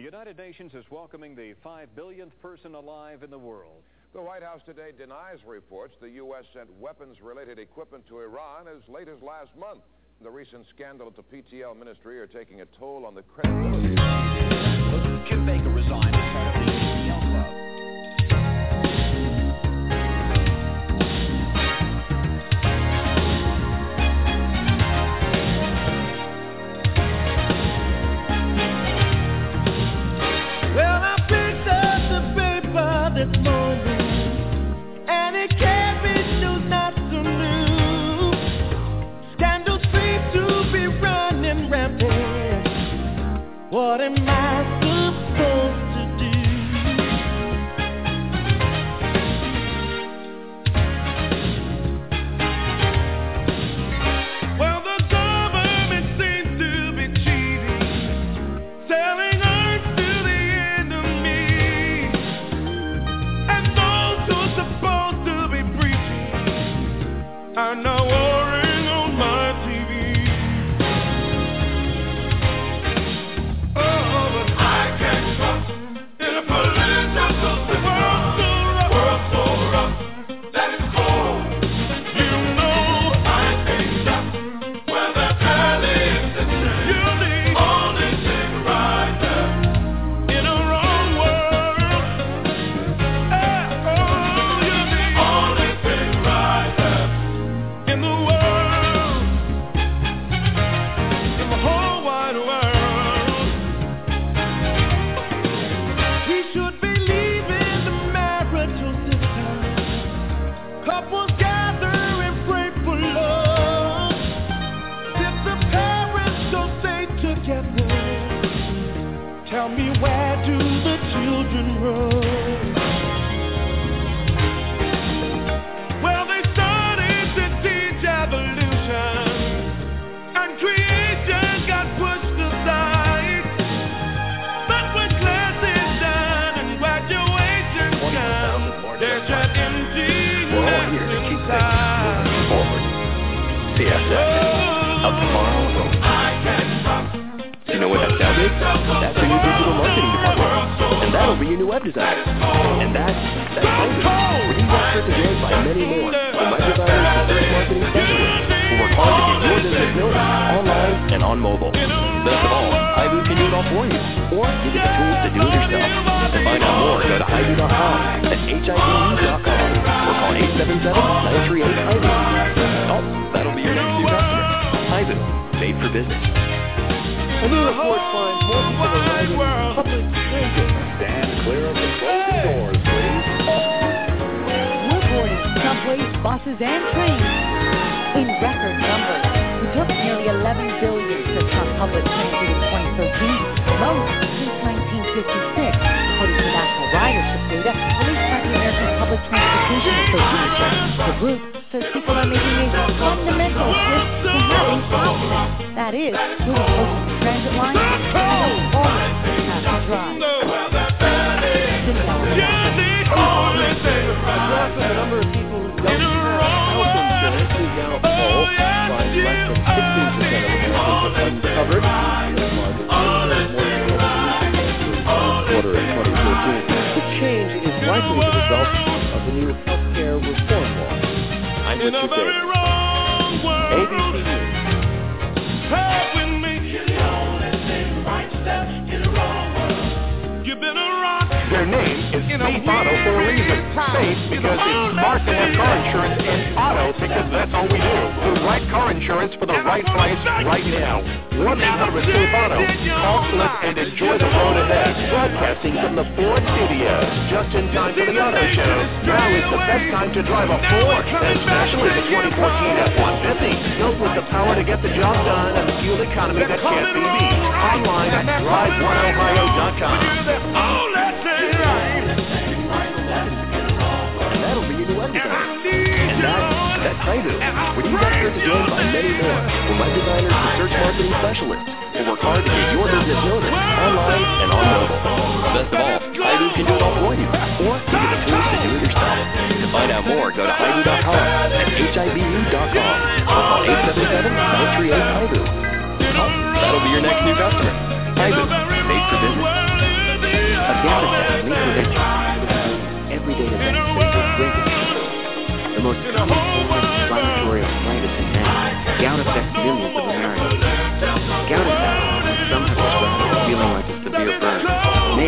United Nations is welcoming the 5 billionth person alive in the world. The White House today denies reports the U.S. sent weapons-related equipment to Iran as late as last month. The recent scandal at the PTL ministry are taking a toll on the credibility. Kim Baker resigned as head of the PTL club. Well, I picked up the paper this morning, and it carried news not so new. Scandals seem to be running rampant. What am I supposed to do? Well, the government seems to be cheating, selling earth to the enemy, and those who are supposed to be preaching are now warring on my TV. Oh, but I can't trust in a political system. World so rough that it's cold. You know I can't trust where the alley is sitting. You need only thing right there in a wrong world. You need only thing right there in the world, in the whole wide world. We should be leaving the marital system. Couples gather and pray for love. If the parents don't stay together, tell me, where do the children run? Well, they started to teach evolution, and creation got pushed aside. But when class is done and graduation comes, there's that empty We're all here to keep things forward. CSX. Up tomorrow. You know what that sound is? That's your new digital marketing department. And that'll be your new web designer. And that's Hybrid. Where you get certificated by many more. From web designers to search marketing specialists who work hard to get your business noticed online and on mobile. Best of all, Hybrid can do it all for you. Or give you the tools to do it yourself. To find out more, go to Hybrid.com. That's HIBU.com. Or call 877-938-HYBU. Oh, that'll be your next new customer. Hybrid, made for business. A new report finds more people arriving in public transit. Stand clear of the closing doors, please. We're boarding subways, buses, and trains in record numbers. We took nearly 11 billion trips on public transit in 2013, most since 1956. According to national ridership data released by the American Public Transportation Association, the group says people are making a fundamental shift to having options. That is, moving closer to transit lines and not always have to drive. The number of people who don't have health insurance is now a poll, finds less than 16% of Americans are uncovered. Quarter of 2014. The change is likely the result of the new health care reform law. I'm Richard Davis. ABC News. Their name is Safe Auto for a reason. Safe because it's smart to have car insurance, and auto because that's all we do. The right car insurance for the right price right now. 1-800-SAFE AUTO. Call, slip, and enjoy the road ahead. Broadcasting from the Ford Studios. Just in time for the auto show. Now is the best time to drive a Ford, especially the 2014 F-150. Built with the power to get the job done and the fuel economy that can't be beat. Online at drive1ohio.com. And that'll be your new web designer. And that's Hybrid, where you get certificated by many more. From web designers to search marketing specialists who work hard to get your business noticed online and on mobile. Best of all, Hybrid can do it all for you. Or give you the tools to do it yourself. To find out more, go to Hybrid.com. That's HIBU.com. Or call 877-938-HYBU. Oh, that'll be your next new customer. Hybrid, made for business.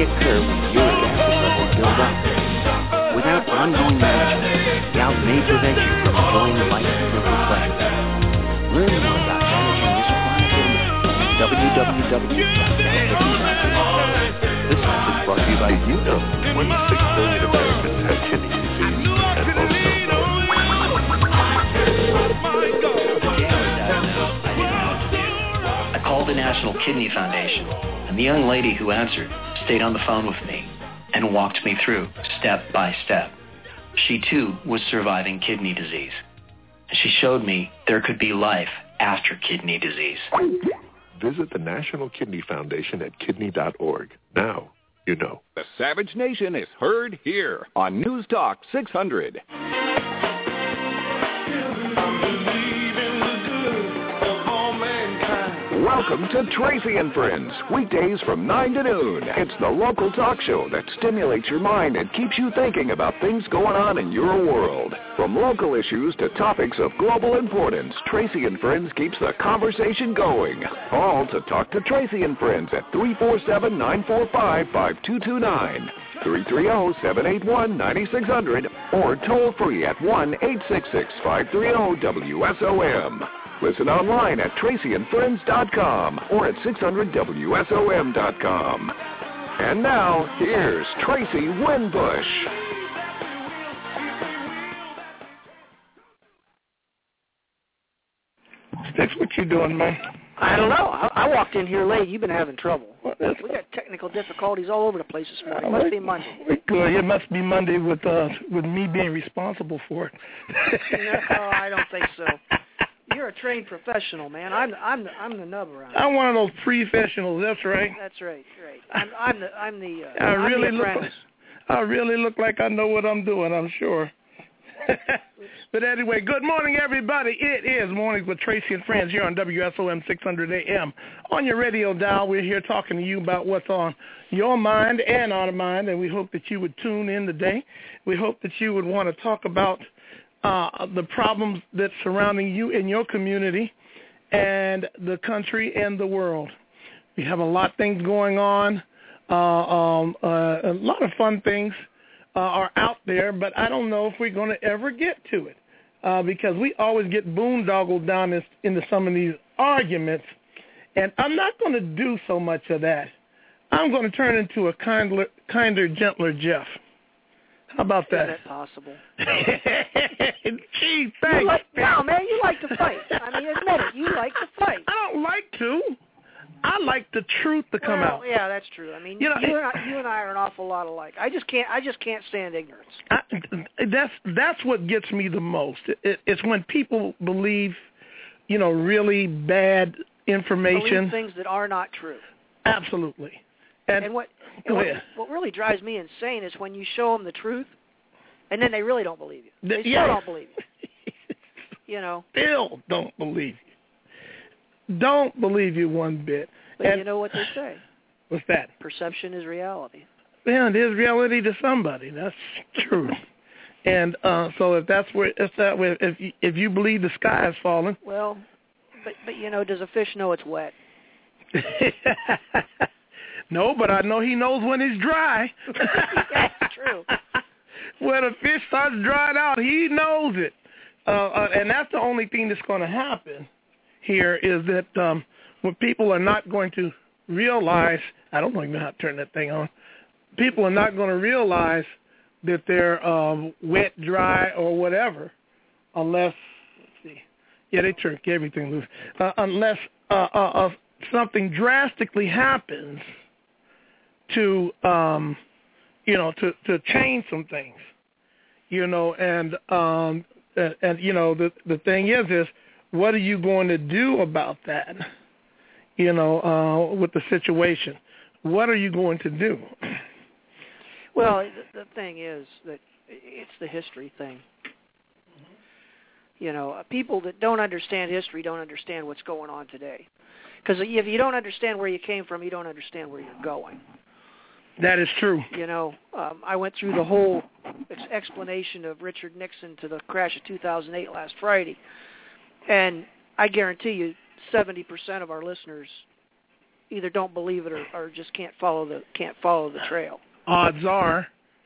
may occur when uric acid levels build up. Without ongoing management, gout may prevent you from enjoying life's simple pleasures. Learn more about managing this chronic illness at www.gout.com. This message brought to you by UNO. 26 million Americans have kidney disease, and most don't know it. I called the National Kidney Foundation, and the young lady who answered stayed on the phone with me and walked me through step by step. She too was surviving kidney disease. And she showed me there could be life after kidney disease. Visit the National Kidney Foundation at kidney.org. Now, you know. The Savage Nation is heard here on News Talk 600. Welcome to Tracy and Friends, weekdays from 9 to noon. It's the local talk show that stimulates your mind and keeps you thinking about things going on in your world. From local issues to topics of global importance, Tracy and Friends keeps the conversation going. Call to talk to Tracy and Friends at 347-945-5229. 330-781-9600 or toll free at 1-866-530-WSOM. Listen online at tracyandfriends.com or at 600WSOM.com. And now, here's Tracy Winbush. Sticks, what you doing, man? I don't know. I walked in here late. You've been having trouble. We got technical difficulties all over the place this morning. It must be Monday. Good. It must be Monday with me being responsible for it. No, I don't think so. You're a trained professional, man. I'm the nub around. I'm one of those professionals. That's right. That's right. Right. I'm the apprentice. I really look like I know what I'm doing, I'm sure. But anyway, good morning, everybody. It is Mornings with Tracy and Friends here on WSOM 600 AM. On your radio dial, we're here talking to you about what's on your mind and our mind, and we hope that you would tune in today. We hope that you would want to talk about the problems that's surrounding you in your community and the country and the world. We have a lot of things going on. A lot of fun things are out there, but I don't know if we're going to ever get to it because we always get boondoggled down into some of these arguments, and I'm not going to do so much of that. I'm going to turn into a kinder, gentler Jeff. How about that? Is that possible? Gee, thanks. No, man, you like to fight. I mean, admit it. You like to fight. I don't like to. I like the truth to come out. Yeah, that's true. I mean, you and I are an awful lot alike. I just can't stand ignorance. That's what gets me the most. It's when people believe, really bad information. Believe things that are not true. Absolutely. And what really drives me insane is when you show them the truth, and then they really don't believe you. They still don't believe you. Still don't believe you. Don't believe you one bit. But you know what they say? What's that? Perception is reality. Yeah, it is reality to somebody. That's true. And so if that's where it's that way, if you believe the sky is falling. Well, but does a fish know it's wet? No, but I know he knows when it's dry. That's true. When a fish starts drying out, he knows it. And that's the only thing that's going to happen here is that when people are not going to realize, I don't even know how to turn that thing on, people are not going to realize that they're wet, dry, or whatever, unless, they turn everything loose, unless something drastically happens to change some things, and the thing is what are you going to do about that, with the situation? What are you going to do? Well, the thing is that it's the history thing. People that don't understand history don't understand what's going on today. Because if you don't understand where you came from, you don't understand where you're going. That is true. I went through the whole explanation of Richard Nixon to the crash of 2008 last Friday, and I guarantee you 70% of our listeners either don't believe it or just can't follow the trail. Odds are,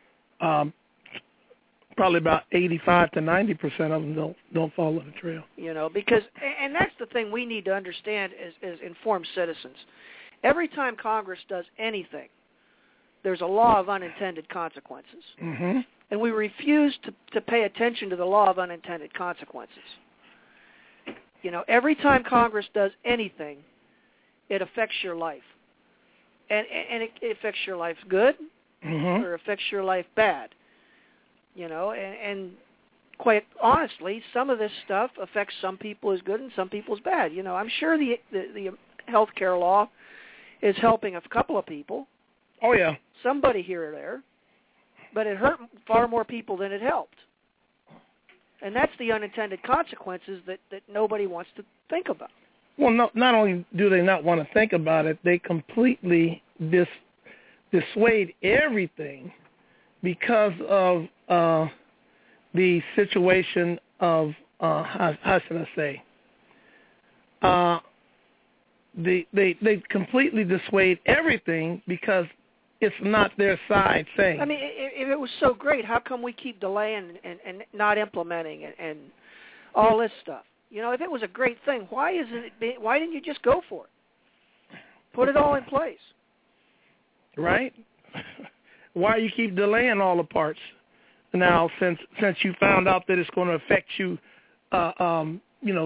probably about 85 to 90% of them don't follow the trail. Because and that's the thing we need to understand as informed citizens. Every time Congress does anything, there's a law of unintended consequences. Mm-hmm. And we refuse to pay attention to the law of unintended consequences. Every time Congress does anything, it affects your life. And it affects your life good, mm-hmm. or affects your life bad. And quite honestly, some of this stuff affects some people as good and some people as bad. I'm sure the health care law is helping a couple of people. Oh, yeah. Somebody here or there. But it hurt far more people than it helped. And that's the unintended consequences that nobody wants to think about. Well, not only do they not want to think about it, they completely dissuade everything because of the situation of, how should I say, they completely dissuade everything because it's not their side saying. I mean, if it was so great, how come we keep delaying and not implementing and all this stuff? If it was a great thing, why didn't you just go for it? Put it all in place. Right? Why you keep delaying all the parts now since you found out that it's going to affect you, on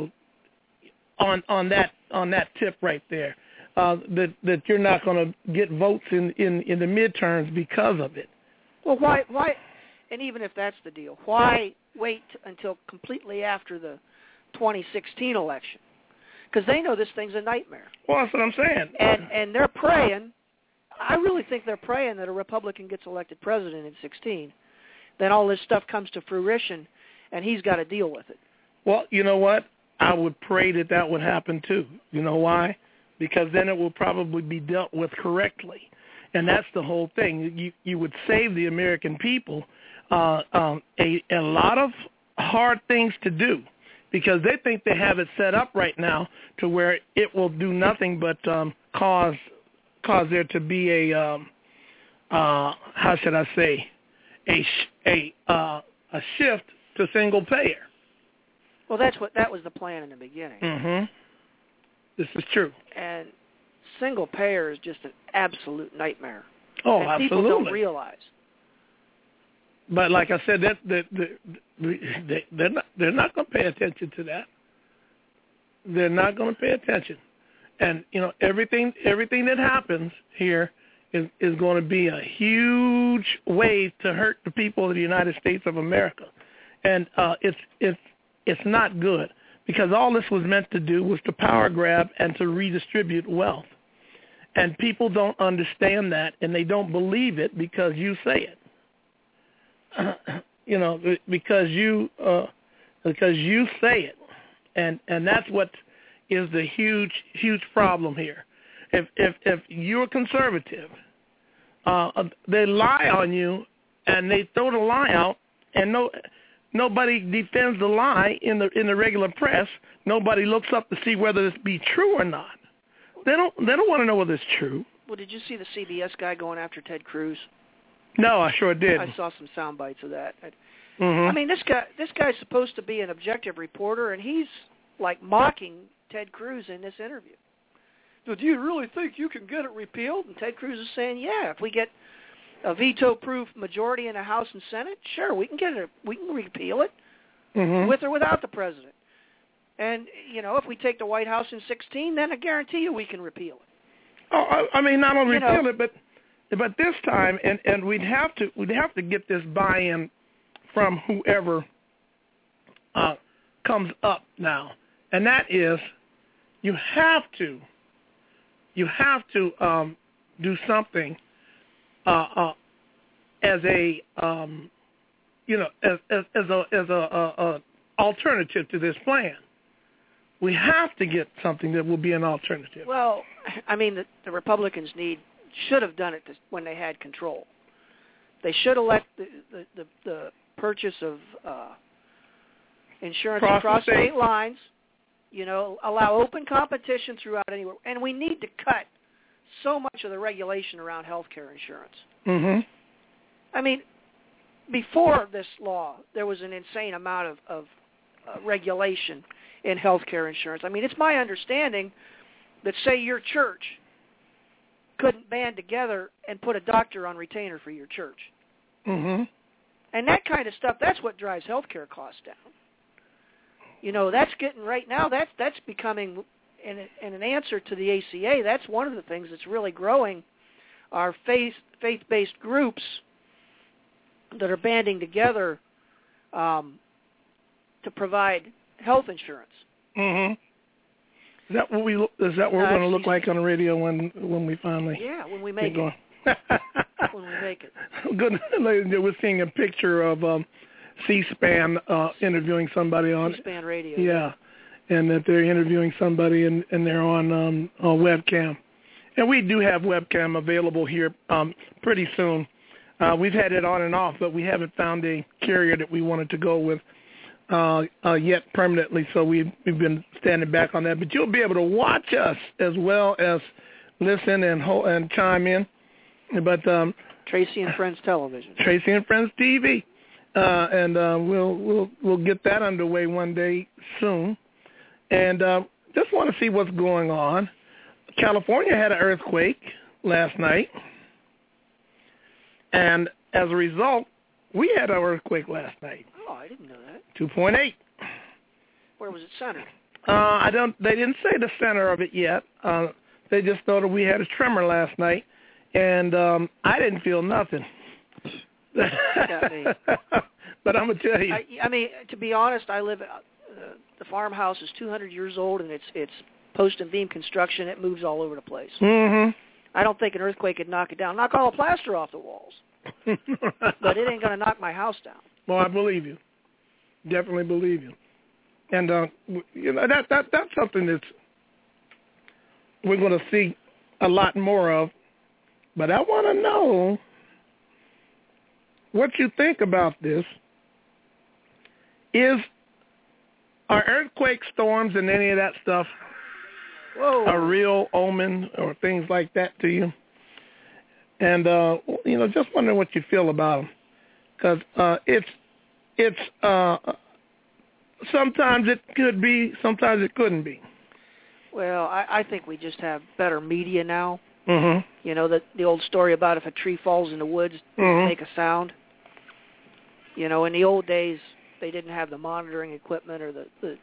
that tip right there. That you're not going to get votes in the midterms because of it. Well, why? And even if that's the deal, why wait until completely after the 2016 election? Because they know this thing's a nightmare. Well, that's what I'm saying. And they're praying. I really think they're praying that a Republican gets elected president in 2016. Then all this stuff comes to fruition, and he's got to deal with it. Well, you know what? I would pray that would happen too. You know why? Because then it will probably be dealt with correctly. And that's the whole thing. You would save the American people a lot of hard things to do because they think they have it set up right now to where it will do nothing but cause there to be a how should I say, a shift to single payer. Well, that was the plan in the beginning. Mm-hmm. This is true. And single payer is just an absolute nightmare. Oh, and absolutely. People don't realize. But like I said, they're not going to pay attention to that. They're not going to pay attention. And everything that happens here is going to be a huge way to hurt the people of the United States of America, and it's not good. Because all this was meant to do was to power grab and to redistribute wealth. And people don't understand that, and they don't believe it because you say it. Because you say it. And that's what is the huge problem here. If you're conservative, they lie on you, and they throw the lie out, and nobody defends the lie in the regular press. Nobody looks up to see whether this be true or not. They don't want to know whether it's true. Well, did you see the CBS guy going after Ted Cruz? No, I sure did. I saw some sound bites of that. Mm-hmm. I mean, this guy's supposed to be an objective reporter, and he's like mocking Ted Cruz in this interview. So do you really think you can get it repealed? And Ted Cruz is saying, yeah, if we get a veto-proof majority in the House and Senate, sure, we can get it. We can repeal it, mm-hmm. with or without the president. And if we take the White House in 2016, then I guarantee you we can repeal it. Oh, I mean, not only repeal it, but this time, and we'd have to get this buy-in from whoever comes up now, and that is, you have to do something. As a alternative to this plan, we have to get something that will be an alternative. Well, I mean, the Republicans should have done it when they had control. They should have let the purchase of insurance across state lines, allow open competition throughout anywhere, and we need to cut so much of the regulation around health care insurance. Mm-hmm. I mean, before this law, there was an insane amount of regulation in health care insurance. I mean, it's my understanding that, say, your church couldn't band together and put a doctor on retainer for your church. Mm-hmm. And that kind of stuff, that's what drives health care costs down. You know, that's getting right now, that's becoming, in an answer to the ACA, that's one of the things that's really growing, are faith-based groups that are banding together to provide health insurance. Mm-hmm. Is that what we're going to look like on the radio when we finally when we make it. When we make it. Good. We're seeing a picture of C-SPAN interviewing somebody on C-SPAN radio. Yeah, and that they're interviewing somebody and they're on webcam. And we do have webcam available here pretty soon. We've had it on and off, but we haven't found a carrier that we wanted to go with yet permanently, so we've been standing back on that. But you'll be able to watch us as well as listen and chime in. But Tracy and Friends Television, Tracy and Friends TV, and we'll get that underway one day soon. And just want to see what's going on. California had an earthquake last night, and as a result, we had an earthquake last night. Oh, I didn't know that. 2.8. Where was it centered? They didn't say the center of it yet. They just thought that we had a tremor last night, and I didn't feel nothing. But I'm gonna tell you. I mean, to be honest, I live. The farmhouse is 200 years old, and it's post and beam construction. It moves all over the place. Mm-hmm. I don't think an earthquake could knock it down. Knock all the plaster off the walls, but it ain't gonna knock my house down. Well, I believe you. Definitely believe you. And you know that's something that's we're going to see a lot more of. But I want to know what you think about this. Are earthquake storms and any of that stuff a real omen or things like that to you? And you know, just wondering what you feel about them, because it's sometimes it could be, sometimes it couldn't be. Well, I think we just have better media now. Mm-hmm. You know, the old story about if a tree falls in the woods, make a sound. You know, in the old days, they didn't have the monitoring equipment or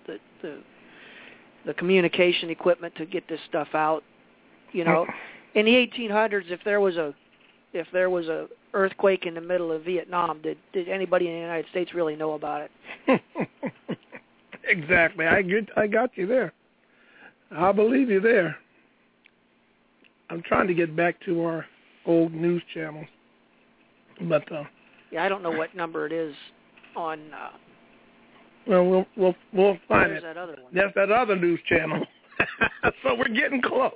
the communication equipment to get this stuff out. You know, in the 1800s, if there was a earthquake in the middle of Vietnam, did anybody in the United States really know about it? Exactly. I got you there. I believe you there. I'm trying to get back to our old news channel, but yeah, I don't know what number it is on. Well, we'll find it. That other one? That's that other news channel. So we're getting close.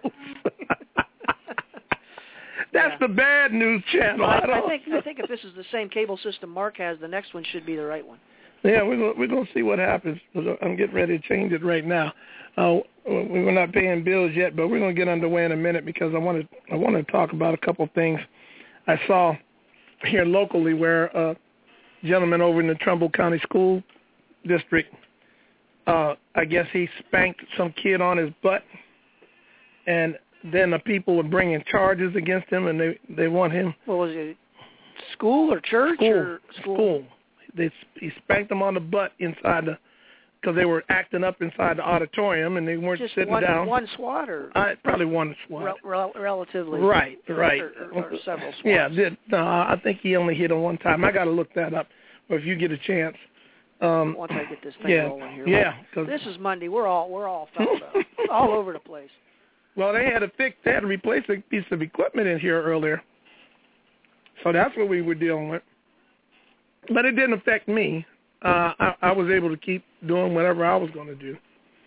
That's the bad news channel. Well, I think if this is the same cable system Mark has, the next one should be the right one. Yeah, we're going to see what happens. I'm getting ready to change it right now. We're not paying bills yet, but we're going to get underway in a minute because I want to talk about a couple of things I saw here locally where a gentleman over in the Trumbull County School District, I guess he spanked some kid on his butt, and then the people were bringing charges against him, and they want him. What was it, school or church? School. He spanked them on the butt inside because they were acting up inside the auditorium and they weren't just sitting down. One swat or? Probably one swat. Relatively. Right. Or several swats. Yeah, I think he only hit him one time. I got to look that up. Or if you get a chance. Once I get this thing rolling here. Yeah. This is Monday. We're all fouled up. All over the place. Well, they had to replace a piece of equipment in here earlier. So that's what we were dealing with. But it didn't affect me. I was able to keep doing whatever I was going to do.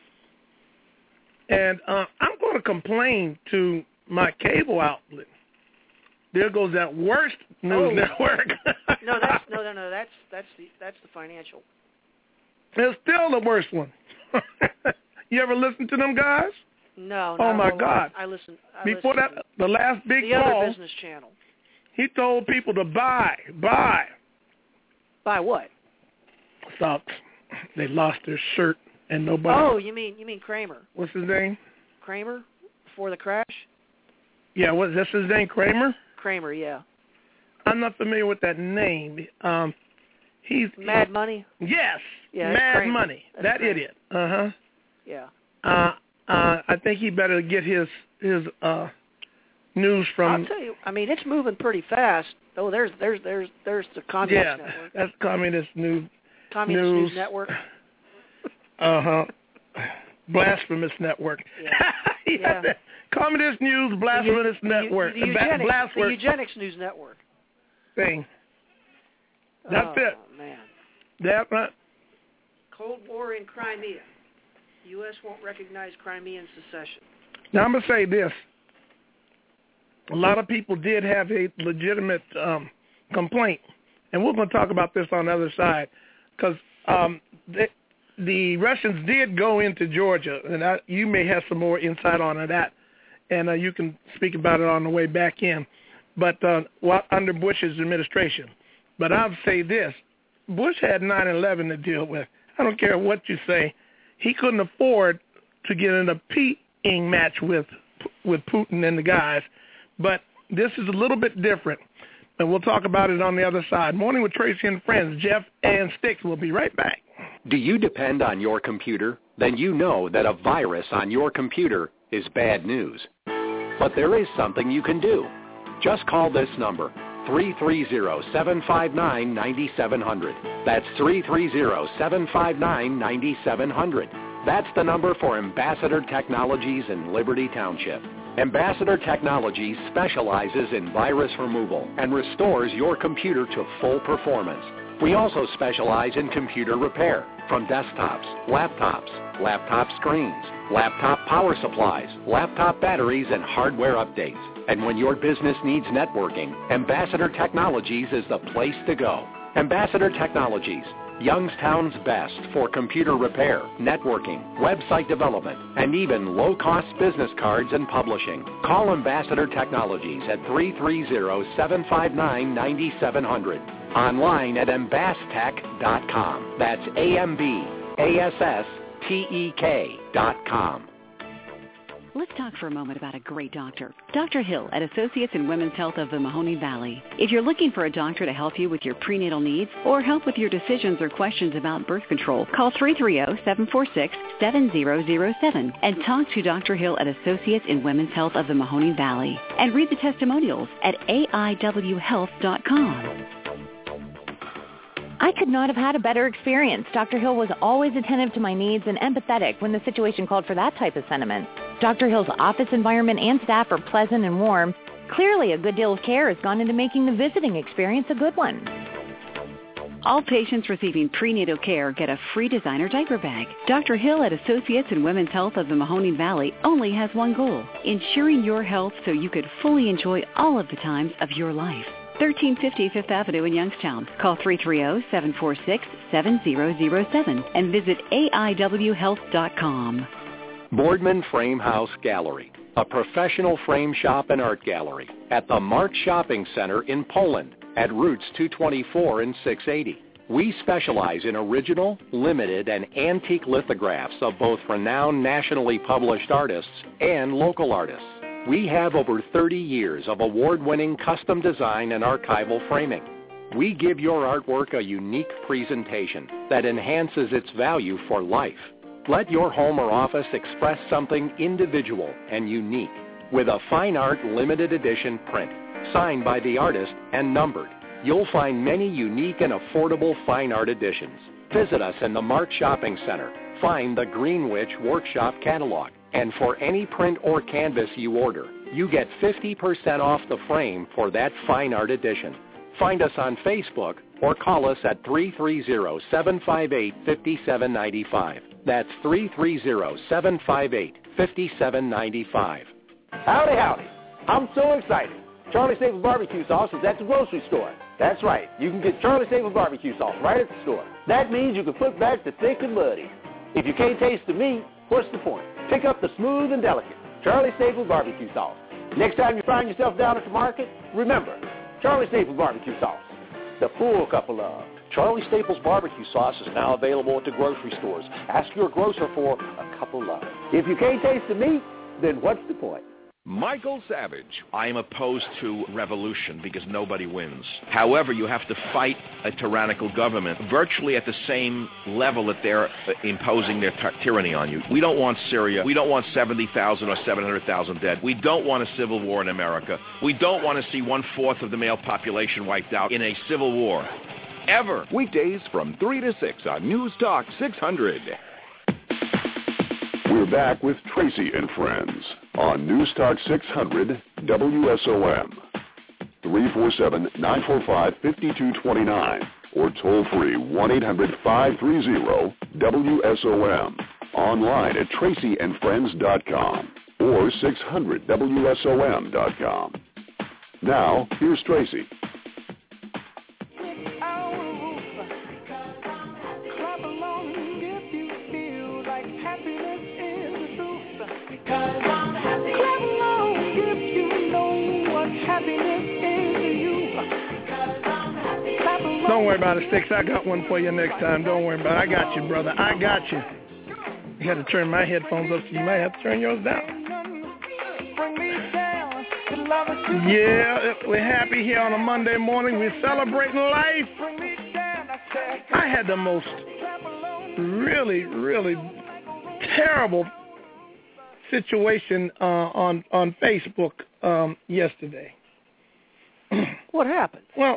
And I'm going to complain to my cable outlet. There goes that worst news network. No, that's the financial. It's still the worst one. You ever listen to them guys? No. Oh my God! I listened. Before that, the last big the call, other business channel. He told people to buy. Buy what? Stocks. They lost their shirt and nobody. Oh, you mean Kramer? What's his name? Kramer before the crash. Yeah, what's his name? Kramer. Kramer, yeah. I'm not familiar with that name. He's Mad Money. Yes. Yeah, Mad Kramer. Money. That's that Kramer. idiot. Uh-huh. Yeah. I think he better get his news from. I'll tell you. I mean, it's moving pretty fast. Oh, there's the Communist Network. Yeah, that's Communist News. Communist News Network. Uh-huh. Blasphemous Network. Yeah. Communist News Blasphemous Network. The Eugenics News Network. Thing. That's it. Oh, man. That's right. Cold War in Crimea. U.S. won't recognize Crimean secession. Now, I'm going to say this. A lot of people did have a legitimate complaint, and we're going to talk about this on the other side, because the Russians did go into Georgia, and you may have some more insight on that, and you can speak about it on the way back in, but under Bush's administration. But I'll say this. Bush had 9/11 to deal with. I don't care what you say. He couldn't afford to get in a peeing match with Putin and the guys. But this is a little bit different, and we'll talk about it on the other side. Morning with Tracy and Friends. Jeff and Sticks will be right back. Do you depend on your computer? Then you know that a virus on your computer is bad news. But there is something you can do. Just call this number, 330-759-9700. That's 330-759-9700. That's the number for Ambassador Technologies in Liberty Township. Ambassador Technologies specializes in virus removal and restores your computer to full performance. We also specialize in computer repair, from desktops, laptop screens, laptop power supplies, laptop batteries, and hardware updates. And when your business needs networking, Ambassador Technologies is the place to go. Ambassador Technologies, Youngstown's best for computer repair, networking, website development, and even low-cost business cards and publishing. Call Ambassador Technologies at 330-759-9700. Online at ambasstech.com. That's AMBASSTEK.com. Let's talk for a moment about a great doctor. Dr. Hill at Associates in Women's Health of the Mahoning Valley. If you're looking for a doctor to help you with your prenatal needs or help with your decisions or questions about birth control, call 330-746-7007 and talk to Dr. Hill at Associates in Women's Health of the Mahoning Valley. And read the testimonials at AIWHealth.com. I could not have had a better experience. Dr. Hill was always attentive to my needs and empathetic when the situation called for that type of sentiment. Dr. Hill's office environment and staff are pleasant and warm. Clearly, a good deal of care has gone into making the visiting experience a good one. All patients receiving prenatal care get a free designer diaper bag. Dr. Hill at Associates in Women's Health of the Mahoning Valley only has one goal, ensuring your health so you could fully enjoy all of the times of your life. 1350 Fifth Avenue in Youngstown. Call 330-746-7007 and visit AIWHealth.com. Boardman Frame House Gallery, a professional frame shop and art gallery at the Mart Shopping Center in Poland at Routes 224 and 680. We specialize in original, limited, and antique lithographs of both renowned nationally published artists and local artists. We have over 30 years of award-winning custom design and archival framing. We give your artwork a unique presentation that enhances its value for life. Let your home or office express something individual and unique with a fine art limited edition print, signed by the artist and numbered. You'll find many unique and affordable fine art editions. Visit us in the Mart Shopping Center. Find the Greenwich Workshop Catalog. And for any print or canvas you order, you get 50% off the frame for that fine art edition. Find us on Facebook or call us at 330-758-5795. That's 330-758-5795. Howdy, howdy. I'm so excited. Charlie Staples Barbecue Sauce is at the grocery store. That's right. You can get Charlie Staples Barbecue Sauce right at the store. That means you can put back the thick and muddy. If you can't taste the meat, what's the point? Pick up the smooth and delicate Charlie Staples barbecue sauce. Next time you find yourself down at the market, remember, Charlie Staples barbecue sauce. The full cup of love. Charlie Staples barbecue sauce is now available at the grocery stores. Ask your grocer for a cup of love. If you can't taste the meat, then what's the point? Michael Savage. I am opposed to revolution because nobody wins. However, you have to fight a tyrannical government virtually at the same level that they're imposing their tyranny on you. We don't want Syria. We don't want 70,000 or 700,000 dead. We don't want a civil war in America. We don't want to see 1/4 of the male population wiped out in a civil war. Ever. Weekdays from 3 to 6 on News Talk 600. We're back with Tracy and Friends on News Talk 600 WSOM. 347-945-5229 or toll free 1-800-530-WSOM. Online at tracyandfriends.com or 600WSOM.com. Now, here's Tracy. Don't worry about it, Sticks. I got one for you next time. Don't worry about it. I got you, brother. I got you. I had to turn my headphones up, so you might have to turn yours down. Yeah, we're happy here on a Monday morning. We're celebrating life. I had the most really, really terrible situation on Facebook yesterday. What happened? Well,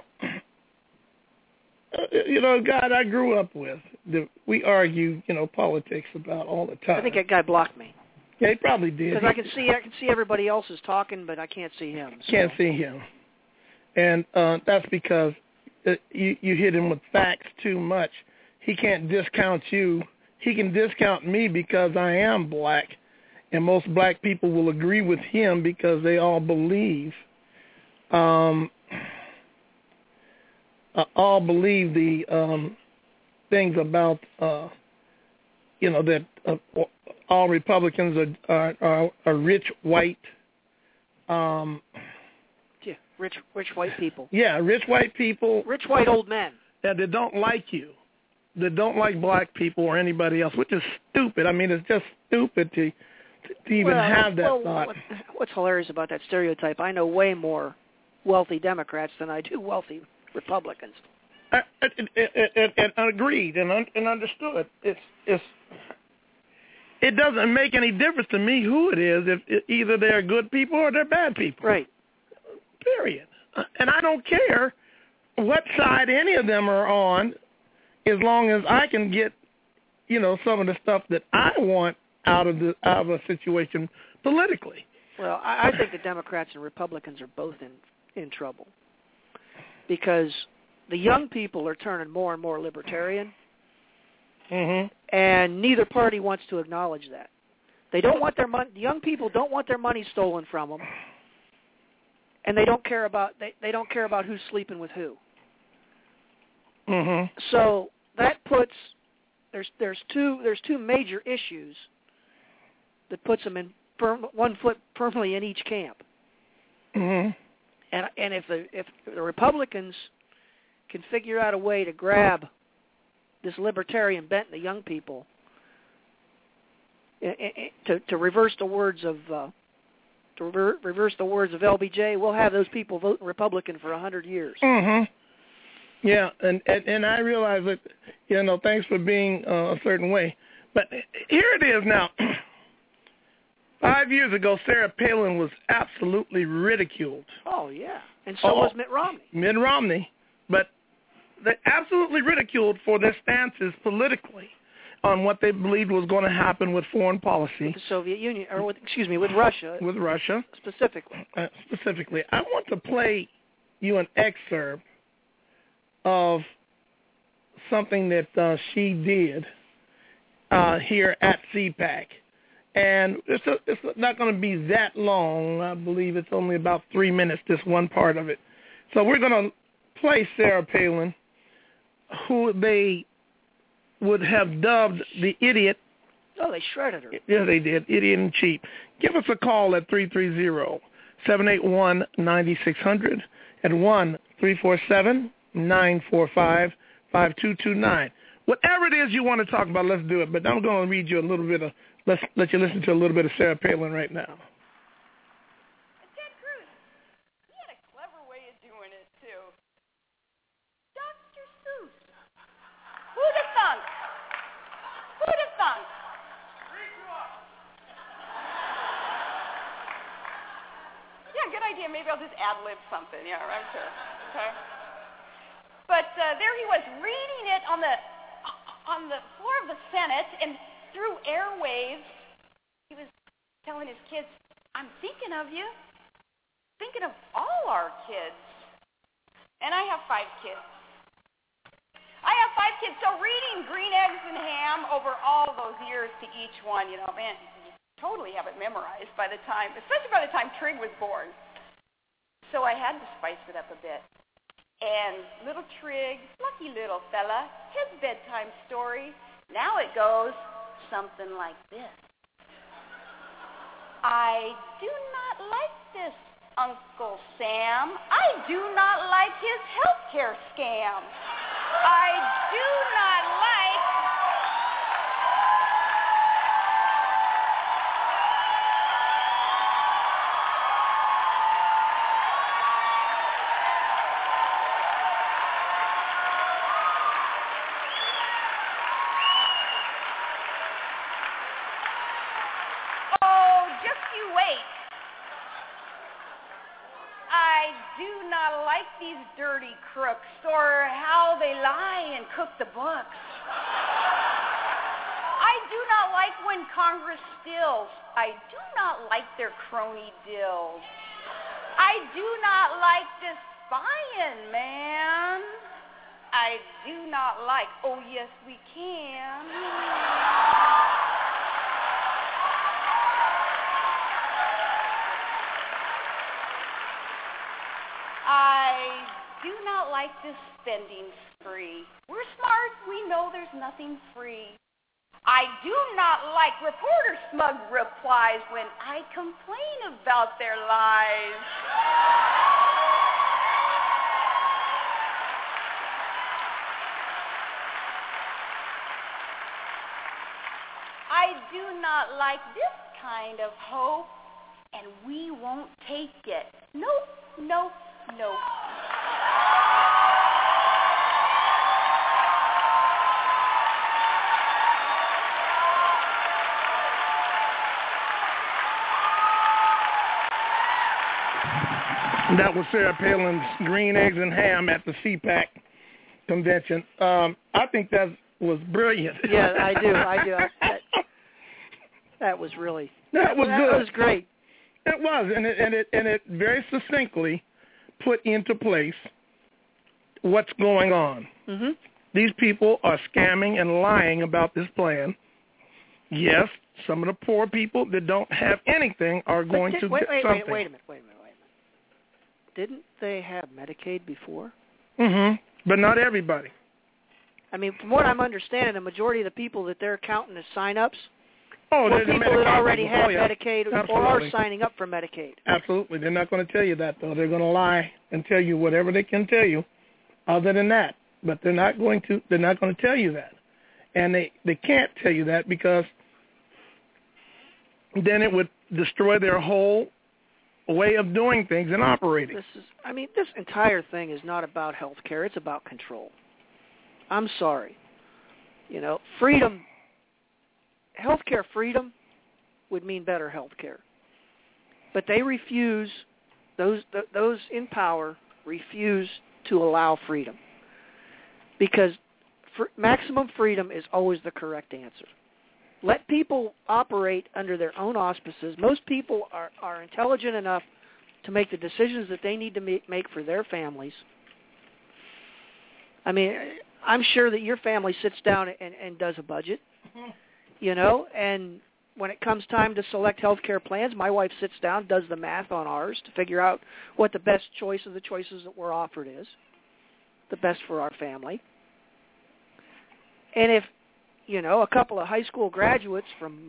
you know, a guy I grew up with, we argue, you know, politics about all the time. I think that guy blocked me. Yeah, he probably did. Because I can see everybody else is talking, but I can't see him. So. Can't see him, and that's because you hit him with facts too much. He can't discount you. He can discount me because I am black, and most black people will agree with him because they all believe. All believe the things about, you know, that all Republicans are rich white. Rich white people. Yeah, rich white people. Rich white old men. Yeah, that don't like you. That don't like black people or anybody else, which is stupid. I mean, it's just stupid to even have that thought. What's hilarious about that stereotype, I know way more wealthy Democrats than I do wealthy Republicans. Agreed and understood. It doesn't make any difference to me who it is, if either they're good people or they're bad people. Right. Period. And I don't care what side any of them are on, as long as I can get, you know, some of the stuff that I want out of a situation politically. Well, I think the Democrats and Republicans are both in trouble because the young people are turning more and more libertarian, and neither party wants to acknowledge that. They don't want their money. The young people don't want their money stolen from them, and they don't care about who's sleeping with who. So that puts there's two major issues that puts them in one foot firmly in each camp. And if the Republicans can figure out a way to grab this libertarian bent in the young people, to reverse the words of LBJ, we'll have those people voting Republican for 100 years. Yeah, and I realize that, you know, thanks for being a certain way. But here it is now. 5 years ago, Sarah Palin was absolutely ridiculed. Oh, yeah. And so was Mitt Romney. Mitt Romney. But they absolutely ridiculed for their stances politically on what they believed was going to happen with foreign policy. With the Soviet Union, or with Russia. With Russia. Specifically. I want to play you an excerpt of something that she did here at CPAC. And it's not going to be that long. I believe it's only about 3 minutes, this one part of it. So we're going to play Sarah Palin, who they would have dubbed the idiot Oh, they shredded her. Yeah, they did. Idiot and cheap. Give us a call at 330-781-9600 at 1-347-945-5229. Whatever it is you want to talk about, let's do it. But I'm going to read you a little bit of, let's let you listen to a little bit of Sarah Palin right now. Ted Cruz, he had a clever way of doing it, too. Dr. Seuss. Who'd have thunk? Who'd have thunk? Yeah, good idea. Maybe I'll just ad-lib something. Yeah, I'm sure. Okay. But there he was reading it on the floor of the Senate, and through airwaves, he was telling his kids, I'm thinking of you. Thinking of all our kids. And I have 5 kids. So reading Green Eggs and Ham over all those years to each one, you know, man, you totally have it memorized by the time, especially by the time Trig was born. So I had to spice it up a bit. And little Trig, lucky little fella, his bedtime story, now it goes something like this. I do not like this Uncle Sam. I do not like his healthcare scam. I do not like... Oh, just you wait. I do not like these dirty crooks or how they lie and cook the books. I do not like when Congress stills. I do not like their crony dills. I do not like this spying, man. I do not like, oh yes we can. I do not like this spending spree. We're smart. We know there's nothing free. I do not like reporter smug replies when I complain about their lies. I do not like this kind of hope, and we won't take it. Nope, nope, nope. That was Sarah Palin's Green Eggs and Ham at the CPAC convention. I think that was brilliant. Yeah, I do. That was really good. That was great. It was, and it very succinctly put into place what's going on. Mm-hmm. These people are scamming and lying about this plan. Yes, some of the poor people that don't have anything are going to get something. Wait a minute. Didn't they have Medicaid before? Mm-hmm. But not everybody. I mean, from what I'm understanding, the majority of the people that they're counting as sign-ups were people that already had Medicaid Absolutely. or are signing up for Medicaid. Absolutely. They're not going to tell you that, though. They're going to lie and tell you whatever they can tell you other than that. But they're not going to tell you that. And they can't tell you that because then it would destroy their whole way of doing things and operating. This entire thing is not about health care. It's about control. I'm sorry. You know, freedom, health care freedom would mean better health care. But they refuse, those in power refuse to allow freedom. Because maximum freedom is always the correct answer. Let people operate under their own auspices. Most people are intelligent enough to make the decisions that they need to make for their families. I mean, I'm sure that your family sits down and does a budget, you know, and when it comes time to select health care plans, my wife sits down, does the math on ours to figure out what the best choice of the choices that were offered is, the best for our family. And if a couple of high school graduates from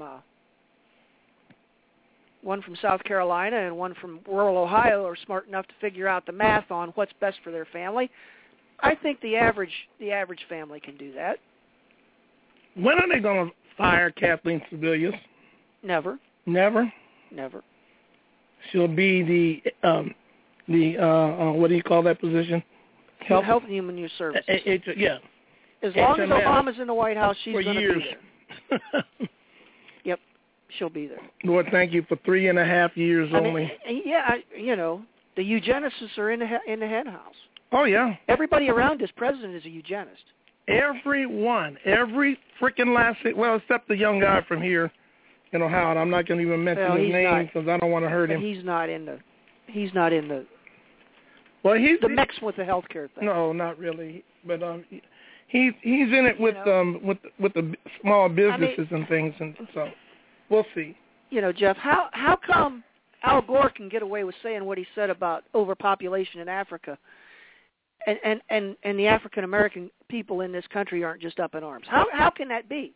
one from South Carolina and one from rural Ohio are smart enough to figure out the math on what's best for their family, I think the average family can do that. When are they going to fire Kathleen Sebelius? Never. Never? Never. She'll be the what do you call that position? Health and Human Services. Yeah. As long as Obama's in the White House, she's going to be there. Yep, she'll be there. Lord, thank you for 3.5 years only. The eugenicists are in the hen house. Oh, yeah. Everybody around this president is a eugenist. Everyone, every freaking last, well, except the young guy from here in Ohio. And I'm not going to even mention his name because I don't want to hurt him. He's not in the. Well, he's the mix with the healthcare thing. No, not really. But he's in it with the small businesses and things, and so we'll see. Jeff, how come Al Gore can get away with saying what he said about overpopulation in Africa, and the African American people in this country aren't just up in arms? How can that be?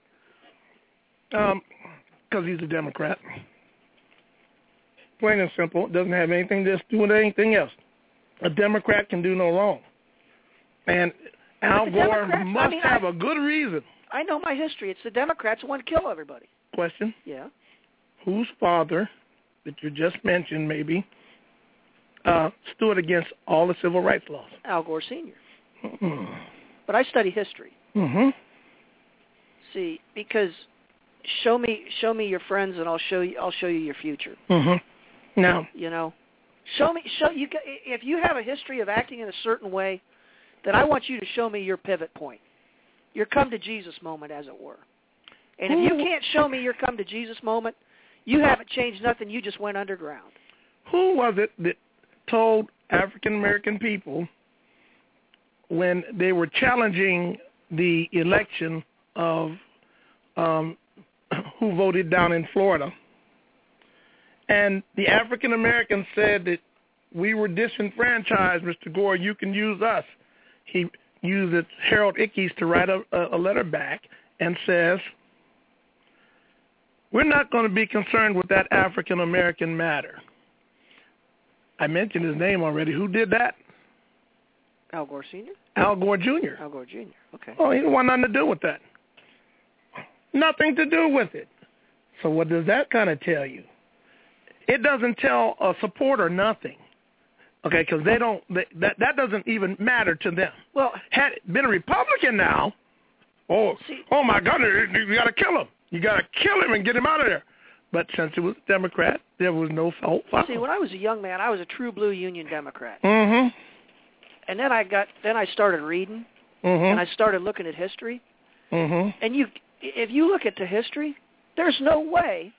Because he's a Democrat. Plain and simple. It doesn't have anything to do with anything else. A Democrat can do no wrong. And Al Gore must have a good reason. I know my history. It's the Democrats who want to kill everybody. Question? Yeah. Whose father, that you just mentioned maybe, stood against all the civil rights laws? Al Gore Sr. Mm-hmm. But I study history. Mm-hmm. See, because show me your friends, and I'll show you your future. Mm-hmm. Now, show you. If you have a history of acting in a certain way, then I want you to show me your pivot point, your come to Jesus moment, as it were. And if you can't show me your come to Jesus moment, you haven't changed nothing. You just went underground. Who was it that told African American people when they were challenging the election of who voted down in Florida? And the African Americans said that we were disenfranchised, Mr. Gore, you can use us. He used Harold Ickes to write a letter back and says, we're not going to be concerned with that African American matter. I mentioned his name already. Who did that? Al Gore Sr.? Al Gore Jr. Al Gore Jr., okay. Oh, he didn't want nothing to do with that. Nothing to do with it. So what does that kind of tell you? It doesn't tell a supporter nothing, okay, because that doesn't even matter to them. Well, had it been a Republican now, oh my God, you got to kill him. You got to kill him and get him out of there. But since it was a Democrat, there was no fault. See, when I was a young man, I was a true blue Union Democrat. Mm-hmm. And then I started reading, mm-hmm. and I started looking at history. Mm-hmm. And if you look at the history, there's no way.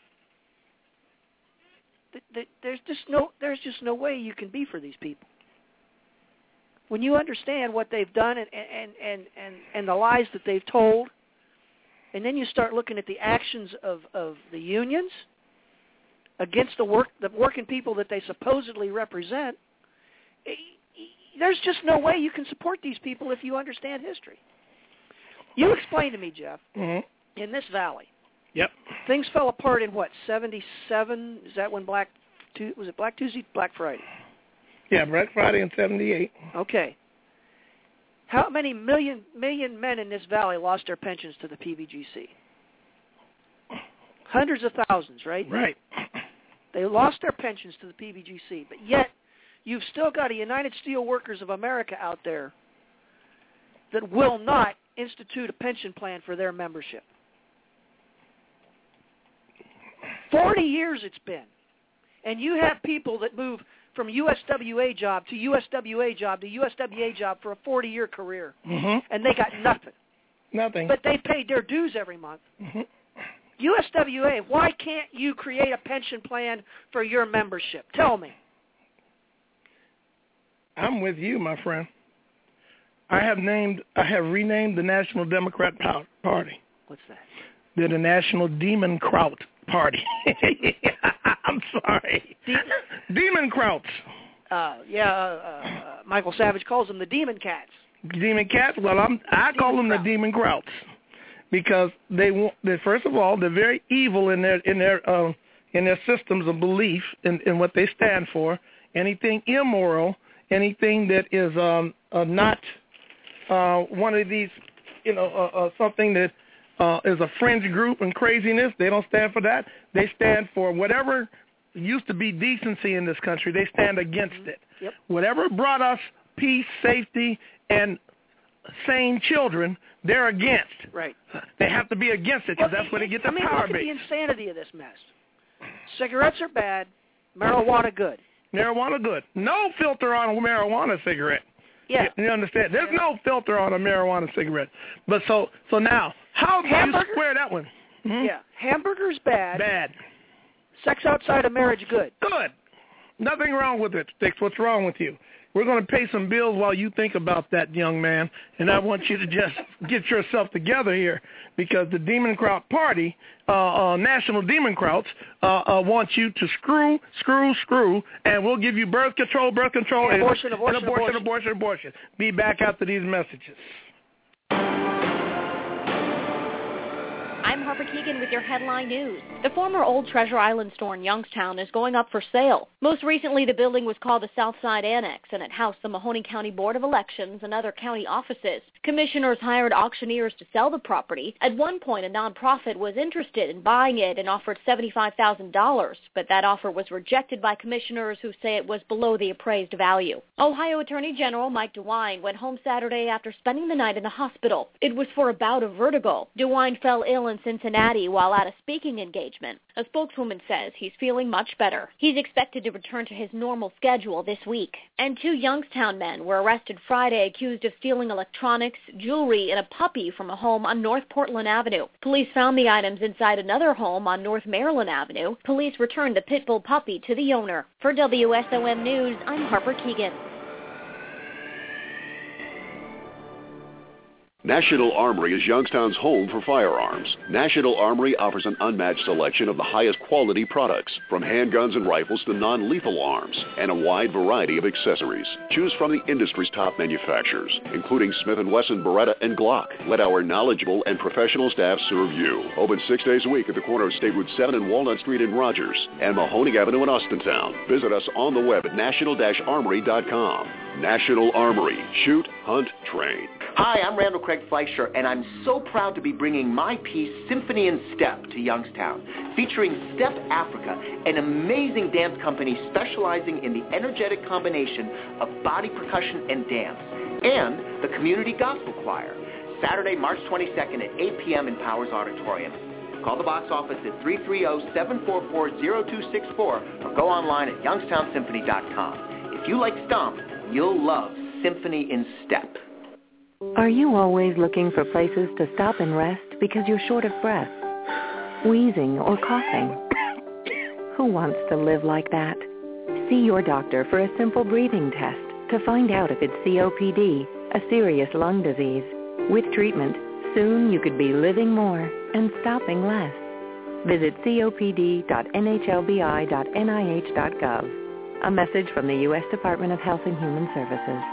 There's just no way you can be for these people. When you understand what they've done and the lies that they've told, and then you start looking at the actions of the unions against the working people that they supposedly represent, there's just no way you can support these people if you understand history. You explain to me, Jeff, mm-hmm. in this valley. Yep. Things fell apart in what, 77? Is that when was it Black Tuesday? Black Friday? Yeah, Black Friday in 78. Okay. How many million men in this valley lost their pensions to the PBGC? Hundreds of thousands, right? Right. They lost their pensions to the PBGC, but yet you've still got a United Steelworkers of America out there that will not institute a pension plan for their membership. 40 years it's been. And you have people that move from USWA job to USWA job to USWA job for a 40-year career. Mm-hmm. And they got nothing. Nothing. But they paid their dues every month. Mm-hmm. USWA, why can't you create a pension plan for your membership? Tell me. I'm with you, my friend. I have renamed the National Democrat Party. What's that? They're the National Demon Kraut Party. I'm sorry. Demon Krauts. Michael Savage calls them the Demon Cats. Demon Cats? Well, I call them the Demon Krauts. because first of all, they're very evil in their systems of belief in what they stand for. Anything immoral, anything that is not one of these, something that is a fringe group and craziness, they don't stand for that. They stand for whatever used to be decency in this country. They stand against it. Yep. Whatever brought us peace, safety, and sane children, they're against. Right. They have to be against it because that's where they get their power look at base. the insanity of this mess. Cigarettes are bad. Marijuana good. Marijuana good. No filter on a marijuana cigarette. Yeah. You understand? There's no filter on a marijuana cigarette. But so now, how do you square that one? Mm-hmm. Yeah. Hamburgers bad. Bad. Sex outside of marriage good. Good. Nothing wrong with it, Sticks. What's wrong with you? We're going to pay some bills while you think about that, young man, and I want you to just get yourself together here because the Demon Kraut Party, National Demon Krauts, want you to screw, and we'll give you birth control, and abortion. Be back after these messages. I'm Harper Keegan with your headline news. The former old Treasure Island store in Youngstown is going up for sale. Most recently, the building was called the Southside Annex, and it housed the Mahoning County Board of Elections and other county offices. Commissioners hired auctioneers to sell the property. At one point, a nonprofit was interested in buying it and offered $75,000, but that offer was rejected by commissioners who say it was below the appraised value. Ohio Attorney General Mike DeWine went home Saturday after spending the night in the hospital. It was for a bout of vertigo. DeWine fell ill in Cincinnati while at a speaking engagement. A spokeswoman says he's feeling much better. He's expected to return to his normal schedule this week. And 2 Youngstown men were arrested Friday accused of stealing electronics, jewelry, and a puppy from a home on North Portland Avenue. Police found the items inside another home on North Maryland Avenue. Police returned the pit bull puppy to the owner. For WSOM News, I'm Harper Keegan. National Armory is Youngstown's home for firearms. National Armory offers an unmatched selection of the highest quality products, from handguns and rifles to non-lethal arms, and a wide variety of accessories. Choose from the industry's top manufacturers, including Smith & Wesson, Beretta, and Glock. Let our knowledgeable and professional staff serve you. Open 6 days a week at the corner of State Route 7 and Walnut Street in Rogers, and Mahoning Avenue in Austintown. Visit us on the web at national-armory.com. National Armory. Shoot, hunt, train. Hi, I'm Randall Craig Fleischer, and I'm so proud to be bringing my piece, Symphony in Step, to Youngstown, featuring Step Africa, an amazing dance company specializing in the energetic combination of body percussion and dance, and the Community Gospel Choir, Saturday, March 22nd at 8 p.m. in Powers Auditorium. Call the box office at 330-744-0264 or go online at youngstownsymphony.com. If you like Stomp, you'll love Symphony in Step. Are you always looking for places to stop and rest because you're short of breath, wheezing, or coughing? Who wants to live like that? See your doctor for a simple breathing test to find out if it's COPD, a serious lung disease. With treatment, soon you could be living more and stopping less. Visit copd.nhlbi.nih.gov. A message from the U.S. Department of Health and Human Services.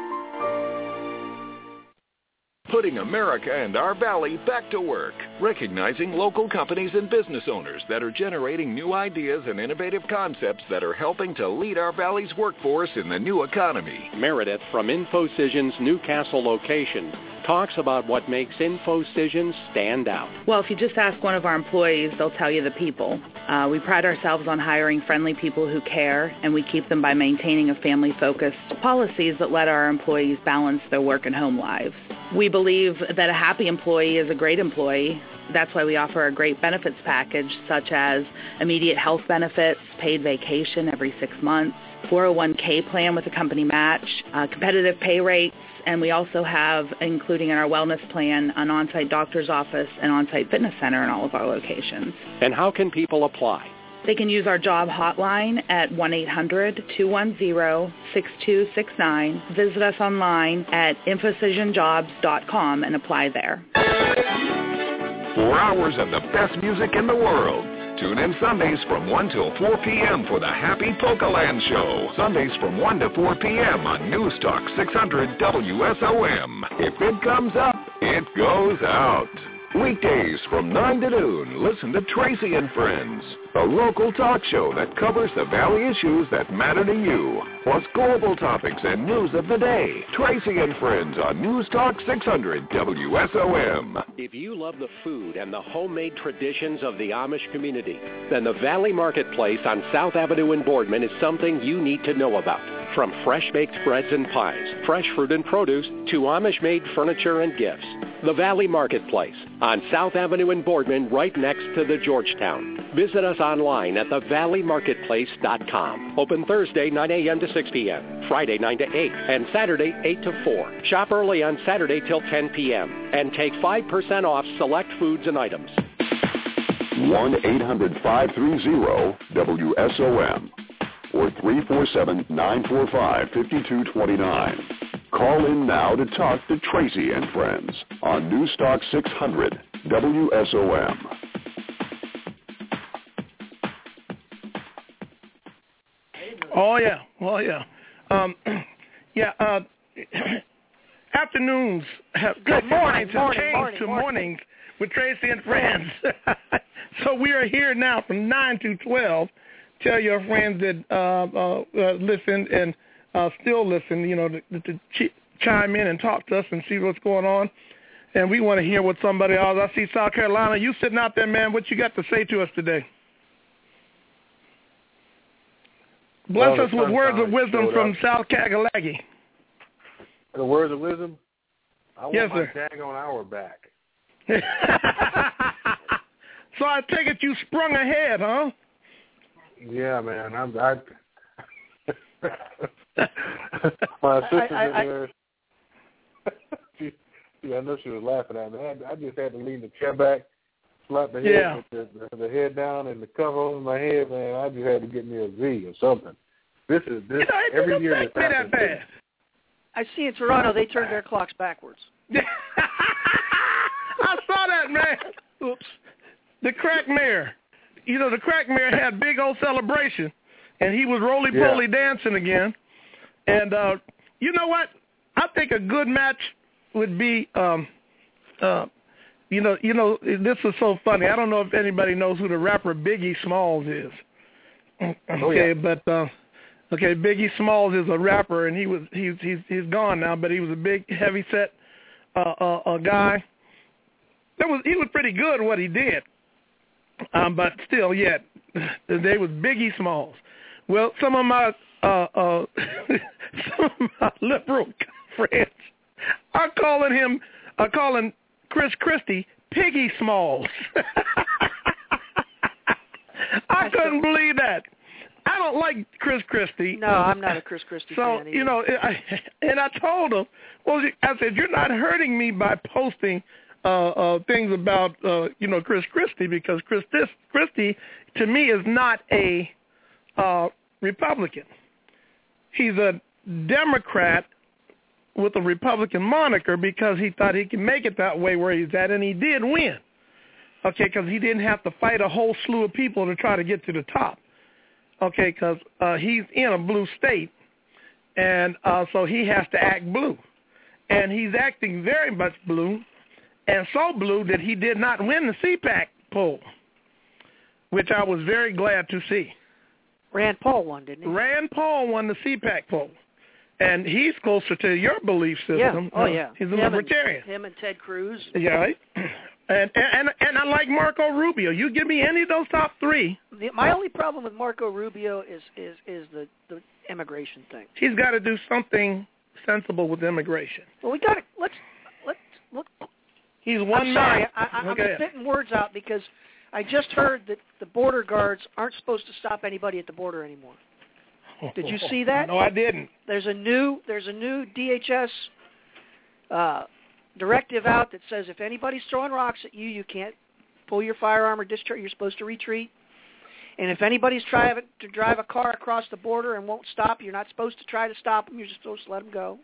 Putting America and our valley back to work, recognizing local companies and business owners that are generating new ideas and innovative concepts that are helping to lead our valley's workforce in the new economy. Meredith from InfoCision's Newcastle location talks about what makes InfoCision stand out. Well, if you just ask one of our employees, they'll tell you the people. We pride ourselves on hiring friendly people who care, and we keep them by maintaining a family-focused policies that let our employees balance their work and home lives. We believe that a happy employee is a great employee. That's why we offer a great benefits package, such as immediate health benefits, paid vacation every 6 months, 401k plan with a company match, competitive pay rates, and we also have, including in our wellness plan, an on-site doctor's office and on-site fitness center in all of our locations. And how can people apply? They can use our job hotline at 1-800-210-6269. Visit us online at infocisionjobs.com and apply there. 4 hours of the best music in the world. Tune in Sundays from 1 till 4 p.m. for the Happy Polkaland Show. Sundays from 1 to 4 p.m. on News Talk 600 WSOM. If it comes up, it goes out. Weekdays from 9 to noon, listen to Tracy and Friends, the local talk show that covers the Valley issues that matter to you, plus global topics and news of the day. Tracy and Friends on News Talk 600 WSOM. If you love the food and the homemade traditions of the Amish community, then the Valley Marketplace on South Avenue in Boardman is something you need to know about. From fresh-baked breads and pies, fresh fruit and produce, to Amish-made furniture and gifts. The Valley Marketplace on South Avenue in Boardman, right next to the Georgetown. Visit us online at thevalleymarketplace.com. Open Thursday, 9 a.m. to 6 p.m., Friday, 9 to 8, and Saturday, 8 to 4. Shop early on Saturday till 10 p.m. and take 5% off select foods and items. 1-800-530-WSOM or 347-945-5229. Call in now to talk to Tracy and Friends on News Talk 600 WSOM. Oh yeah. Afternoons good mornings have changed to mornings with Tracy and Friends. So we are here now from 9 to 12. Tell your friends that listen and still listen, to chime in and talk to us and see what's going on. And we want to hear what somebody else. I see South Carolina. You sitting out there, man. What you got to say to us today? Bless us with words of wisdom from South Kakalaki. The words of wisdom? I want my sir. daggone hour back. So I take it you sprung ahead, huh? Yeah, man. My sister's in there. I know she was laughing at me. I just had to lean the chair back, slap the head with the head down and the cover over my head, man. I just had to get me a V or something. This every year this happens. That bad. I see in Toronto they turned their clocks backwards. I saw that, man. Oops. The crack mayor. The crack mayor had big old celebration, and he was roly-poly dancing again. And you know what? I think a good match would be, this is so funny. I don't know if anybody knows who the rapper Biggie Smalls is. Biggie Smalls is a rapper, and he's gone now, but he was a big, heavy-set guy. He was pretty good at what he did. But still, they was Biggie Smalls. Well, some of my liberal friends are calling Chris Christie Piggy Smalls. I couldn't believe that. I don't like Chris Christie. No, I'm not a Chris Christie fan either. And I told him, I said, you're not hurting me by posting things about, Chris Christie, because Chris Christie, to me, is not a Republican. He's a Democrat with a Republican moniker because he thought he could make it that way where he's at, and he did win. Because he didn't have to fight a whole slew of people to try to get to the top. Because he's in a blue state, and so he has to act blue. And he's acting very much blue, and so blue that he did not win the CPAC poll, which I was very glad to see. Rand Paul won, didn't he? Rand Paul won the CPAC poll, and he's closer to your belief system. Yeah. Oh, yeah. He's a libertarian. Him and Ted Cruz. Yeah. And I like Marco Rubio. You give me any of those top three. My only problem with Marco Rubio is the immigration thing. He's got to do something sensible with immigration. Well, we got to let's. He's one man. I'm spitting words out because I just heard that the border guards aren't supposed to stop anybody at the border anymore. Did you see that? No, I didn't. There's a new DHS directive out that says if anybody's throwing rocks at you, you can't pull your firearm or discharge. You're supposed to retreat. And if anybody's trying to drive a car across the border and won't stop, you're not supposed to try to stop them. You're just supposed to let them go.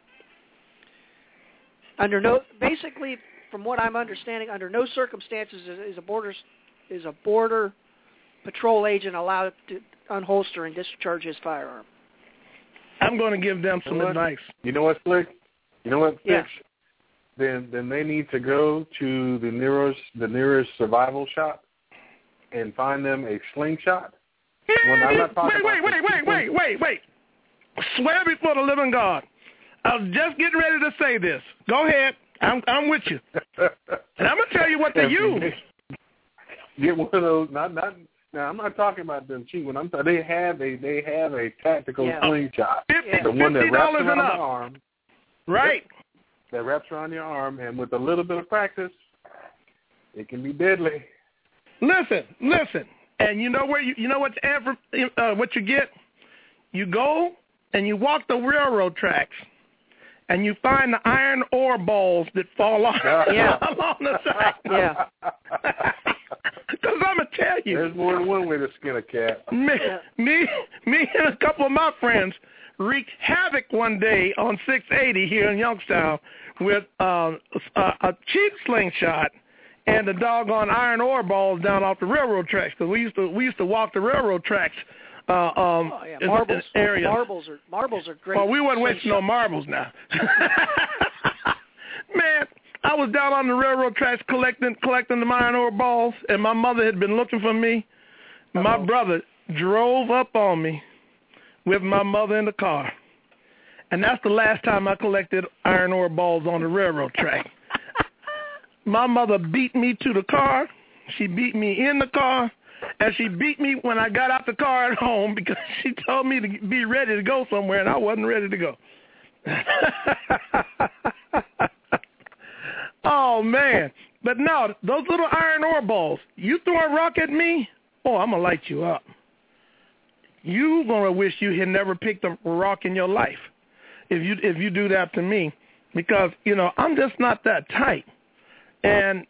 Basically, from what I'm understanding, under no circumstances is a border patrol agent allowed to unholster and discharge his firearm. I'm going to give them some advice. You know what, Slick? You know what, Fitch? Yeah. then they need to go to the nearest survival shop and find them a slingshot. Wait. Swear before the living God. I was just getting ready to say this. Go ahead. I'm with you. And I'm going to tell you what to use. Get one of those. Now, I'm not talking about them cheap. When they have a tactical slingshot. The one that wraps around the arm. Right. That wraps around your arm, and with a little bit of practice, it can be deadly. Listen. And you know what you get? You go and you walk the railroad tracks, and you find the iron ore balls that fall off along the side. Yeah. Because I'm going to tell you. There's more than one way to skin a cat. Me and a couple of my friends wreaked havoc one day on 680 here in Youngstown with a cheap slingshot and the doggone iron ore balls down off the railroad tracks, because we used to walk the railroad tracks. Marbles. Areas. Marbles are great. Well, we wasn't wasting no marbles now. Man, I was down on the railroad tracks collecting the iron ore balls, and my mother had been looking for me. My brother drove up on me with my mother in the car, and that's the last time I collected iron ore balls on the railroad track. My mother beat me to the car. She beat me in the car. And she beat me when I got out the car at home because she told me to be ready to go somewhere, and I wasn't ready to go. Oh, man. But no, those little iron ore balls, you throw a rock at me, I'm going to light you up. You're going to wish you had never picked a rock in your life if you do that to me, because, I'm just not that tight. And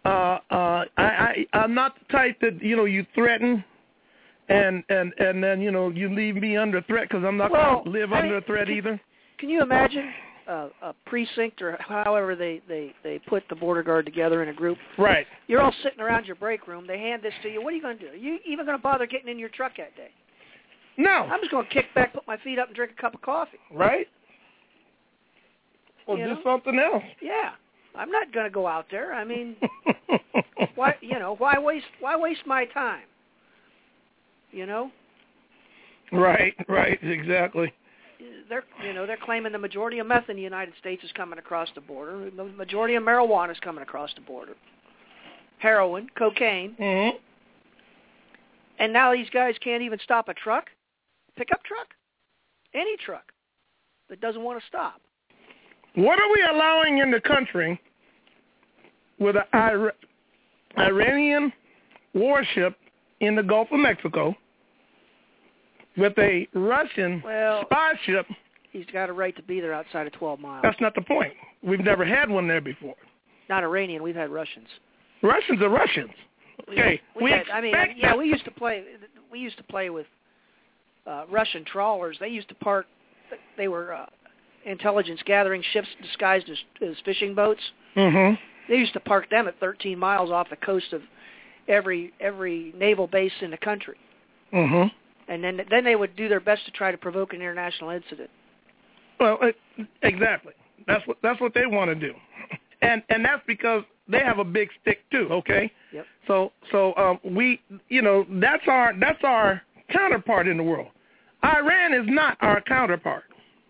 I'm not the type that, you threaten and then, you leave me under threat, because I'm not going to live under threat either. Can you imagine a precinct, or however they put the border guard together in a group? Right. You're all sitting around your break room. They hand this to you. What are you going to do? Are you even going to bother getting in your truck that day? No. I'm just going to kick back, put my feet up, and drink a cup of coffee. Right. Or do something else. Yeah. I'm not going to go out there. I mean, why waste my time? Right, exactly. They're claiming the majority of meth in the United States is coming across the border. The majority of marijuana is coming across the border. Heroin, cocaine. Mm-hmm. And now these guys can't even stop a pickup truck, any truck that doesn't want to stop. What are we allowing in the country with an Iranian warship in the Gulf of Mexico with a Russian spy ship? He's got a right to be there outside of 12 miles. That's not the point. We've never had one there before. Not Iranian. We've had Russians. Russians are Russians. Okay. We used to play. We used to play with Russian trawlers. They used to park. They were intelligence gathering ships disguised as fishing boats. Mm-hmm. They used to park them at 13 miles off the coast of every naval base in the country. Mm-hmm. And then they would do their best to try to provoke an international incident. Well, exactly. That's what they want to do, and that's because they have a big stick too. Okay. Yep. So we, that's our counterpart in the world. Iran is not our counterpart.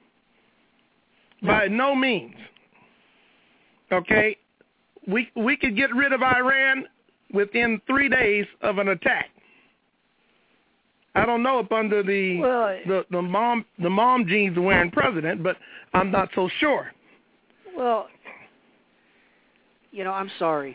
By no means. Okay? We could get rid of Iran within 3 days of an attack. I don't know if under the mom jeans wearing president, but I'm not so sure. Well, I'm sorry.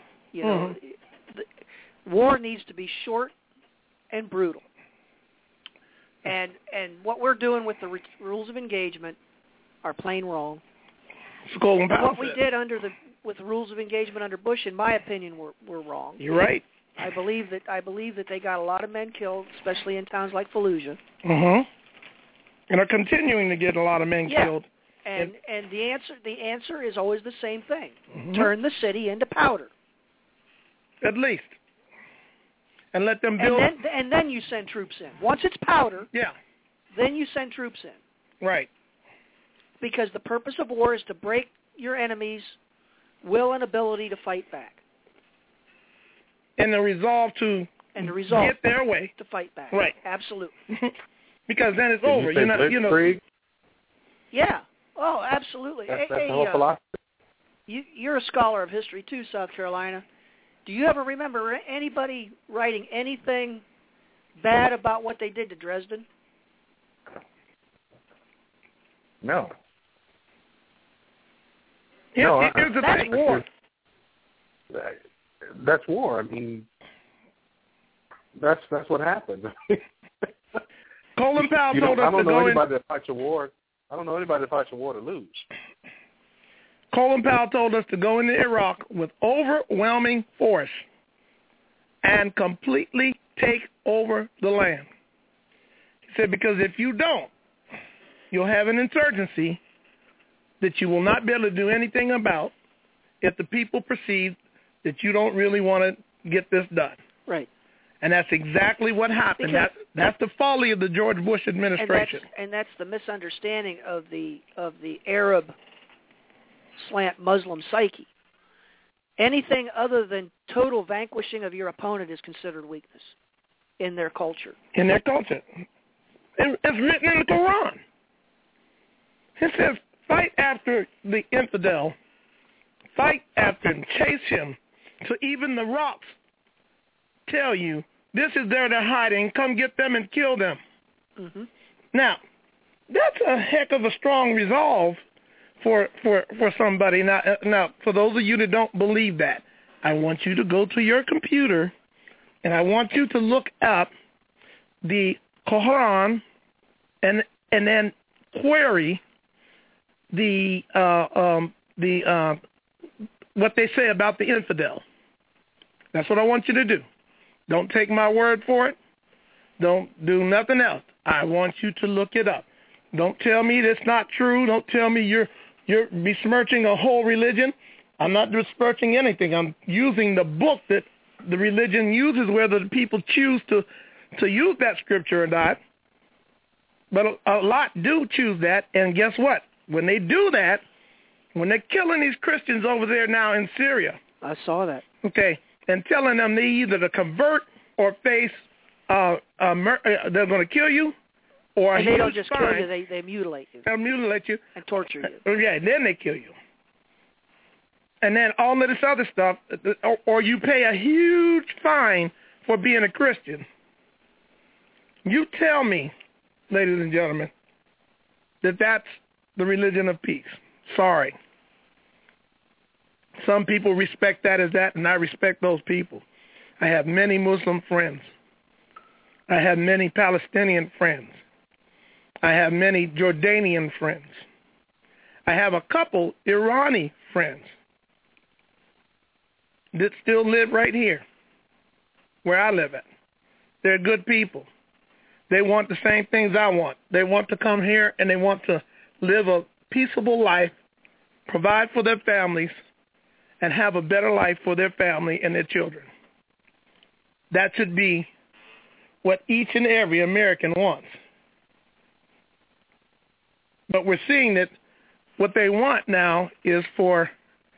War needs to be short and brutal. And what we're doing with the rules of engagement are plain wrong. What we did with the rules of engagement under Bush, in my opinion, were wrong. You're right. I believe that they got a lot of men killed, especially in towns like Fallujah. Mm-hmm. And are continuing to get a lot of men killed. And the answer is always the same thing: mm-hmm. turn the city into powder. At least. And let them build. And then you send troops in. Once it's powder, then you send troops in. Right. Because the purpose of war is to break your enemy's will and ability to fight back. And the resolve to get their way. To fight back. Right. Absolutely. Because then it's over. You know. Yeah. Oh, absolutely. That's the whole philosophy. You're a scholar of history too, South Carolina. Do you ever remember anybody writing anything bad about what they did to Dresden? No. That's war. That's war. I mean, that's what happened. Colin Powell told us I don't to know go anybody that fights a war. I don't know anybody that fights a war to lose. Colin Powell told us to go into Iraq with overwhelming force and completely take over the land. He said, because if you don't, you'll have an insurgency that you will not be able to do anything about if the people perceive that you don't really want to get this done. Right. And that's exactly what happened. That's the folly of the George Bush administration. And that's the misunderstanding of the Arab slant Muslim psyche. Anything other than total vanquishing of your opponent is considered weakness in their culture. In their culture. It's written in the Quran. It says, fight after the infidel, fight after him, chase him, so even the rocks tell you, this is there they're hiding, come get them and kill them. Mm-hmm. Now, that's a heck of a strong resolve for somebody. Now, for those of you that don't believe that, I want you to go to your computer and I want you to look up the Quran and then query the what they say about the infidel. That's what I want you to do. Don't take my word for it. Don't do nothing else. I want you to look it up. Don't tell me that's not true. Don't tell me you're besmirching a whole religion. I'm not besmirching anything. I'm using the book that the religion uses, whether the people choose to use that scripture or not. But a lot do choose that, and guess what? When they do that, when they're killing these Christians over there now in Syria. I saw that. Okay. And telling them they either to convert or face, they're going to kill you, or and they don't just kill you; they mutilate you. They'll mutilate you and torture you. Yeah, and then they kill you. And then all of this other stuff, or you pay a huge fine for being a Christian. You tell me, ladies and gentlemen, that that's the religion of peace. Sorry. Some people respect that as that, and I respect those people. I have many Muslim friends. I have many Palestinian friends. I have many Jordanian friends. I have a couple Irani friends that still live right here where I live at. They're good people. They want the same things I want. They want to come here and they want to live a peaceable life, provide for their families, and have a better life for their family and their children. That should be what each and every American wants. But we're seeing that what they want now is to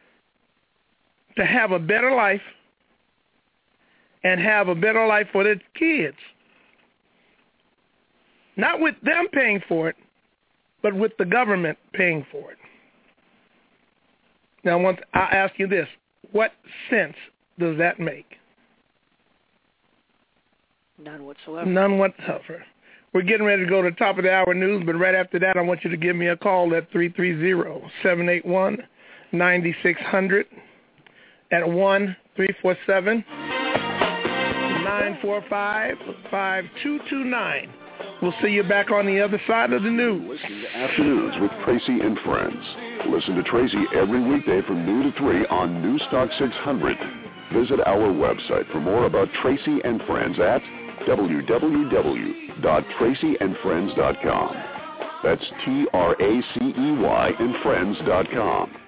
have a better life and have a better life for their kids. Not with them paying for it, but with the government paying for it. Now, I'll ask you this. What sense does that make? None whatsoever. None whatsoever. We're getting ready to go to the top of the hour news, but right after that, I want you to give me a call at 330-781-9600 at 1-347-945-5229. We'll see you back on the other side of the news. Listen to Afternoons with Tracy and Friends. Listen to Tracy every weekday from noon to 3 on Newstalk 600. Visit our website for more about Tracy and Friends at www.tracyandfriends.com. That's TRACEY and friends.com.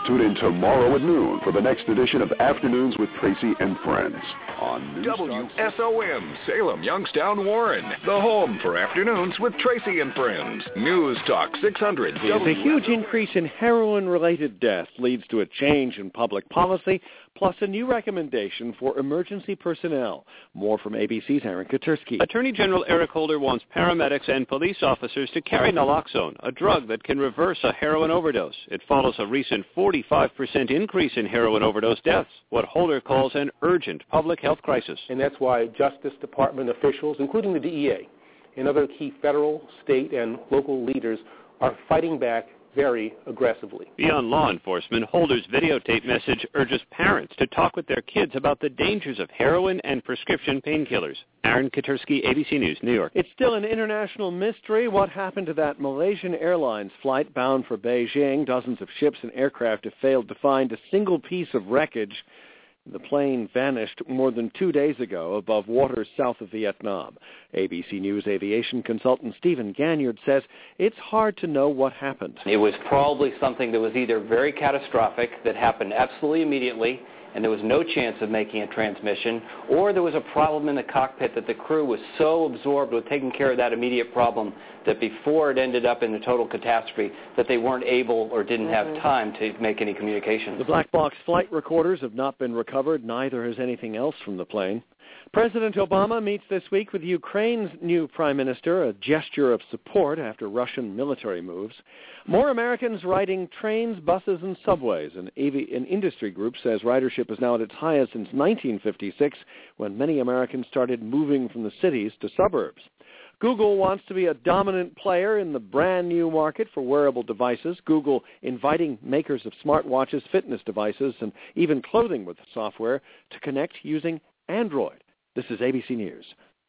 Tune in tomorrow at noon for the next edition of Afternoons with Tracy and Friends on News WSOM, Salem, Youngstown, Warren. The home for Afternoons with Tracy and Friends. News Talk 600. The huge increase in heroin-related deaths leads to a change in public policy, plus a new recommendation for emergency personnel. More from ABC's Aaron Katersky. Attorney General Eric Holder wants paramedics and police officers to carry naloxone, a drug that can reverse a heroin overdose. It follows a recent 45% increase in heroin overdose deaths, what Holder calls an urgent public health crisis. And that's why Justice Department officials, including the DEA, and other key federal, state, and local leaders are fighting back very aggressively. Beyond law enforcement, Holder's videotape message urges parents to talk with their kids about the dangers of heroin and prescription painkillers. Aaron Katersky, ABC News, New York. It's still an international mystery what happened to that Malaysian Airlines flight bound for Beijing. Dozens of ships and aircraft have failed to find a single piece of wreckage. The plane vanished more than 2 days ago above waters south of Vietnam. ABC News aviation consultant Stephen Ganyard says it's hard to know what happened. It was probably something that was either very catastrophic, that happened absolutely immediately, and there was no chance of making a transmission, or there was a problem in the cockpit that the crew was so absorbed with taking care of that immediate problem that before it ended up in the total catastrophe that they weren't able or didn't have time to make any communications. The black box flight recorders have not been recovered. Neither has anything else from the plane. President Obama meets this week with Ukraine's new prime minister, a gesture of support after Russian military moves. More Americans riding trains, buses, and subways. An industry group says ridership is now at its highest since 1956, when many Americans started moving from the cities to suburbs. Google wants to be a dominant player in the brand-new market for wearable devices. Google inviting makers of smartwatches, fitness devices, and even clothing with software to connect using Android. This is ABC News.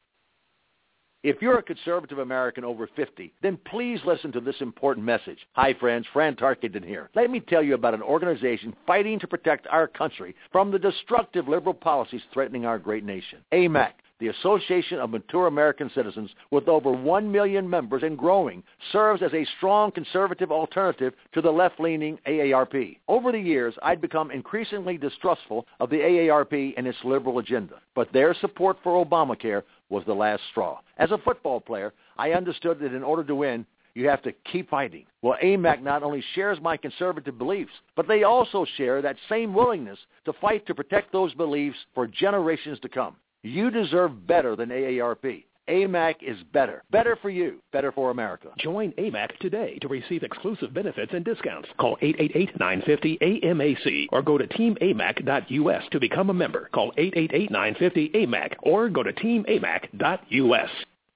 If you're a conservative American over 50, then please listen to this important message. Hi, friends. Fran Tarkenton here. Let me tell you about an organization fighting to protect our country from the destructive liberal policies threatening our great nation. AMAC, the Association of Mature American Citizens, with over 1 million members and growing, serves as a strong conservative alternative to the left-leaning AARP. Over the years, I'd become increasingly distrustful of the AARP and its liberal agenda, but their support for Obamacare was the last straw. As a football player, I understood that in order to win, you have to keep fighting. Well, AMAC not only shares my conservative beliefs, but they also share that same willingness to fight to protect those beliefs for generations to come. You deserve better than AARP. AMAC is better. Better for you. Better for America. Join AMAC today to receive exclusive benefits and discounts. Call 888-950-AMAC or go to teamamac.us to become a member. Call 888-950-AMAC or go to teamamac.us.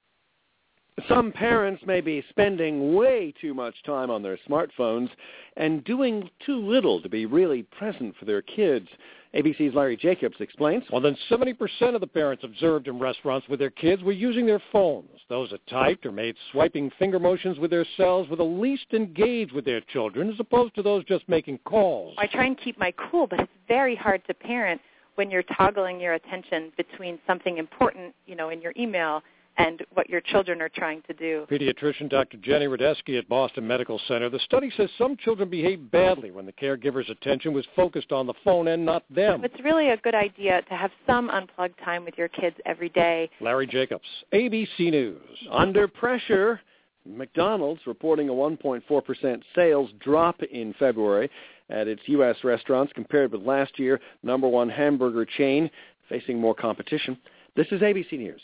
Some parents may be spending way too much time on their smartphones and doing too little to be really present for their kids. ABC's Larry Jacobs explains. More than 70% of the parents observed in restaurants with their kids were using their phones. Those that typed or made swiping finger motions with their cells were the least engaged with their children as opposed to those just making calls. I try and keep my cool, but it's very hard to parent when you're toggling your attention between something important, in your email and what your children are trying to do. Pediatrician Dr. Jenny Radesky at Boston Medical Center. The study says some children behave badly when the caregiver's attention was focused on the phone and not them. It's really a good idea to have some unplugged time with your kids every day. Larry Jacobs, ABC News. Under pressure, McDonald's reporting a 1.4% sales drop in February at its U.S. restaurants compared with last year. Number one hamburger chain facing more competition. This is ABC News.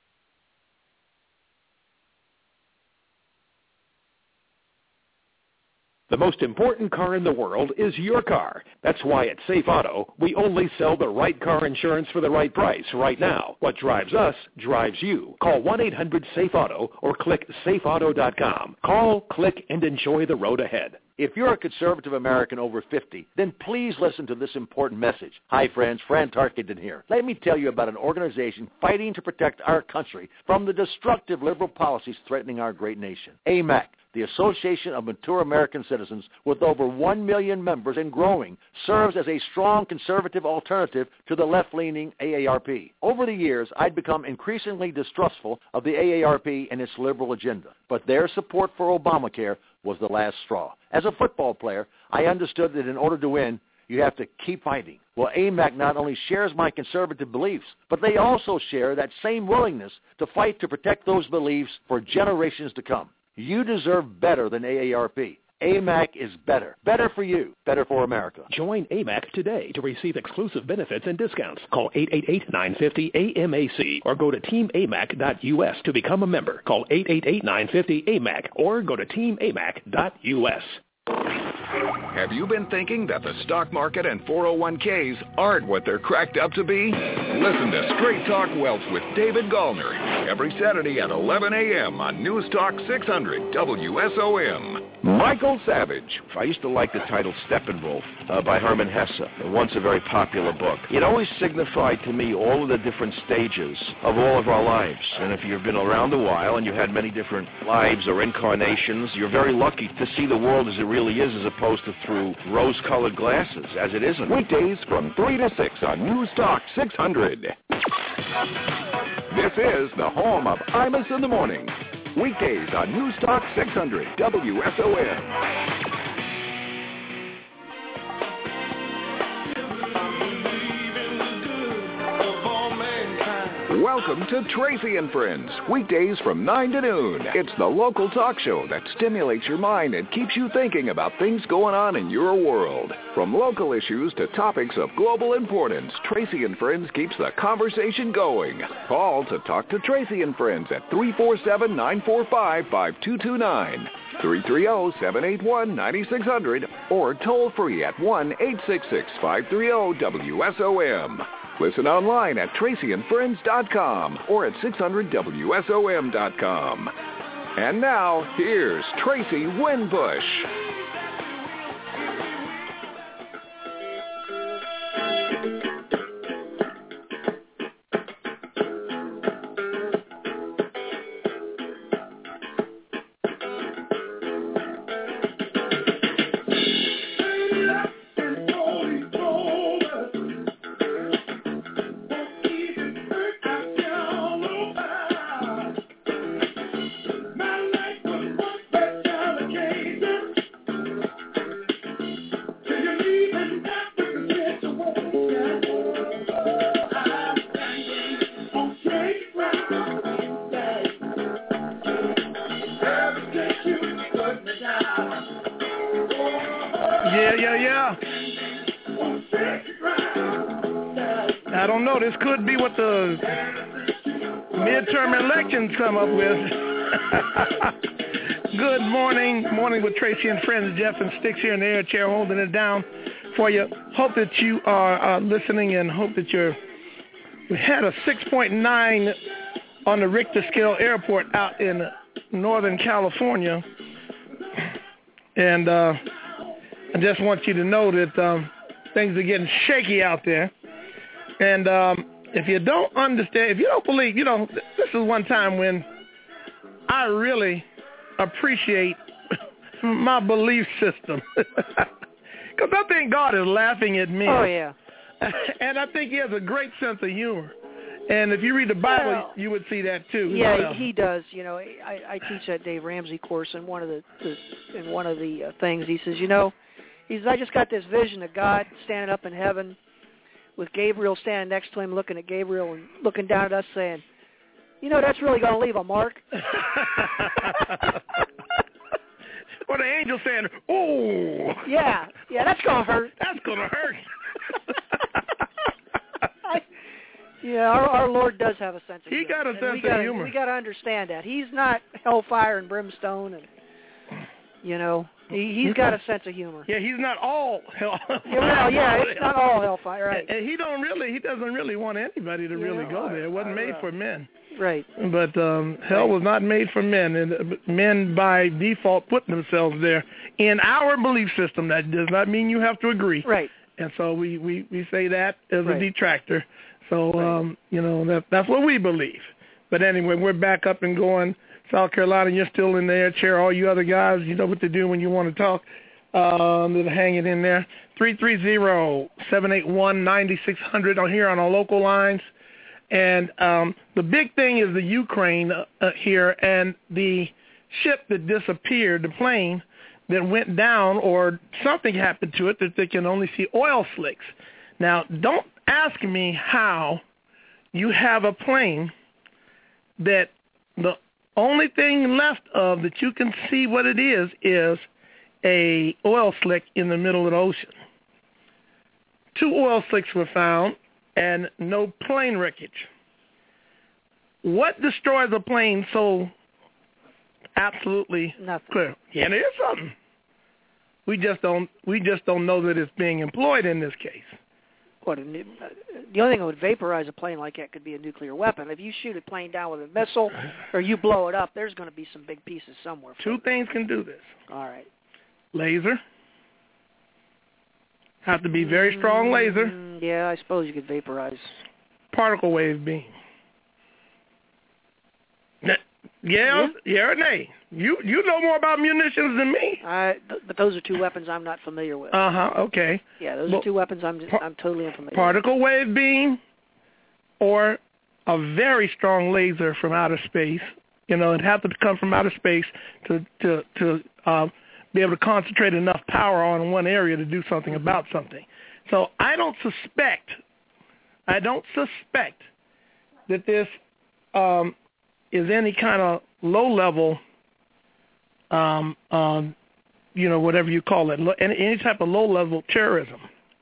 The most important car in the world is your car. That's why at Safe Auto, we only sell the right car insurance for the right price right now. What drives us drives you. Call 1-800-SAFE-AUTO or click safeauto.com. Call, click, and enjoy the road ahead. If you're a conservative American over 50, then please listen to this important message. Hi, friends. Fran Tarkenton here. Let me tell you about an organization fighting to protect our country from the destructive liberal policies threatening our great nation. AMAC, the Association of Mature American Citizens, with over 1 million members and growing, serves as a strong conservative alternative to the left-leaning AARP. Over the years, I'd become increasingly distrustful of the AARP and its liberal agenda, but their support for Obamacare was the last straw. As a football player, I understood that in order to win, you have to keep fighting. Well, AMAC not only shares my conservative beliefs, but they also share that same willingness to fight to protect those beliefs for generations to come. You deserve better than AARP. AMAC is better. Better for you. Better for America. Join AMAC today to receive exclusive benefits and discounts. Call 888-950-AMAC or go to teamamac.us to become a member. Call 888-950-AMAC or go to teamamac.us. Have you been thinking that the stock market and 401ks aren't what they're cracked up to be? Listen to Straight Talk Wealth with David Gallner every Saturday at 11 a.m. on News Talk 600 WSOM. Michael Savage. I used to like the title Steppenwolf by Hermann Hesse, once a very popular book. It always signified to me all of the different stages of all of our lives. And if you've been around a while and you had many different lives or incarnations, you're very lucky to see the world as it really is as opposed to through rose-colored glasses, as it isn't. Weekdays from 3 to 6 on News Talk 600. This is the home of Imus in the Morning. Weekdays on News Talk 600 WSOM. Welcome to Tracy and Friends, weekdays from 9 to noon. It's the local talk show that stimulates your mind and keeps you thinking about things going on in your world. From local issues to topics of global importance, Tracy and Friends keeps the conversation going. Call to talk to Tracy and Friends at 347-945-5229, 330-781-9600, or toll free at 1-866-530-WSOM. Listen online at tracyandfriends.com or at 600WSOM.com. And now, here's Tracy Winbush. I don't know. This could be what the midterm elections come up with. Good morning. Morning with Tracy and Friends. Jeff and Sticks here in the air chair holding it down for you. Hope that you are listening and hope that we had a 6.9 on the Richter scale airport out in Northern California. And I just want you to know that things are getting shaky out there. And if you don't understand, if you don't believe, this is one time when I really appreciate my belief system. Because I think God is laughing at me. Oh, yeah. And I think he has a great sense of humor. And if you read the Bible, you would see that too. Yeah, he does. I teach that Dave Ramsey course, and one of the things he says, I just got this vision of God standing up in heaven with Gabriel standing next to him, looking at Gabriel and looking down at us, saying, that's really going to leave a mark. Or the angel saying, "Oh, yeah, that's going to hurt. That's going to hurt." Our Lord does have a sense of humor. He got a sense of humor. We got to understand that. He's not hellfire and brimstone, and he's got a sense of humor. Yeah, he's not all hellfire. It's not all hellfire, right? And he doesn't really want anybody to really go there. It wasn't made for men. Right. But hell was not made for men, and men by default put themselves there in our belief system. That does not mean you have to agree. Right. And so we say that as a detractor. So, that's what we believe. But anyway, we're back up and going. South Carolina, you're still in the air chair. All you other guys, you know what to do when you want to talk. Hang it in there. 330-781-9600 on here on our local lines. And the big thing is the Ukraine here and the ship that disappeared, the plane that went down or something happened to it that they can only see oil slicks. Now, don't ask me how you have a plane that the only thing left of that you can see what it is a oil slick in the middle of the ocean. 2 oil slicks were found and no plane wreckage. What destroys a plane so absolutely nothing clear? Yeah, there's something. We just don't know that it's being employed in this case. The only thing that would vaporize a plane like that could be a nuclear weapon. If you shoot a plane down with a missile or you blow it up, there's going to be some big pieces somewhere. 2 things can do this. All right. Laser. Have to be very strong laser. Yeah, I suppose you could vaporize. Particle wave beam. Yeah or nay? You know more about munitions than me. But those are 2 weapons I'm not familiar with. Okay. Yeah, those are 2 weapons I'm totally unfamiliar particle wave beam or a very strong laser from outer space. You know, it'd have to come from outer space to be able to concentrate enough power on one area to do something about something. So I don't suspect that this is any kind of low-level, whatever you call it, any type of low-level terrorism.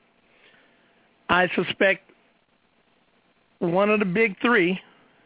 I suspect one of the big 3,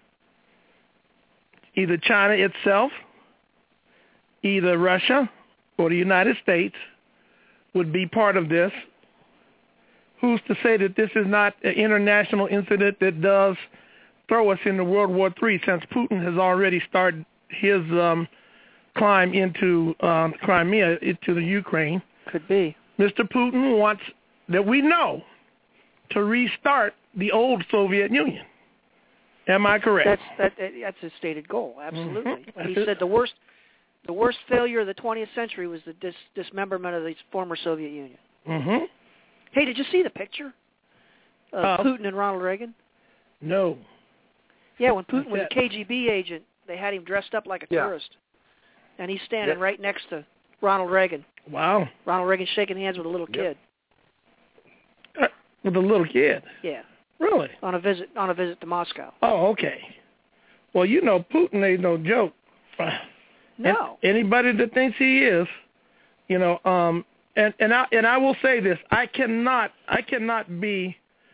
either China itself, either Russia, or the United States, would be part of this. Who's to say that this is not an international incident that does throw us into World War III, since Putin has already started his climb into Crimea, into the Ukraine? Could be. Mr. Putin wants, that we know, to restart the old Soviet Union. Am I correct? That's his stated goal, absolutely. He said the worst failure of the 20th century was the dismemberment of the former Soviet Union. Mm-hmm. Hey, did you see the picture of Putin and Ronald Reagan? No. Yeah, when Putin was a KGB agent, they had him dressed up like a tourist. And he's standing right next to Ronald Reagan. Wow. Ronald Reagan shaking hands with a little kid. With a little kid? Yeah. Really? On a visit to Moscow. Oh, okay. Well, you know, Putin ain't no joke. No. Anybody that thinks he is, and I will say this: I cannot be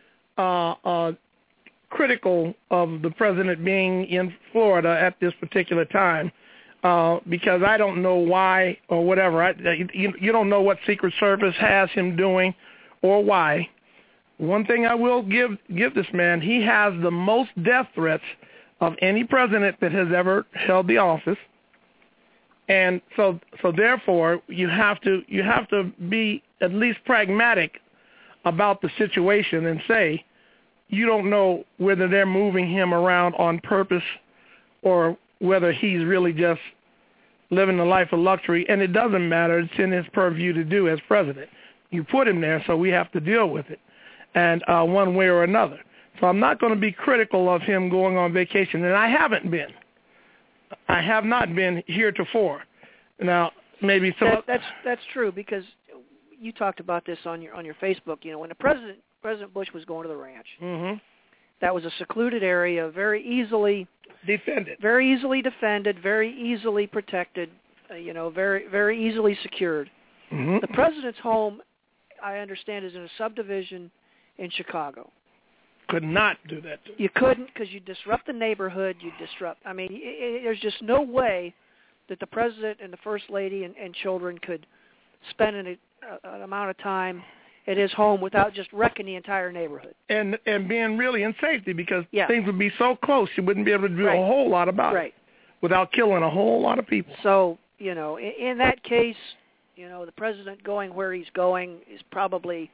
critical of the president being in Florida at this particular time because I don't know why or whatever. You don't know what Secret Service has him doing or why. One thing I will give this man: he has the most death threats of any president that has ever held the office. And so therefore, you have to be at least pragmatic about the situation and say you don't know whether they're moving him around on purpose or whether he's really just living the life of luxury. And it doesn't matter; it's in his purview to do as president. You put him there, so we have to deal with it, and one way or another. So I'm not going to be critical of him going on vacation, and I haven't been. I have not been heretofore. Now, maybe some. That's true, because you talked about this on your Facebook. You know, when President Bush was going to the ranch, mm-hmm. that was a secluded area, very easily defended, very easily protected. Very very easily secured. Mm-hmm. The president's home, I understand, is in a subdivision in Chicago. Could not do that. You couldn't, because you disrupt the neighborhood. There's just no way that the president and the first lady and children could spend an amount of time at his home without just wrecking the entire neighborhood. And being really in safety, because things would be so close, you wouldn't be able to do a whole lot about it without killing a whole lot of people. So, in that case, the president going where he's going is probably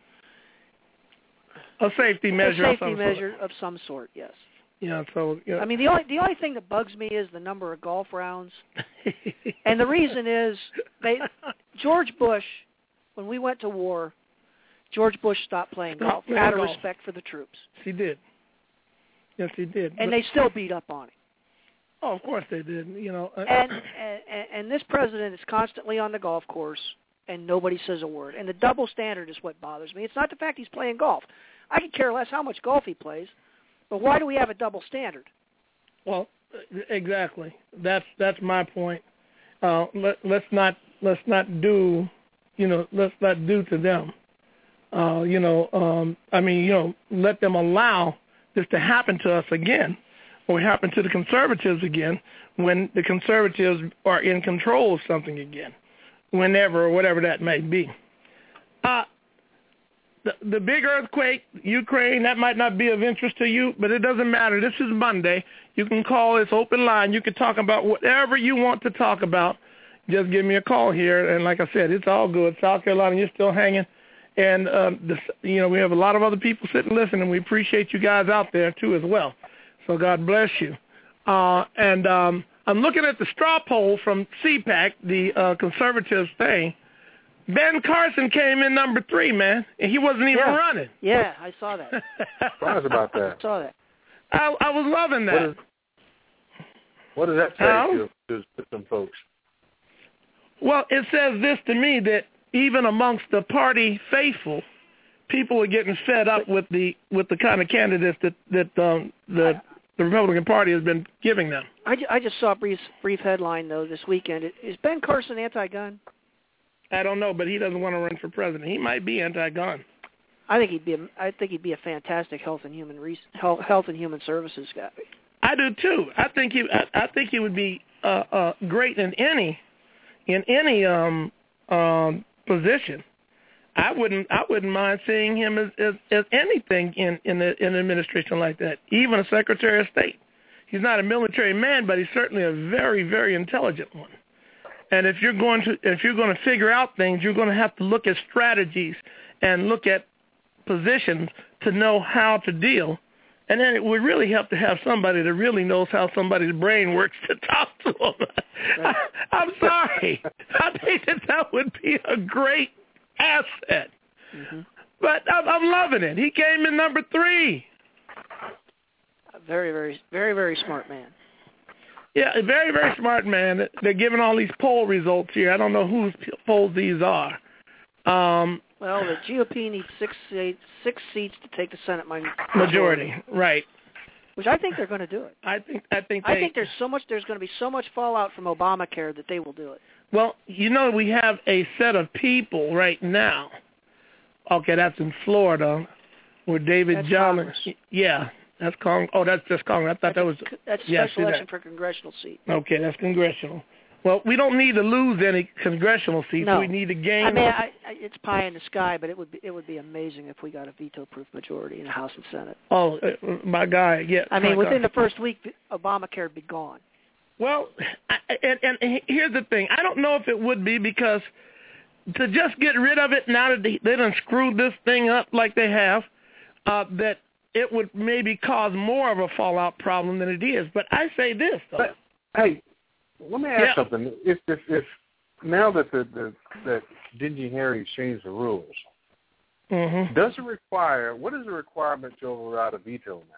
a safety measure. Of some sort, yes. Yeah. So. Yeah. I mean, the only thing that bugs me is the number of golf rounds, and the reason is George Bush, when we went to war, George Bush stopped playing golf out of respect for the troops. He did. Yes, he did. And they still beat up on him. Oh, of course they did. And this president is constantly on the golf course, and nobody says a word. And the double standard is what bothers me. It's not the fact he's playing golf. I could care less how much golf he plays, but why do we have a double standard? Well, exactly. That's my point. Let's not do to them. Let them allow this to happen to us again, or happen to the conservatives again, when the conservatives are in control of something again, whenever or whatever that may be. The big earthquake, Ukraine, that might not be of interest to you, but it doesn't matter. This is Monday. You can call this open line. You can talk about whatever you want to talk about. Just give me a call here. And like I said, it's all good. South Carolina, you're still hanging. And, we have a lot of other people sitting listening. We appreciate you guys out there, too, as well. So God bless you. I'm looking at the straw poll from CPAC, the conservatives thing. Ben Carson came in number 3, man, and he wasn't even running. Yeah, I saw that. Surprised about that. I saw that. I was loving that. What does that say to some folks? Well, it says this to me, that even amongst the party faithful, people are getting fed up with the kind of candidates that the Republican Party has been giving them. I just saw a brief headline though this weekend. Is Ben Carson anti-gun? I don't know, but he doesn't want to run for president. He might be anti-gun. I think he'd be a fantastic health and human services guy. I do too. I think he would be great in any position. I wouldn't mind seeing him as anything in an administration like that. Even a Secretary of State. He's not a military man, but he's certainly a very, very intelligent one. And if you're going to figure out things, you're going to have to look at strategies and look at positions to know how to deal. And then it would really help to have somebody that really knows how somebody's brain works to talk to them. I'm sorry. I think that would be a great asset. Mm-hmm. But I'm loving it. He came in number 3. A very, very, very, very smart man. Yeah, a very, very smart man. They're giving all these poll results here. I don't know whose polls these are. Well, the GOP needs 6 seats to take the Senate majority. Right. Which I think they're going to do it. I think there's going to be so much fallout from Obamacare that they will do it. Well, we have a set of people right now. Okay, that's in Florida, where David John. Yeah. That's Congress. Oh, that's just Congress. I thought that was... That's special election for congressional seat. Okay, that's congressional. Well, we don't need to lose any congressional seats. No. We need to gain... I mean, it's pie in the sky, but it would be amazing if we got a veto-proof majority in the House and Senate. Oh, my guy, yeah. I mean, within the first week, Obamacare would be gone. Well, and here's the thing. I don't know if it would be, because to just get rid of it now that they done screwed this thing up like they have, that it would maybe cause more of a fallout problem than it is. But I say this, though. But, hey, let me ask something. If now that that Dingy Harry's changed the rules, mm-hmm. What is the requirement to override a veto now?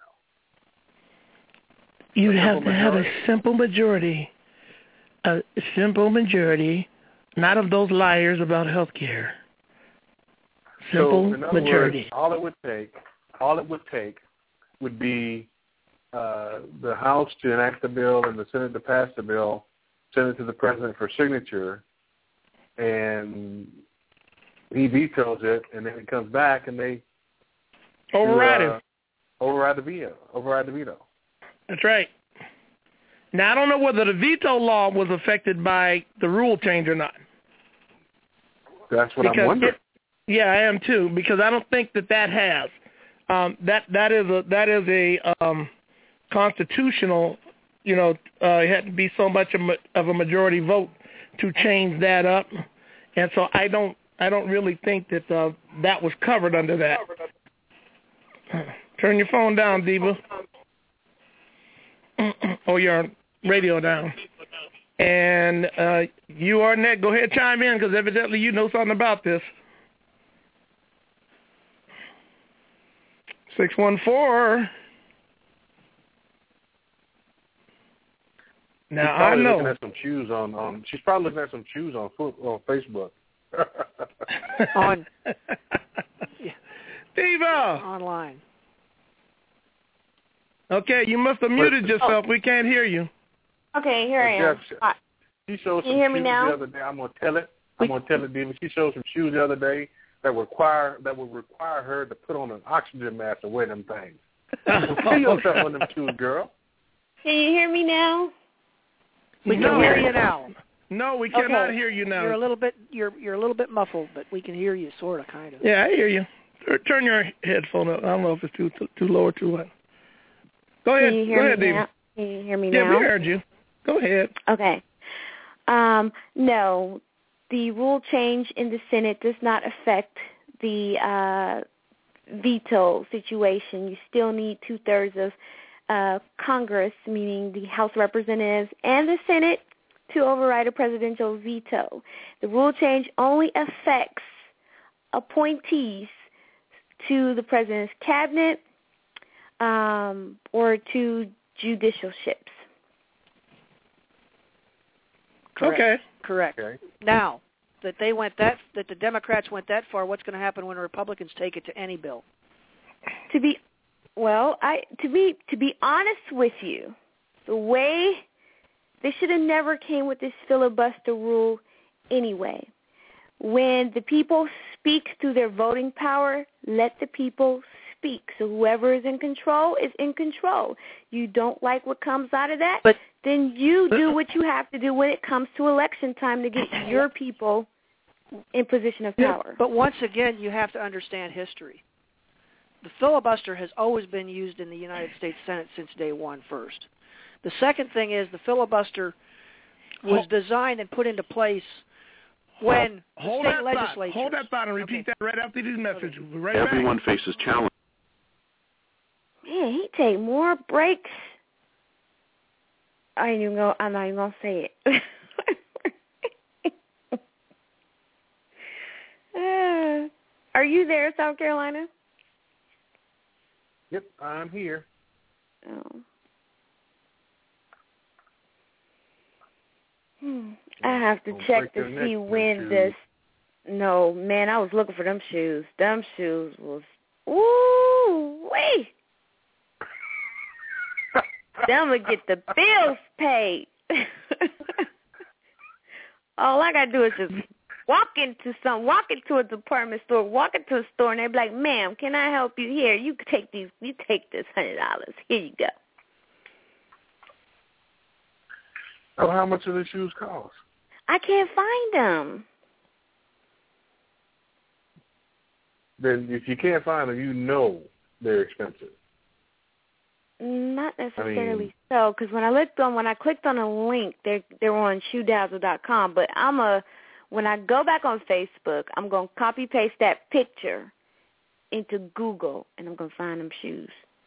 You'd have to have a simple majority. A simple majority, not of those liars about health care. Simple so, in other majority. Words, all it would take would be the House to enact the bill and the Senate to pass the bill, send it to the President for signature, and he vetoes it, and then it comes back and they override the veto. That's right. Now, I don't know whether the veto law was affected by the rule change or not. That's what I'm wondering. Yeah, I am too, because I don't think that has. That is a constitutional. It had to be so much of a majority vote to change that up, and so I don't really think that that was covered under that. Turn your phone down, Diva, or your radio down. And you are next. Go ahead, chime in, because evidently you know something about this. 614. Now I know. Looking at some shoes on. She's probably looking at some shoes on Facebook. On. Diva. Online. Okay, you must have muted yourself. We can't hear you. Okay, here I am. She showed some you hear me shoes now? the other day. I'm gonna tell it, Diva. She showed some shoes the other day that would require her to put on an oxygen mask to wear them things. Kill yourself on them shoes, girl. Can you hear me now? We can hear you now. No, we cannot hear you now. You're a little bit muffled, but we can hear you, sort of, kind of. Yeah, I hear you. Turn your headphone up. I don't know if it's too low or too high. Go ahead. Go ahead, Diva. Can you hear me now? Yeah, we heard you. Go ahead. Okay. No, the rule change in the Senate does not affect the veto situation. You still need 2/3 of Congress, meaning the House of Representatives and the Senate, to override a presidential veto. The rule change only affects appointees to the president's cabinet or to judicialships. Correct. Okay. Now that the Democrats went that far, what's going to happen when the Republicans take it to any bill? To be honest with you, the way they should have never came with this filibuster rule anyway. When the people speak through their voting power, let the people speak. So whoever is in control is in control. You don't like what comes out of that, then you do what you have to do when it comes to election time to get your people in position of power. But once again, you have to understand history. The filibuster has always been used in the United States Senate since day one first. The second thing is the filibuster was designed and put into place when the state legislature... Hold that thought and repeat that right after these messages. Right Everyone back. faces challenge. Man, he take more breaks. I'm not even gonna say it. Are you there, South Carolina? Yep, I'm here. Oh. I have to check to see when this. No, man, I was looking for them shoes. Them shoes was wait. Them would get the bills paid. All I gotta do is just walk into a department store, walk into a store, and they be like, "Ma'am, can I help you? Here, you take these. You take this $100. Here you go." Oh, how much do the shoes cost? I can't find them. Then if you can't find them, you know they're expensive. Not necessarily so, because when I clicked on a link, they were on shoedazzle.com. But when I go back on Facebook, I'm gonna copy paste that picture into Google, and I'm gonna find them shoes.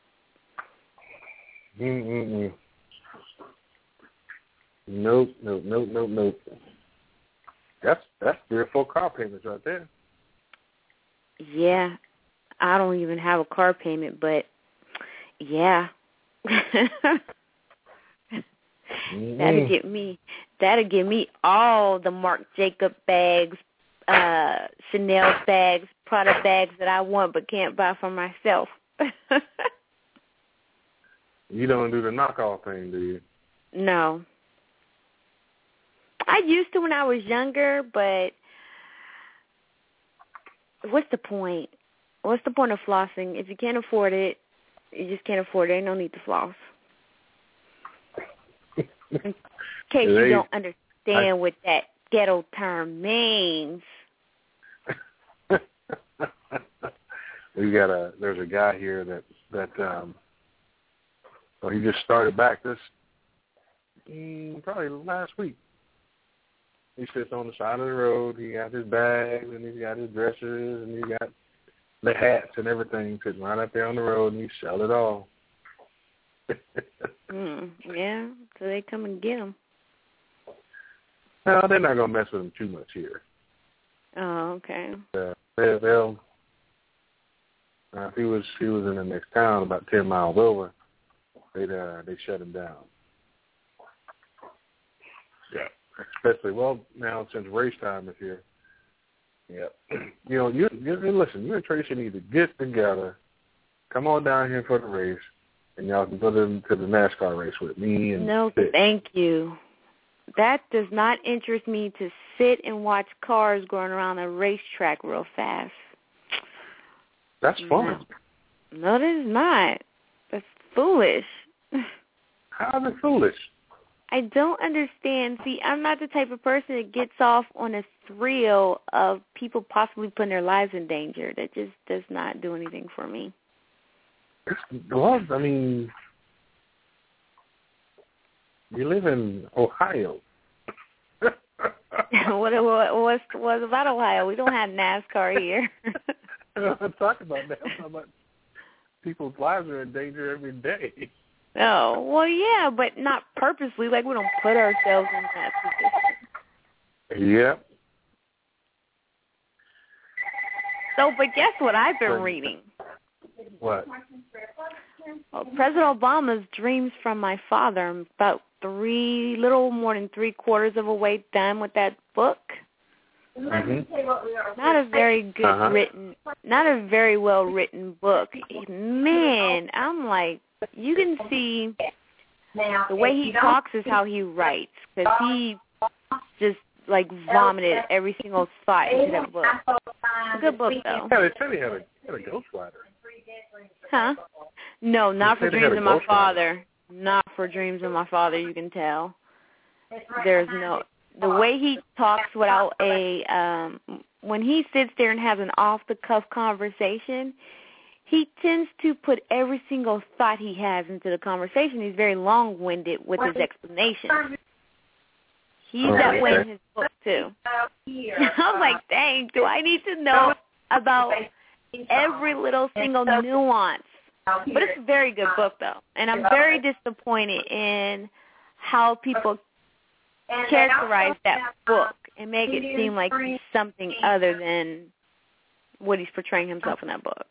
Nope. That's 3 or 4 car payments right there. Yeah, I don't even have a car payment, but yeah. That'll get me all the Marc Jacob bags, Chanel bags, Prada bags that I want but can't buy for myself. You don't do the knockoff thing, do you? No. I used to when I was younger, but what's the point? What's the point of flossing? If you can't afford it, you just can't afford it. Ain't no need to floss. In case you don't understand what that ghetto term means. There's a guy here that he just started back this probably last week. He sits on the side of the road. He got his bags and he's got his dressers and he got the hats and everything sitting right up there on the road, and he sell it all. Yeah, so they come and get them. No, they're not gonna mess with them too much here. Oh, okay. They'll. If he was in the next town, about 10 miles over, they shut him down. Yeah, especially now since race time is here. Yeah, you listen. You and Tracy need to get together. Come on down here for the race, and y'all can go to the NASCAR race with me. And no, thank you. That does not interest me to sit and watch cars going around a racetrack real fast. That's fun. No, that is not. That's foolish. How is it foolish? I don't understand. See, I'm not the type of person that gets off on a thrill of people possibly putting their lives in danger. That just does not do anything for me. Well, I mean, you live in Ohio. What's about Ohio? We don't have NASCAR here. I'm talking about NASCAR, but people's lives are in danger every day. Oh, well, yeah, but not purposely. Like, we don't put ourselves in that position. Yep. So, but guess what I've been reading? What? Well, President Obama's Dreams from My Father. I'm about little more than 3/4 of a way done with that book. Mm-hmm. Not a very good written, not a very well written book. Man, I'm like, you can see the way he talks is how he writes, because he just like vomited every single thought into that book. It's a good book, though. Yeah, they said he had a ghostwriter. Huh? No, not for Dreams of My Father. Not for Dreams of My Father, you can tell. There's no... The way he talks without when he sits there and has an off-the-cuff conversation, he tends to put every single thought he has into the conversation. He's very long-winded with his explanation. He's that way in his book, too. I'm like, dang, do I need to know about every little single nuance? But it's a very good book, though. And I'm very disappointed in how people characterize that book and make it seem like he's something other than what he's portraying himself in that book.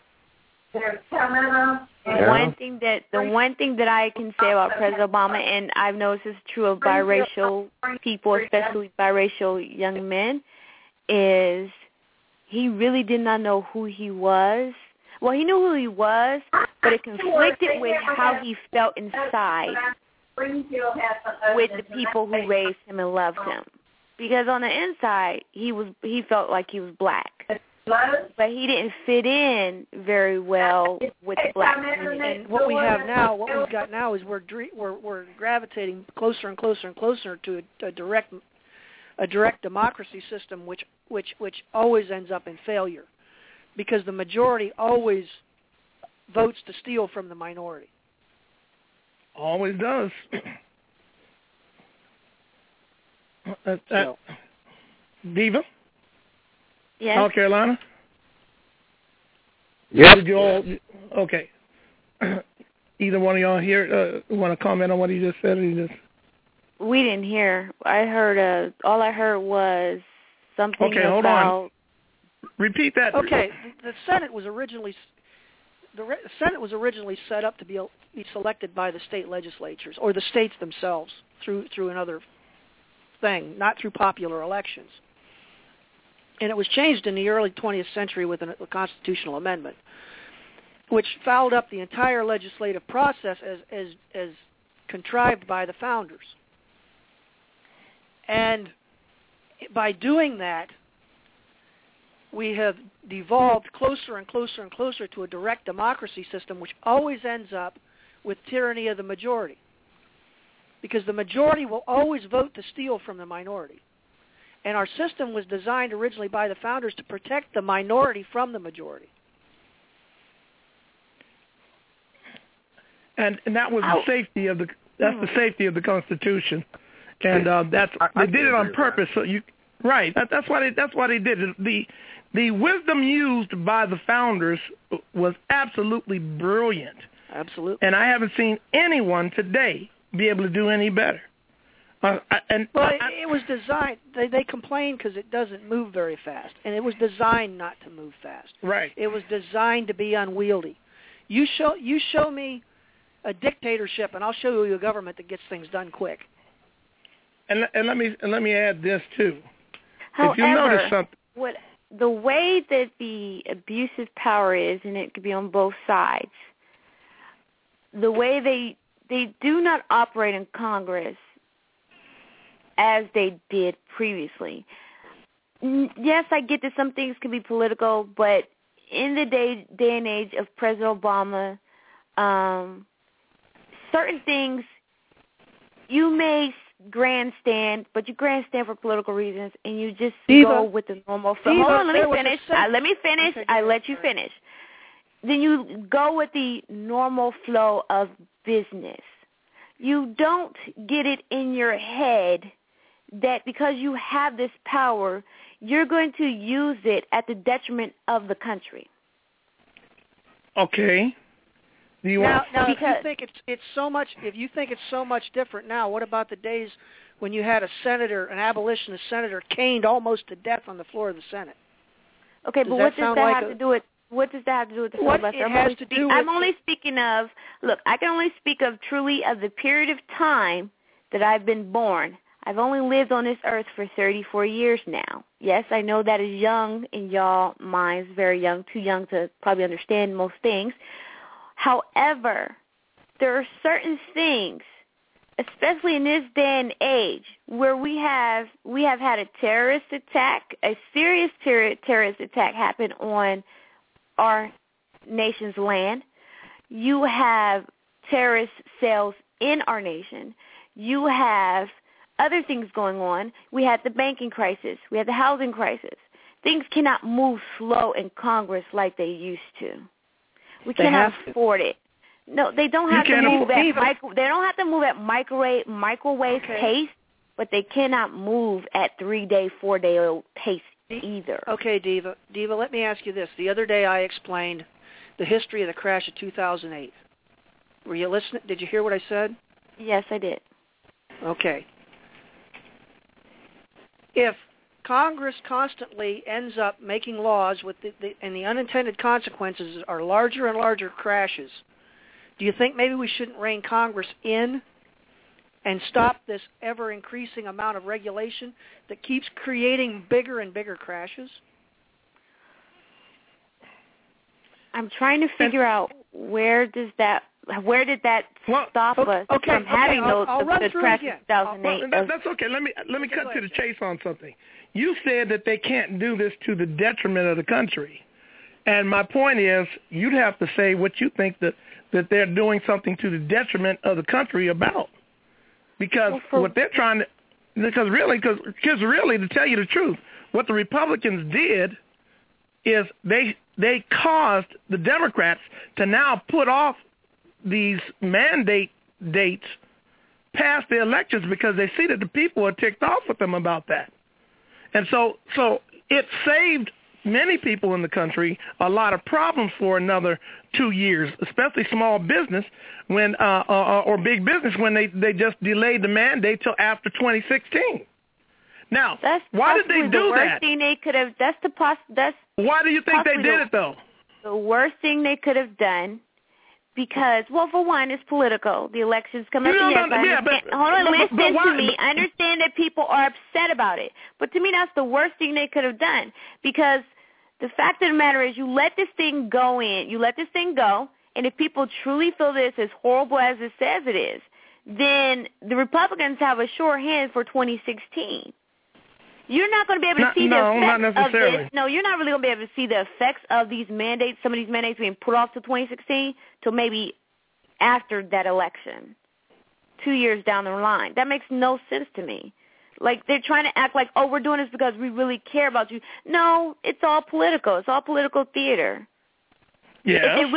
The one thing that I can say about President Obama, and I've noticed this is true of biracial people, especially biracial young men, is he really did not know who he was. Well, he knew who he was, but it conflicted with how he felt inside with the people who raised him and loved him. Because on the inside, he felt like he was black. But he didn't fit in very well with the black community. And what we've got now is we're gravitating closer and closer and closer to a direct democracy system, which always ends up in failure, because the majority always votes to steal from the minority. Always does. Diva? Yes. South Carolina? Yes. Did you all? Okay. Either one of y'all here want to comment on what he just said? We didn't hear. I heard. All I heard was something okay, about. Hold on. Repeat that. Okay. The Senate was originally set up to be selected by the state legislatures or the states themselves through another thing, not through popular elections. And it was changed in the early 20th century with a constitutional amendment, which fouled up the entire legislative process as contrived by the founders. And by doing that, we have devolved closer and closer and closer to a direct democracy system, which always ends up with tyranny of the majority, because the majority will always vote to steal from the minority. And our system was designed originally by the founders to protect the minority from the majority. And that was the safety of the safety of the Constitution, and they did it on purpose. So that's why they did it. The wisdom used by the founders was absolutely brilliant. Absolutely. And I haven't seen anyone today be able to do any better. It was designed. They complain because it doesn't move very fast, and it was designed not to move fast. Right. It was designed to be unwieldy. You show me a dictatorship, and I'll show you a government that gets things done quick. And let me add this too. However, if you notice something, the way that the abusive power is, and it could be on both sides, the way they do not operate in Congress as they did previously. Yes, I get that some things can be political, but in the day and age of President Obama, certain things you may grandstand, but you grandstand for political reasons, and you just go with the normal flow. Hold on, let me finish. Okay, I let you finish. Then you go with the normal flow of business. You don't get it in your head that because you have this power, you're going to use it at the detriment of the country. Okay. Now, if you think it's so much, different now, what about the days when you had an abolitionist senator caned almost to death on the floor of the Senate? Okay, but what does that have to do with? What does that have to do with the filibuster? I'm only speaking of. Look, I can only speak of truly of the period of time that I've been born. I've only lived on this earth for 34 years now. Yes, I know that is young in y'all minds, very young, too young to probably understand most things. However, there are certain things, especially in this day and age, where we have had a terrorist attack, a serious terrorist attack happen on our nation's land. You have terrorist cells in our nation. You have other things going on. We had the banking crisis. We had the housing crisis. Things cannot move slow in Congress like they used to. We cannot afford it. No, they don't have to move at microwave pace, but they cannot move at 3-day, 4-day pace either. Okay, Diva, let me ask you this. The other day I explained the history of the crash of 2008. Were you listening? Did you hear what I said? Yes, I did. Okay. If Congress constantly ends up making laws with and the unintended consequences are larger and larger crashes, do you think maybe we shouldn't rein Congress in and stop this ever-increasing amount of regulation that keeps creating bigger and bigger crashes? I'm trying to figure out where did that stop us from having those crashes in 2008? That's okay. Let me cut to the chase on something. You said that they can't do this to the detriment of the country. And my point is, you'd have to say what you think that they're doing something to the detriment of the country about. Because what they're trying to, because really, to tell you the truth, what the Republicans did is they caused the Democrats to now put off these mandate dates past the elections because they see that the people are ticked off with them about that. And so it saved many people in the country a lot of problems for another 2 years, especially small business when or big business when they just delayed the mandate till after 2016. Now, why did they do that? Thing they could have. Why do you think they did it though? The worst thing they could have done. Because, well, for one, it's political. The election's coming up. Hold on, listen to me. I understand that people are upset about it. But to me, that's the worst thing they could have done. Because the fact of the matter is you let this thing go in. You let this thing go. And if people truly feel this as horrible as it says it is, then the Republicans have a sure hand for 2016. You're not going to be able to see the effects of this. No, you're not really going to be able to see the effects of these mandates, some of these mandates being put off to 2016 till maybe after that election, 2 years down the line. That makes no sense to me. Like, they're trying to act like, oh, we're doing this because we really care about you. No, it's all political. It's all political theater. Yeah.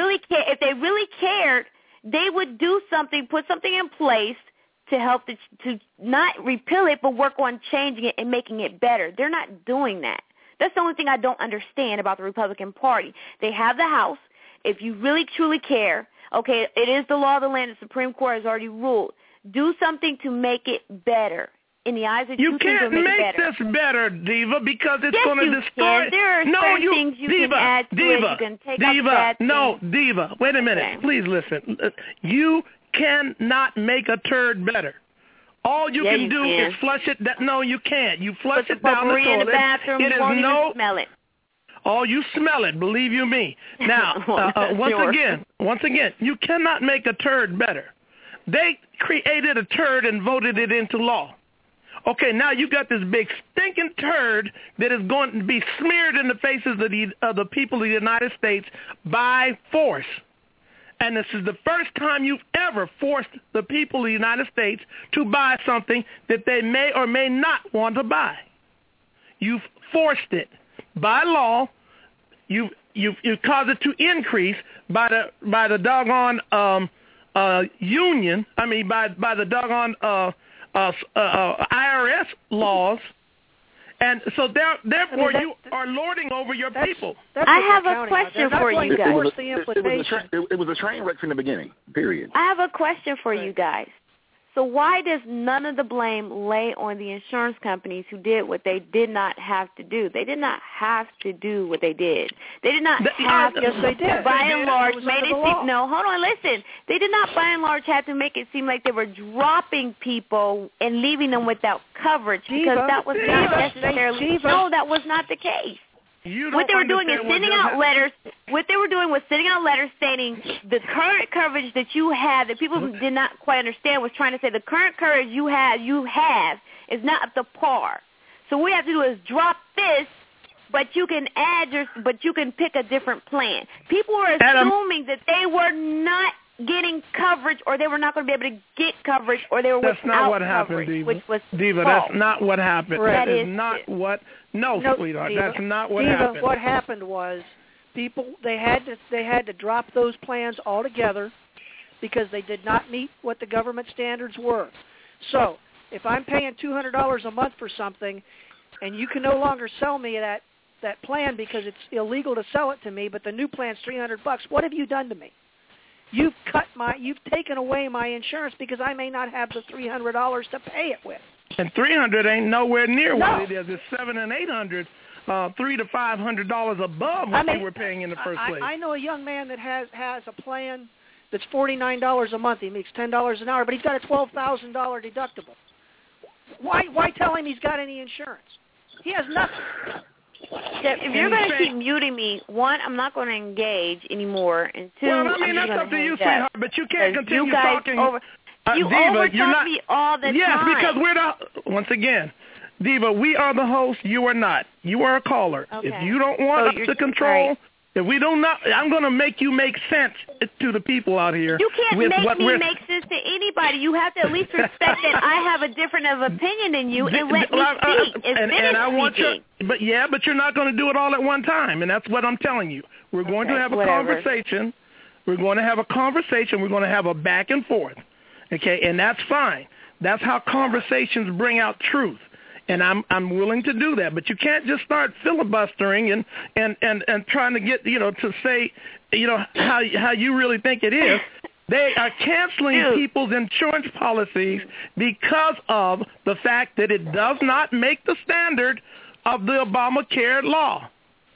If they really cared, they would do something, put something in place to help to not repeal it, but work on changing it and making it better. They're not doing that. That's the only thing I don't understand about the Republican Party. They have the House. If you really, truly care, okay, it is the law of the land. The Supreme Court has already ruled. Do something to make it better. In the eyes of you can't make this better, Diva, because it's going to destroy. There are certain things you can add to it. You can take out the bad things. Diva, wait a minute. Okay. Please listen. You cannot make a turd better. All you can do is flush it. No, you can't. You flush it down the toilet. In the bathroom, it you won't even smell it. Oh, you smell it, believe you me. Now, once again, you cannot make a turd better. They created a turd and voted it into law. Okay, now you got this big stinking turd that is going to be smeared in the faces of the people of the United States by force. And this is the first time you've ever forced the people of the United States to buy something that they may or may not want to buy. You've forced it by law. You've caused it to increase by the doggone union. I mean, by the doggone IRS laws. And so therefore you are lording over your people. I have a question for you guys. It was a train wreck from the beginning, period. I have a question for you guys. So why does none of the blame lay on the insurance companies who did what they did not have to do? They did not have to do what they did. They did not have to. Yes, they did. By and large, made it seem. No, hold on, listen. They did not, by and large, have to make it seem like they were dropping people and leaving them without coverage because that was not necessarily. No, that was not the case. What they were doing is sending out letters. What they were doing was sending out letters stating the current coverage that you have that people did not quite understand was trying to say the current coverage you have is not up to par. So what we have to do is drop this, but you can pick a different plan. People were assuming that they were not getting coverage, or they were not going to be able to get coverage, or they were without coverage. That's not what happened, Diva. Which was Diva, false. That's not what happened. That is not what. No, sweetheart, Diva, that's not what Diva, happened. What happened was they had to drop those plans altogether because they did not meet what the government standards were. So if I'm paying $200 a month for something, and you can no longer sell me that plan because it's illegal to sell it to me, but the new plan's $300, what have you done to me? You've taken away my insurance because I may not have the $300 to pay it with. And $300 ain't nowhere near what it is. It's $700 and $800, $300 to $500 above what you were paying in the first place. I know a young man that has a plan that's $49 a month. He makes $10 an hour, but he's got a $12,000 deductible. Why tell him he's got any insurance? He has nothing. If you're going to keep muting me, one, I'm not going to engage anymore, and two, well, I mean, that's up to you, sweetheart, but you can't continue talking. You overtalk me all the time. Yes, because once again, Diva, we are the host, you are not. You are a caller. Okay. If you don't want us to control, if we don't not, I'm going to make you make sense to the people out here. You can't make me make sense to anybody. You have to at least respect that I have a different opinion than you and let me speak. And I want you, but you're not going to do it all at one time, and that's what I'm telling you. We're going to have a conversation. We're going to have a conversation. We're going to have a back and forth. Okay, and that's fine. That's how conversations bring out truth, and I'm willing to do that. But you can't just start filibustering and trying to get to say how you really think it is. They are canceling people's insurance policies because of the fact that it does not make the standard of the Obamacare law.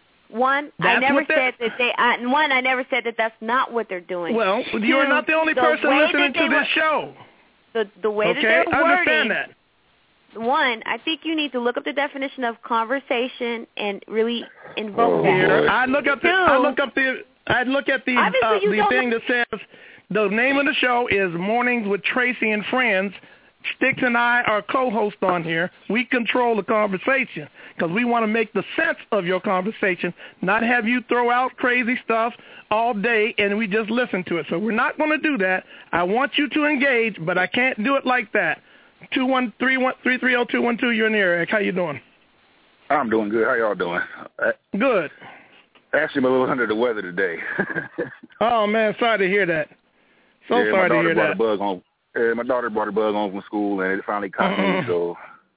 I never said that that's not what they're doing. Well, you're not the only person listening to this show. The way that they're wording, understand that. One, I think you need to look up the definition of conversation and really invoke that. I look at the thing that says the name of the show is Mornings with Tracy and Friends. Sticks and I are co-hosts on here. We control the conversation because we want to make the sense of your conversation, not have you throw out crazy stuff all day and we just listen to it. So we're not going to do that. I want you to engage, but I can't do it like that. 213-330-212, you're in the air. How you doing? I'm doing good. How y'all doing? Good. Actually, I'm a little under the weather today. Oh, man, sorry to hear that. Sorry to hear that. My daughter brought a bug home from school, and it finally caught me, so.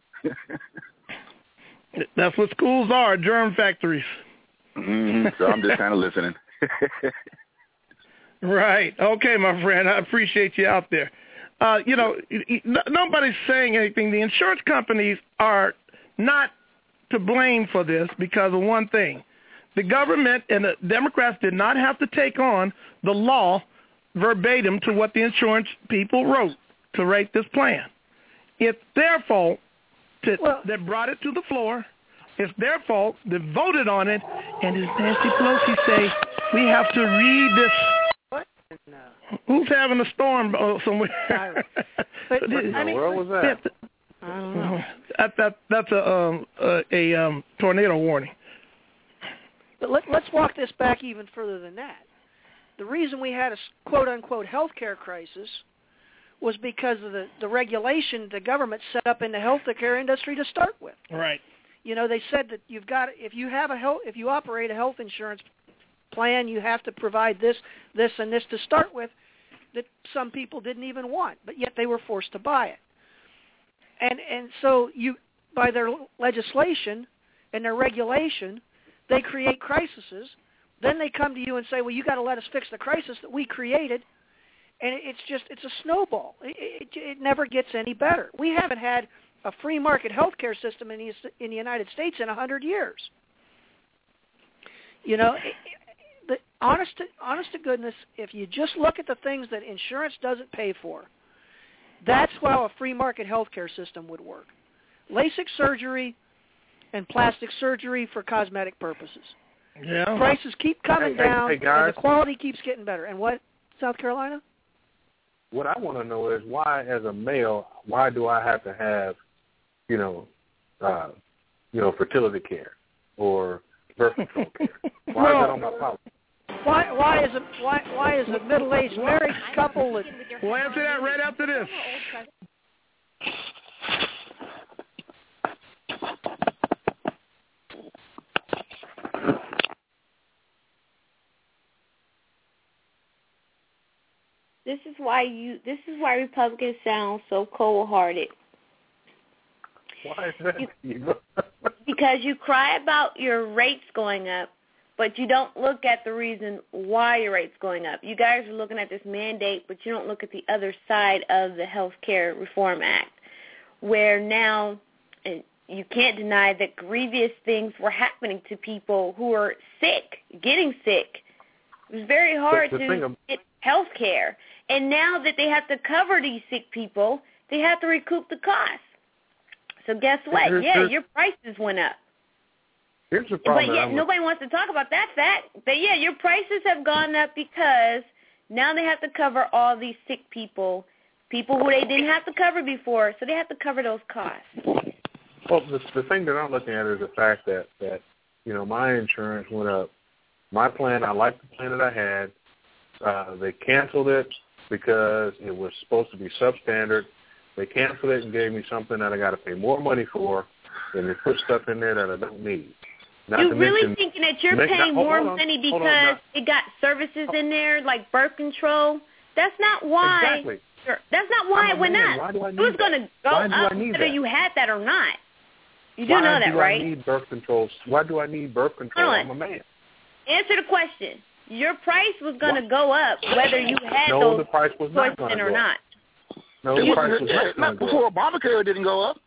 That's what schools are, germ factories. So I'm just kind of listening. Right. Okay, my friend. I appreciate you out there. Nobody's saying anything. The insurance companies are not to blame for this because of one thing. The government and the Democrats did not have to take on the law verbatim to what the insurance people wrote to write this plan. it's their fault that brought it to the floor. It's their fault that voted on it. And as Nancy Pelosi say, we have to read this. What? No. Who's having a storm somewhere? But, what in the world was that? I don't know. That's a tornado warning. But let's walk this back even further than that. The reason we had a quote-unquote healthcare crisis was because of the regulation the government set up in the healthcare industry to start with. Right. You know, they said that if you operate a health insurance plan, you have to provide this, and this to start with, that some people didn't even want, but yet they were forced to buy it. And so by their legislation and their regulation, they create crises. Then they come to you and say, well, you got to let us fix the crisis that we created. And it's a snowball. It never gets any better. We haven't had a free market healthcare system in the United States in 100 years. You know, honest to goodness, if you just look at the things that insurance doesn't pay for, that's how a free market healthcare system would work. LASIK surgery and plastic surgery for cosmetic purposes. Yeah. Prices keep coming down, hey guys, and the quality keeps getting better. And what, South Carolina? What I want to know is why, as a male, why do I have to have, fertility care or birth control care? Why is that on my policy? Why is a middle-aged married couple that? We'll answer that right after this. This is why Republicans sound so cold-hearted. Why is that? Because you cry about your rates going up, but you don't look at the reason why your rate's going up. You guys are looking at this mandate, but you don't look at the other side of the Health Care Reform Act, where now you can't deny that grievous things were happening to people who are sick, getting sick. It was very hard to get health care. And now that they have to cover these sick people, they have to recoup the cost. So guess what? Your prices went up. Here's the problem. But yet nobody wants to talk about that fact. But your prices have gone up because now they have to cover all these sick people who they didn't have to cover before, so they have to cover those costs. Well, the thing that I'm looking at is the fact that my insurance went up. My plan, I liked the plan that I had. They canceled it because it was supposed to be substandard. They canceled it and gave me something that I got to pay more money for, and they put stuff in there that I don't need. You're really thinking that you're paying more money because it got services in there like birth control? That's not why. Exactly. That's not why it went up. It was going to go up whether you had that or not. You do know that, right? Why do I need birth control? Why do I need birth control? I'm a man. Answer the question. Your price was going to go up whether you had those the price was not going to go or not. No, the price was not before Obamacare didn't go up.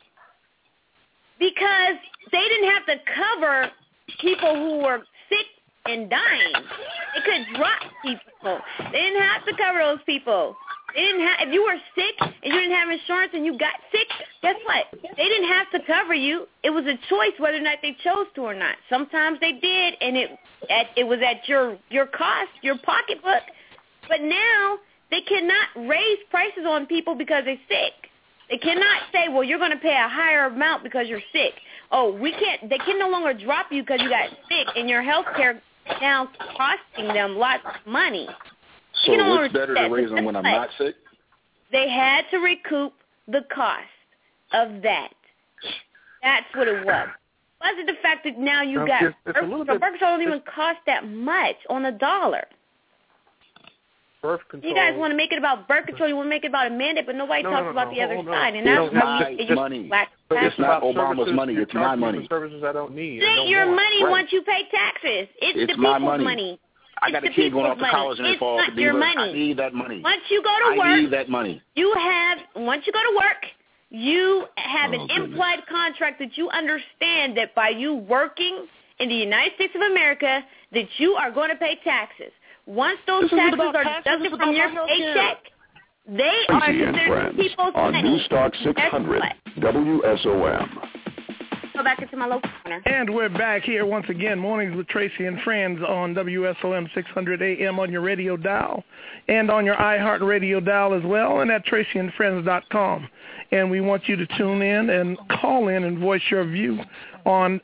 Because they didn't have to cover people who were sick and dying. They could drop people. They didn't have to cover those people. They didn't have. If you were sick and you didn't have insurance and you got sick, guess what? They didn't have to cover you. It was a choice whether or not they chose to or not. Sometimes they did, and it was at your cost, your pocketbook. But now they cannot raise prices on people because they're sick. They cannot say, well, you're going to pay a higher amount because you're sick. Oh, we can't. They can no longer drop you because you got sick, and your health care now costing them lots of money. So what's better to raise them when I'm not sick? They had to recoup the cost of that. That's what it was. Plus the fact that now you got birth control don't even cost that much on the dollar. Birth control. You guys want to make it about birth control. You want to make it about a mandate, but nobody talks about the other side. And that's my money. It's not Obama's money. It's my money. Services I don't need. It ain't your money once you pay taxes. It's the people's money. I got a kid going off to college in the fall. It's not your money. I need that money. Once you go to work, I need that money. Once you go to work, you have an implied contract that you understand that by you working in the United States of America, that you are going to pay taxes. Once those taxes are deducted from your paycheck, They are considered people's on enemy. News Talk 600 WSOM. Go back into my local corner. And we're back here once again, Mornings with Tracy and Friends on WSOM 600 AM on your radio dial and on your iHeartRadio dial as well, and at tracyandfriends.com. And we want you to tune in and call in and voice your view on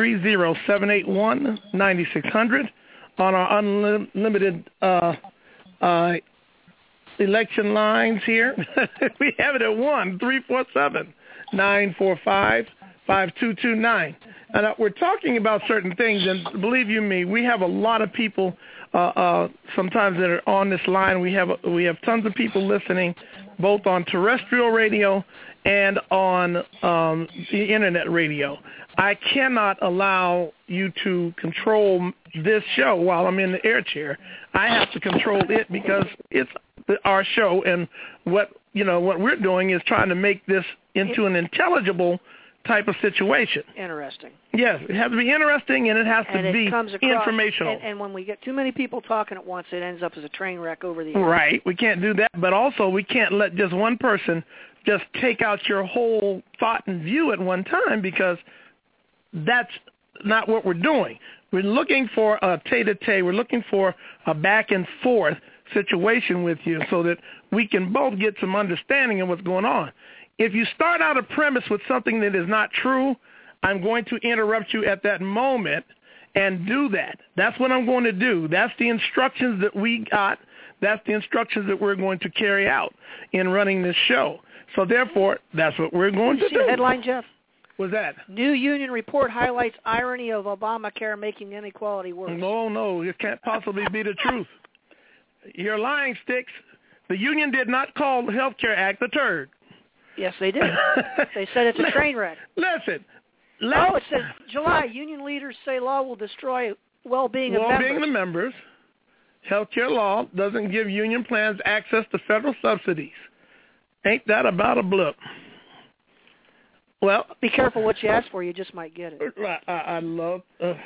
330-781-9600 on our unlimited election lines here. We have it at 1-347-945-5229. And we're talking about certain things, and believe you me, we have a lot of people sometimes that are on this line. We have tons of people listening, both on terrestrial radio and on the internet radio. I cannot allow you to control this show while I'm in the air chair. I have to control it because it's our show, and what we're doing is trying to make this into an intelligible type of situation. Interesting. Yes, it has to be interesting, and it has to be informational. And when we get too many people talking at once, it ends up as a train wreck over the air. Right. We can't do that, but also we can't let just one person just take out your whole thought and view at one time, because that's not what we're doing. We're looking for a tete-a-tete. We're looking for a back-and-forth situation with you so that we can both get some understanding of what's going on. If you start out a premise with something that is not true, I'm going to interrupt you at that moment and do that. That's what I'm going to do. That's the instructions that we got. That's the instructions that we're going to carry out in running this show. So, therefore, that's what we're going to do. See the headline, Jeff? What's that? New union report highlights irony of Obamacare making inequality worse. No, it can't possibly be the truth. You're lying, Sticks. The union did not call the Health Care Act a turd. Yes, they did. They said it's a train wreck. Listen. It says July. Union leaders say law will destroy well-being of members. Well-being of the members. Health care law doesn't give union plans access to federal subsidies. Ain't that about a blip? Well, be careful what you ask for. You just might get it. I love...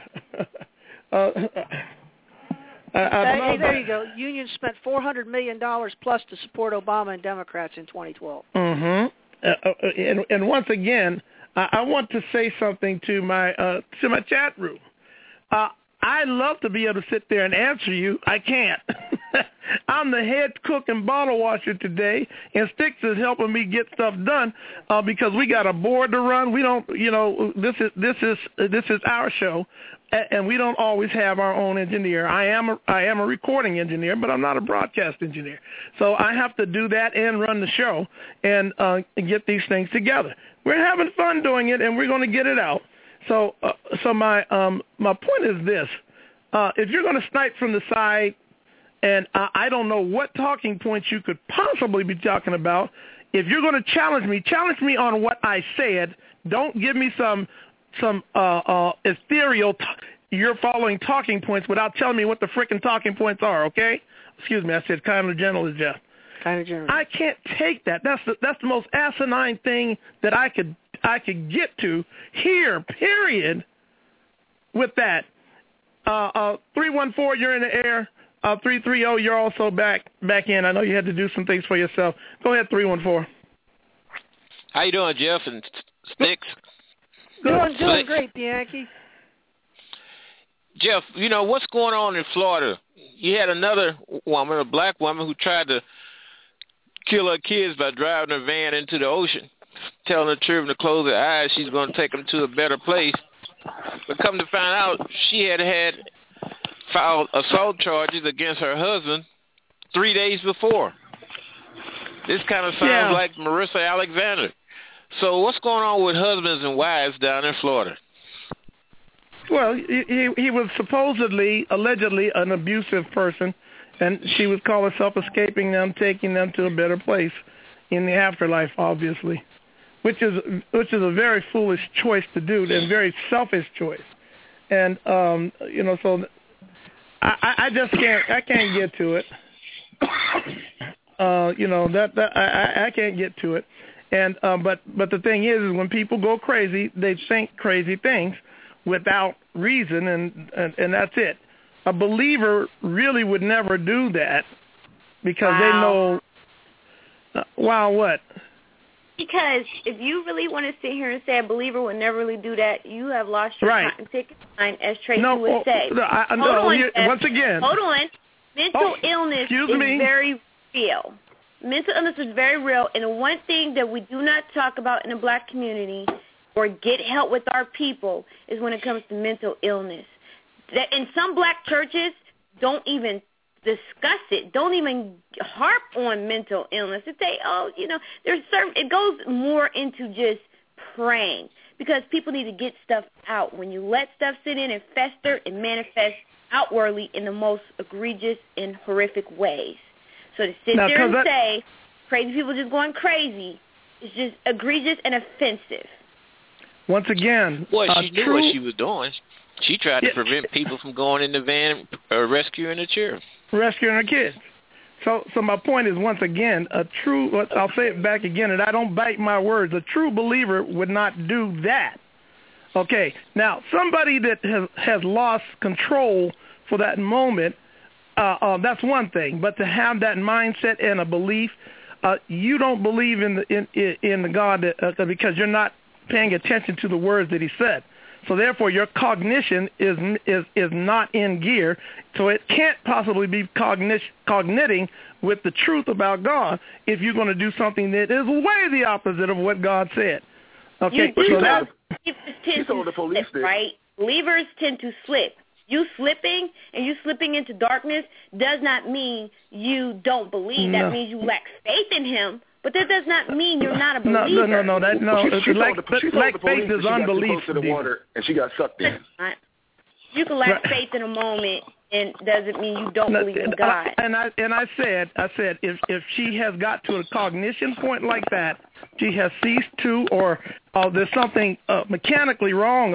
Hey, there you go. Unions spent $400 million plus to support Obama and Democrats in 2012. Mm-hmm. And once again, I want to say something to my chat room. I'd love to be able to sit there and answer you. I can't. I'm the head cook and bottle washer today, and Sticks is helping me get stuff done because we got a board to run. We don't, this is our show, and we don't always have our own engineer. I am a recording engineer, but I'm not a broadcast engineer. So I have to do that and run the show and get these things together. We're having fun doing it, and we're going to get it out. So my point is this: if you're going to snipe from the side, and I don't know what talking points you could possibly be talking about. If you're going to challenge me on what I said. Don't give me some ethereal. You're following talking points without telling me what the frickin' talking points are. Okay? Excuse me, I said kind of gentle as Jeff. Kind of general. I can't take that. That's the most asinine thing that I could get to here. Period. With that, 314, you're in the air. 330, you're also back in. I know you had to do some things for yourself. Go ahead, 314. How you doing, Jeff and Sticks? Doing great, Bianchi. Jeff, what's going on in Florida? You had another woman, a black woman, who tried to kill her kids by driving her van into the ocean, telling her children to close their eyes. She's going to take them to a better place. But come to find out, she had filed assault charges against her husband 3 days before. This kind of sounds like Marissa Alexander. So what's going on with husbands and wives down in Florida? Well, he was allegedly an abusive person, and she would call herself escaping them, taking them to a better place in the afterlife, obviously, which is a very foolish choice to do and very selfish choice. And so I just can't get to it. I can't get to it. And but the thing is when people go crazy, they think crazy things without reason, and that's it. A believer really would never do that because they know. While what? Because if you really want to sit here and say a believer would never really do that, you have lost your cotton picket line, as Tracy would say. Once again. Hold on. Mental illness is very real. Mental illness is very real, and the one thing that we do not talk about in the black community or get help with our people is when it comes to mental illness. And some black churches don't even discuss it, don't even harp on mental illness. They say, it goes more into just praying because people need to get stuff out. When you let stuff sit in and fester, it manifests outwardly in the most egregious and horrific ways. So to sit there and say crazy people just going crazy is just egregious and offensive. Once again, she knew what she was doing. She tried to prevent people from going in the van rescuing the children. Rescuing her kids. So my point is, once again, I'll say it back again, and I don't bite my words, a true believer would not do that. Okay, now, somebody that has lost control for that moment, that's one thing. But to have that mindset and a belief, you don't believe in the God because you're not paying attention to the words that he said. So therefore, your cognition is not in gear. So it can't possibly be cogniting with the truth about God if you're going to do something that is way the opposite of what God said. Okay, so that tend to slip, right? Believers tend to slip. You slipping into darkness does not mean you don't believe. No. That means you lack faith in him. But that does not mean you're not a believer. No. Faith is unbelief. To the water and she got sucked in. You can lack faith in a moment, and doesn't mean you don't believe in God. I said, if she has got to a cognition point like that, she has ceased to, or there's something mechanically wrong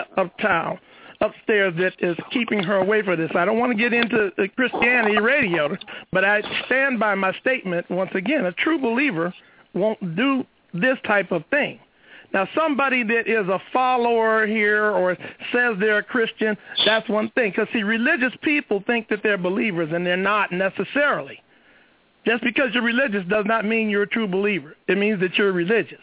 upstairs that is keeping her away from this. I don't want to get into Christianity radio, but I stand by my statement. Once again, a true believer won't do this type of thing. Now, somebody that is a follower here or says they're a Christian, that's one thing. Because, see, religious people think that they're believers, and they're not necessarily. Just because you're religious does not mean you're a true believer. It means that you're religious.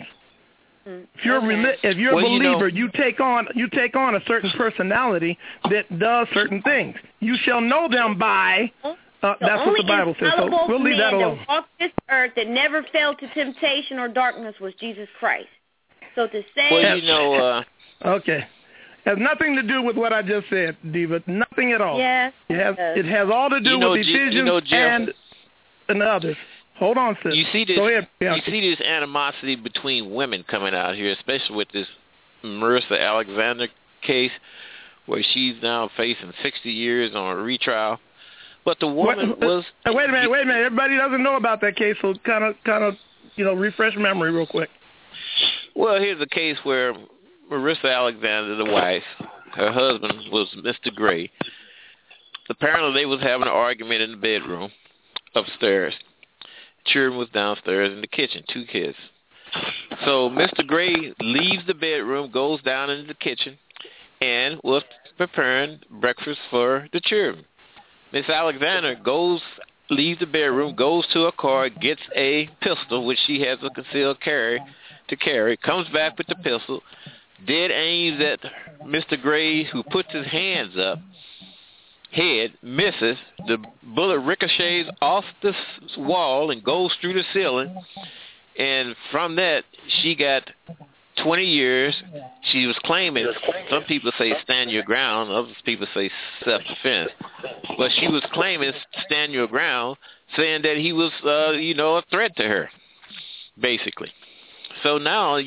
If you're a believer, you take on a certain personality that does certain things. You shall know them by. That's what the Bible says. So we'll leave that alone. The walked this earth that never fell to temptation or darkness was Jesus Christ. So to say, okay, has nothing to do with what I just said, Diva. Nothing at all. Yes, it has all to do with Ephesians and others. Hold on, sis. You see this? Go ahead. You see this animosity between women coming out here, especially with this Marissa Alexander case, where she's now facing 60 years on a retrial. But the woman was. Wait a minute. Everybody doesn't know about that case, so kind of, refresh memory real quick. Well, here's a case where Marissa Alexander, the wife, her husband was Mr. Gray. Apparently, they was having an argument in the bedroom upstairs. Children was downstairs in the kitchen, 2 kids. So Mr. Gray leaves the bedroom, goes down into the kitchen, and was preparing breakfast for the children. Miss Alexander leaves the bedroom, goes to a car, gets a pistol, which she has a concealed carry, comes back with the pistol, dead aims at Mr. Gray, who puts his hands up, head, misses, the bullet ricochets off the wall and goes through the ceiling, and from that, she got 20 years. She was claiming, some people say stand your ground, other people say self-defense, but she was claiming stand your ground, saying that he was, a threat to her, basically. So now,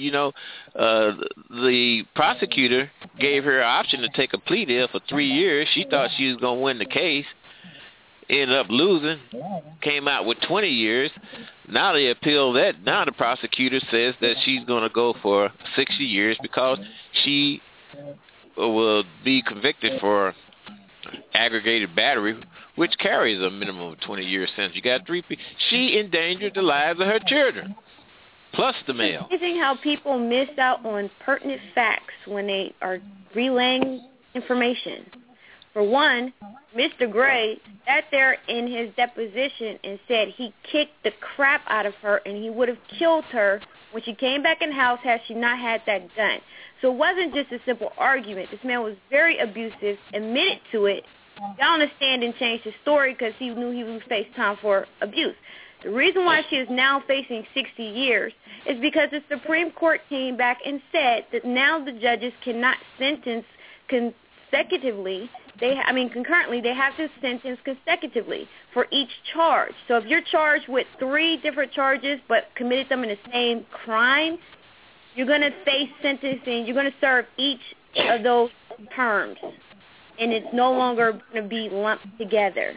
the prosecutor gave her an option to take a plea deal for 3 years. She thought she was going to win the case, ended up losing, came out with 20 years. Now they appeal that. Now the prosecutor says that she's going to go for 60 years because she will be convicted for aggravated battery, which carries a minimum of 20 years sentence. You got 3 people. She endangered the lives of her children, plus the male. It's amazing how people miss out on pertinent facts when they are relaying information. For one, Mr. Gray sat there in his deposition and said he kicked the crap out of her and he would have killed her when she came back in the house had she not had that gun. So it wasn't just a simple argument. This man was very abusive, admitted to it, got on the stand and changed his story because he knew he would face time for abuse. The reason why she is now facing 60 years is because the Supreme Court came back and said that now the judges cannot sentence consecutively. Concurrently, they have to sentence consecutively for each charge. So if you're charged with 3 different charges but committed them in the same crime, you're going to face sentencing. You're going to serve each of those terms, and it's no longer going to be lumped together.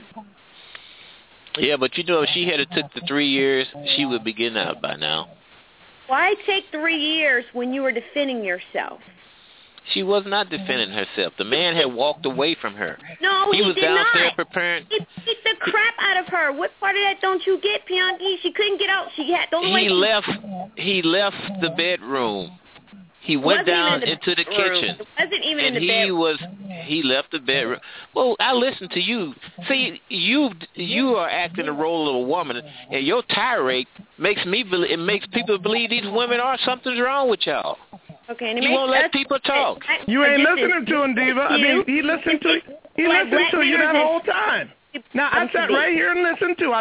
Yeah, but if she had took the 3 years, she would be getting out by now. Why take 3 years when you were defending yourself? She was not defending herself. The man had walked away from her. No, he was did downstairs not. preparing. He beat the crap out of her. What part of that don't you get, Pianki? She couldn't get out. She had the only way He left the bedroom. He went down into the kitchen. It wasn't even in the bedroom. He left the bedroom. Well, I listened to you. See, you are acting the role of a woman, and your tirade makes people believe these women something's wrong with y'all. Okay, and you won't let people talk. You ain't listening to him, Diva. I mean, he listened to you that whole time. Now, I sat right here and listened to.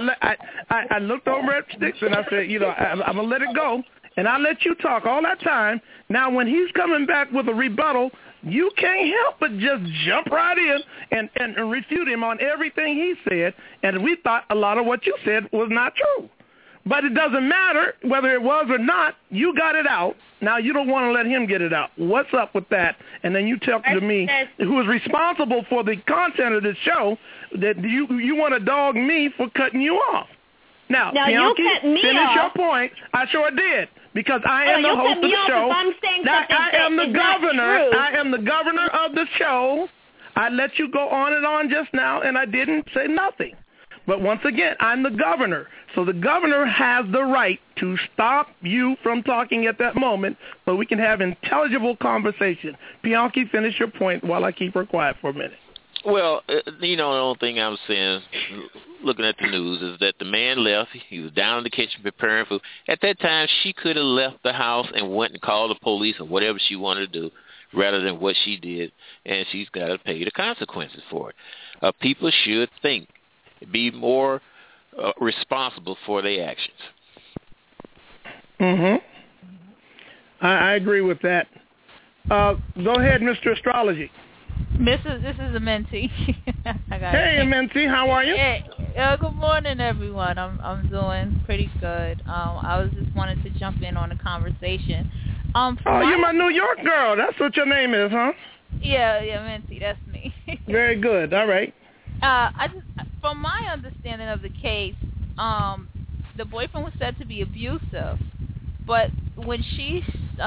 I looked over at Sticks and I said, I'm gonna let it go, and I let you talk all that time. Now, when he's coming back with a rebuttal, you can't help but just jump right in and refute him on everything he said. And we thought a lot of what you said was not true. But it doesn't matter whether it was or not. You got it out. Now you don't want to let him get it out. What's up with that? And then you tell to me, who is responsible for the content of this show, that you want to dog me for cutting you off. Now Pianki, finish your point. I sure did. Because I am the host of the show. I am the governor. I am the governor of the show. I let you go on and on just now, and I didn't say nothing. But once again, I'm the governor. So the governor has the right to stop you from talking at that moment so we can have intelligible conversation. Pianki, finish your point while I keep her quiet for a minute. Well, the only thing I was saying, looking at the news, is that the man left. He was down in the kitchen preparing food. At that time, she could have left the house and went and called the police or whatever she wanted to do rather than what she did, and she's got to pay the consequences for it. People should think, be more responsible for their actions. I agree with that. Go ahead, Mr. Astrology. This is Amenti. Hey, Amenti, how are you? Hey, good morning, everyone. I'm doing pretty good. I was just wanted to jump in on the conversation. You're my New York girl. That's what your name is, huh? Yeah, Amenti, that's me. Very good. All right. From my understanding of the case, the boyfriend was said to be abusive, but when she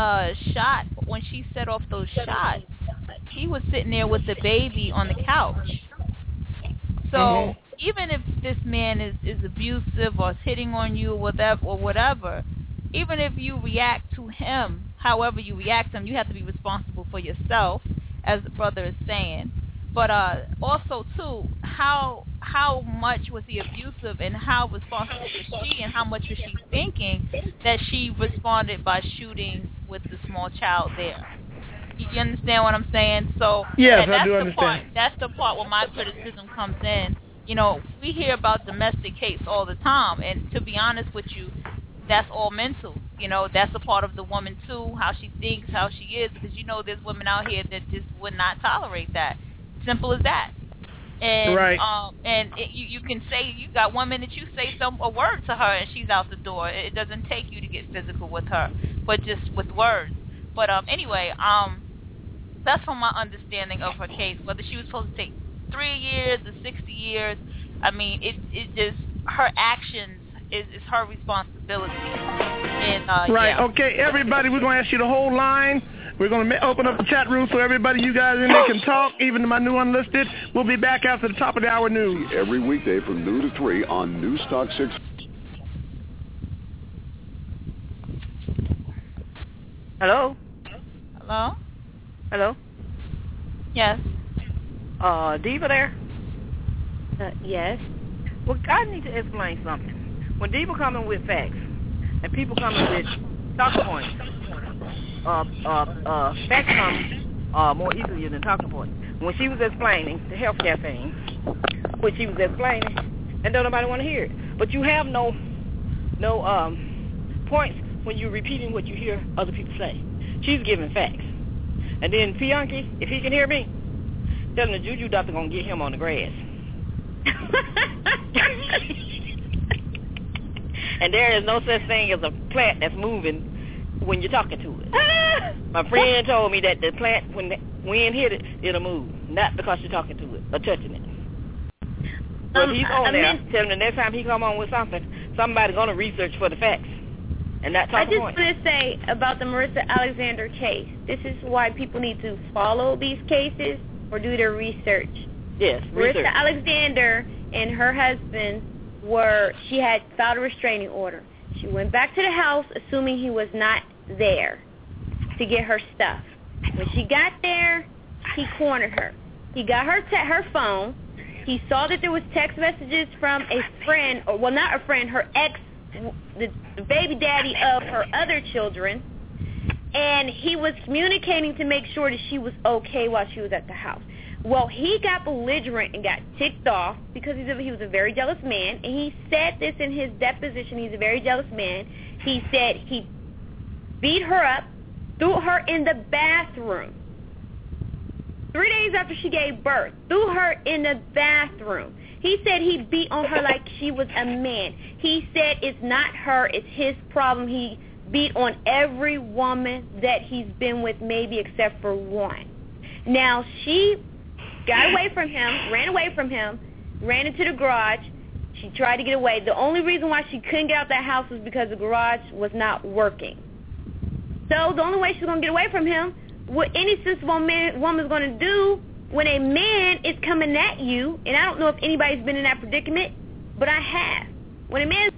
set off those shots, he was sitting there with the baby on the couch. So even if this man is abusive or is hitting on you or whatever, even if you react to him, however you react to him, you have to be responsible for yourself, as the brother is saying. But also, too, how much was he abusive and how responsible was she and how much was she thinking that she responded by shooting with the small child there? You understand what I'm saying? So yes, I do understand. That's the part where my criticism comes in. We hear about domestic case all the time, and to be honest with you, that's all mental. That's a part of the woman, too, how she thinks, how she is, because there's women out here that just would not tolerate that. Simple as that. And, right. You can say, you got women that you say a word to her and she's out the door. It doesn't take you to get physical with her, but just with words. But anyway, that's from my understanding of her case. Whether she was supposed to take 3 years or 60 years, I mean, it just, her actions is her responsibility. And, right. Yeah. Okay, everybody, we're going to ask you to hold line. We're going to open up the chat room so everybody, you guys in there can talk, even my new unlisted. We'll be back after the top of the hour news. Every weekday from noon to 3 on News Talk 6. Hello? Hello? Hello? Yes. Diva there? Yes. Well, I need to explain something. When Diva coming with facts and people coming with talking points, facts come more easily than talking points. When she was explaining the healthcare thing, when she was explaining, and don't nobody want to hear it. But you have no points when you're repeating what you hear other people say. She's giving facts. And then Pianki, if he can hear me, tell him the juju doctor gonna get him on the grass. And there is no such thing as a plant that's moving when you're talking to it. My friend told me that the plant, when the wind hit it, it'll move, not because you're talking to it or touching it. But he's on there. Tell him the next time he come on with something, somebody's gonna research for the facts. And that's I just want to say about the Marissa Alexander case. This is why people need to follow these cases or do their research. Yes, research. Marissa Alexander and her husband she had filed a restraining order. She went back to the house assuming he was not there to get her stuff. When she got there, he cornered her. He got her phone. He saw that there was text messages from a friend, or well, not a friend, her ex, the baby daddy of her other children, and he was communicating to make sure that she was okay while she was at the house. Well, he got belligerent and got ticked off because he was a very jealous man, and he said this in his deposition. He's a very jealous man. He said he beat her up, threw her in the bathroom. 3 days after she gave birth, threw her in the bathroom. He said he beat on her like she was a man. He said it's not her, it's his problem. He beat on every woman that he's been with, maybe except for one. Now, she got away from him, ran into the garage. She tried to get away. The only reason why she couldn't get out that house was because the garage was not working. So the only way she's going to get away from him, what any sensible woman's going to do when a man is coming at you, and I don't know if anybody's been in that predicament, but I have. When a man...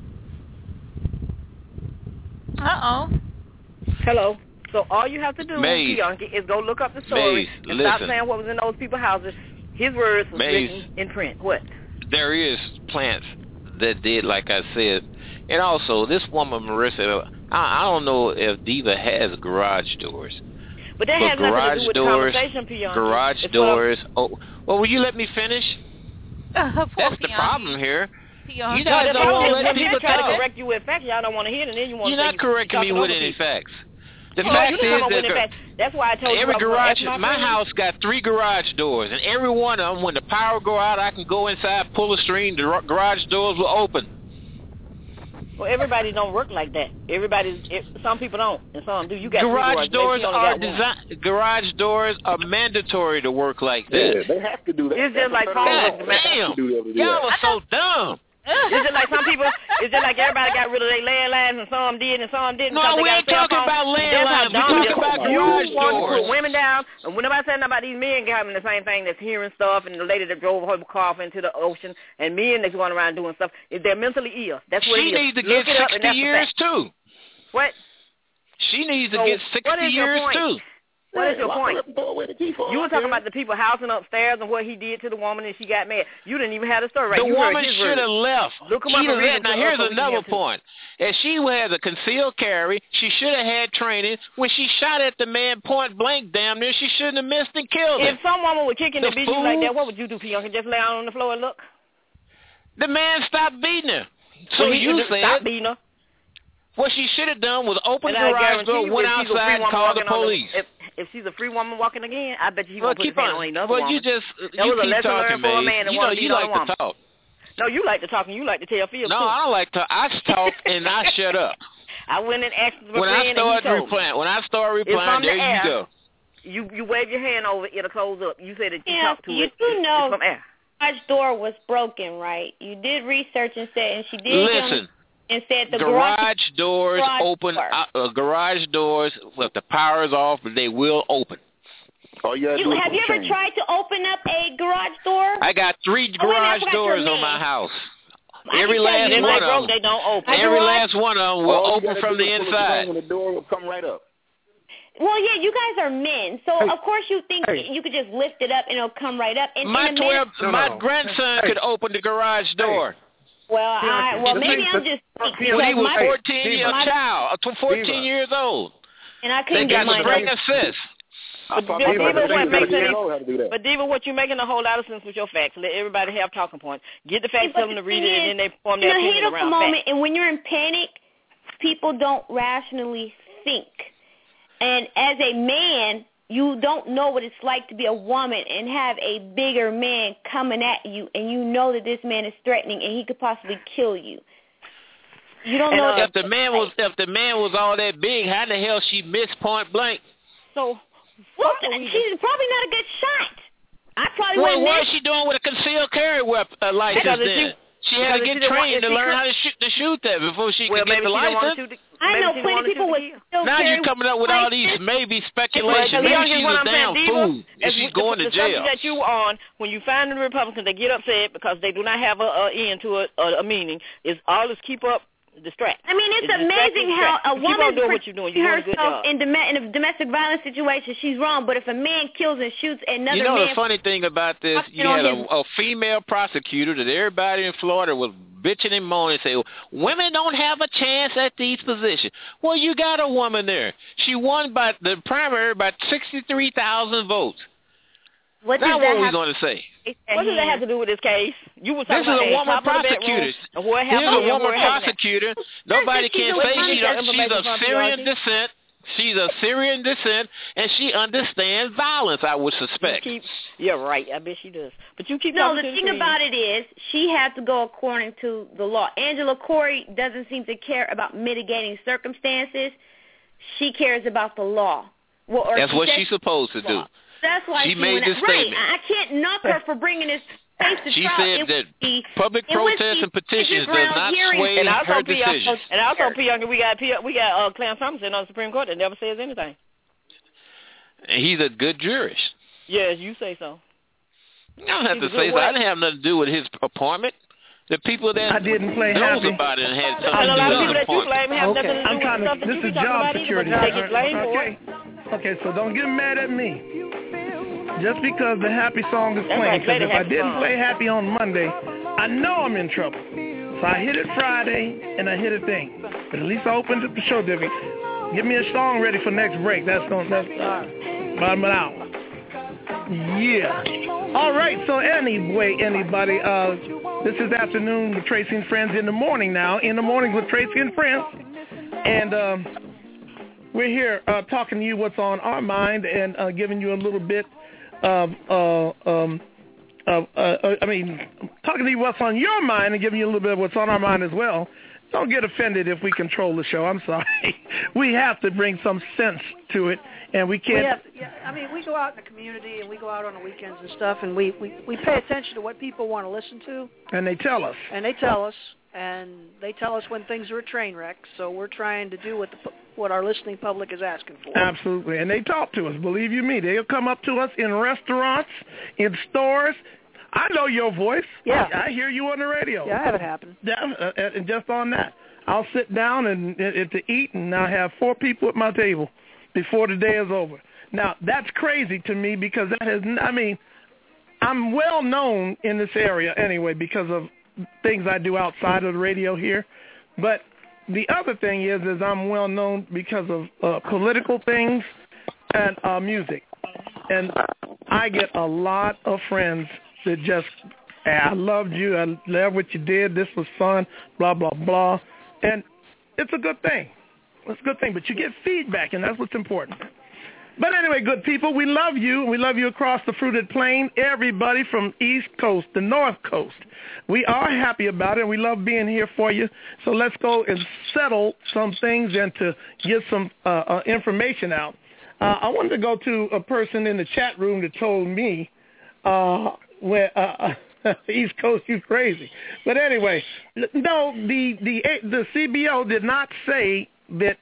Hello. So all you have to do, Bianchi, is go look up the story and stop saying what was in those people's houses. His words was written in print. What? There is plants that did, like I said. And also, this woman, Marissa, I don't know if Diva has garage doors. But that has nothing to do with the conversation, Bianchi. Garage doors. Oh, well, will you let me finish? That's the problem here. You guys don't want to let people try talk. to correct you with facts. Y'all don't want to hear it, and then you want to You're not correcting me with any facts. The fact is that that's why I told every garage, my house got 3 garage doors, and every one of them, when the power go out, I can go inside, pull a string, the garage doors will open. Well, everybody don't work like that. Some people don't, and some do. You got garage doors garage doors are mandatory to work like that. Yeah, they have to do that. It's just like damn, y'all are so dumb. It's just like some people. It's just like everybody got rid of their landlines, and some did, and some didn't. No, we ain't talking about landlines. We're talking about garage doors. Put women down, and when nobody saying about these men having the same thing that's hearing stuff, and the lady that drove her car off into the ocean, and men that's going around doing stuff, they're mentally ill. That's what she needs to get 60 years too. What? She needs to get 60 years too. What is your point? You were talking about the people housing upstairs and what he did to the woman and she got mad. You didn't even have the story right. The woman should have left. Now here's another point. If she has a concealed carry, she should have had training. When she shot at the man point blank, damn near, she shouldn't have missed and killed him. If some woman was kicking the beat you like that, what would you do, Pianki? Just lay out on the floor and look? The man stopped beating her. So you said. Stop beating her. What she should have done was open the garage door, went outside, and called the police. If she's a free woman walking again, I bet you won't put his hand on another woman. You keep talking, man. You like to talk. No, you like to talk and you like to tell Phil. No, I don't like to. I talk and I shut up. I went and asked for when I start replying, there you go. You wave your hand over, it'll close up. You said that you talk to it. You do know the garage door was broken, right? You did research and said, and she did. Listen. And said the garage doors open. Garage doors, if the power is off, they will open. Have you ever tried to open up a garage door? I got 3 garage doors on my house. Every last one of them. They don't open. Every last one of them will open from the inside. The door will come right up. Well, yeah, you guys are men, so of course you think you could just lift it up and it'll come right up. And my grandson could open the garage door. Well, maybe I'm just when he was 14 years old. And I couldn't get mine. They got to bring assist. But Diva, what you're making a whole lot of sense with your facts. Let everybody have talking points. Get the facts, tell them to read it, and then they form their opinion around facts. And when you're in panic, people don't rationally think. And as a man, you don't know what it's like to be a woman and have a bigger man coming at you, and you know that this man is threatening and he could possibly kill you. You don't know if the man was all that big, how the hell she missed point blank? So. Well, she's probably not a good shot. I probably wouldn't. What is she doing with a concealed carry weapon license then? She had to get trained to learn how to shoot that before she could get the license. I know plenty of people with concealed now carry. Now you're coming up with all these maybe speculation. Maybe she's a damn fool and she's going to jail. The that you were on, when you find the Republicans, they get upset because they do not have an end to a meaning, is all this keep up. Distract. I mean, it's amazing how a woman protects herself in a domestic violence situation. She's wrong, but if a man kills and shoots another man... the funny thing about this, you had a female prosecutor that everybody in Florida was bitching and moaning, saying, women don't have a chance at these positions. Well, you got a woman there. She won by the primary by 63,000 votes. What are we going to say? What does that have to do with this case? You were this is a woman prosecutor. Here's a woman prosecutor. Nobody can say she's of Syrian descent. She's of Syrian descent, and she understands violence, I would suspect. You're right. I bet she does. But you keep the thing about it is she has to go according to the law. Angela Corey doesn't seem to care about mitigating circumstances. She cares about the law. That's what she's supposed to do. That's why she made this statement. I can't knock her for bringing this case to trial. She said that public protests and petitions does not sway her decisions. And also, we got Clarence Thompson on the Supreme Court that never says anything. And he's a good jurist. Yes, you say so. You don't have to say so. I didn't have nothing to do with his appointment. The people that I didn't play knows happy. about it and had something to do with the appointment. This is job security. Okay, so don't get mad at me. Just because the happy song is playing, because if I didn't play happy on Monday, I know I'm in trouble. So I hit it Friday, and I hit a thing. But at least I opened up the show, Divvy. Get me a song ready for next break. That's bottom it out. Yeah. All right, so anyway, anybody, this is Afternoon with Tracy and Friends in the morning now. In the mornings with Tracy and Friends. And we're here talking to you what's on our mind and giving you a little bit talking to you what's on your mind and giving you a little bit of what's on our mind as well. Don't get offended if we control the show. I'm sorry. We have to bring some sense to it, and we can't. We go out in the community, and we go out on the weekends and stuff, and we pay attention to what people want to listen to. And they tell us. And they tell us when things are a train wreck, so we're trying to do what our listening public is asking for. Absolutely, and they talk to us, believe you me. They'll come up to us in restaurants, in stores. I know your voice. Yeah. I hear you on the radio. Yeah, I have it happen. Yeah, and just on that. I'll sit down and to eat, and I'll have 4 people at my table before the day is over. Now, that's crazy to me because I'm well known in this area anyway because of things I do outside of the radio here. But the other thing is I'm well known because of political things and music. And I get a lot of friends that just, I loved you, I love what you did, this was fun, blah, blah, blah. And it's a good thing. It's a good thing, but you get feedback, and that's what's important. But anyway, good people, we love you. We love you across the fruited plain, everybody from East Coast to North Coast. We are happy about it, and we love being here for you. So let's go and settle some things and to get some information out. I wanted to go to a person in the chat room that told me, East Coast, you crazy. But anyway, no, the CBO did not say that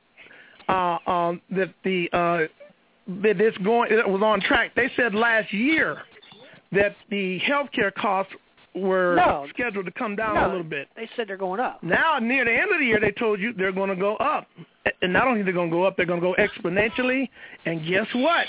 it was on track. They said last year that the healthcare costs were scheduled to come down a little bit. They said they're going up. Now, near the end of the year, they told you they're going to go up. And not only they're going to go up, they're going to go exponentially. And guess what?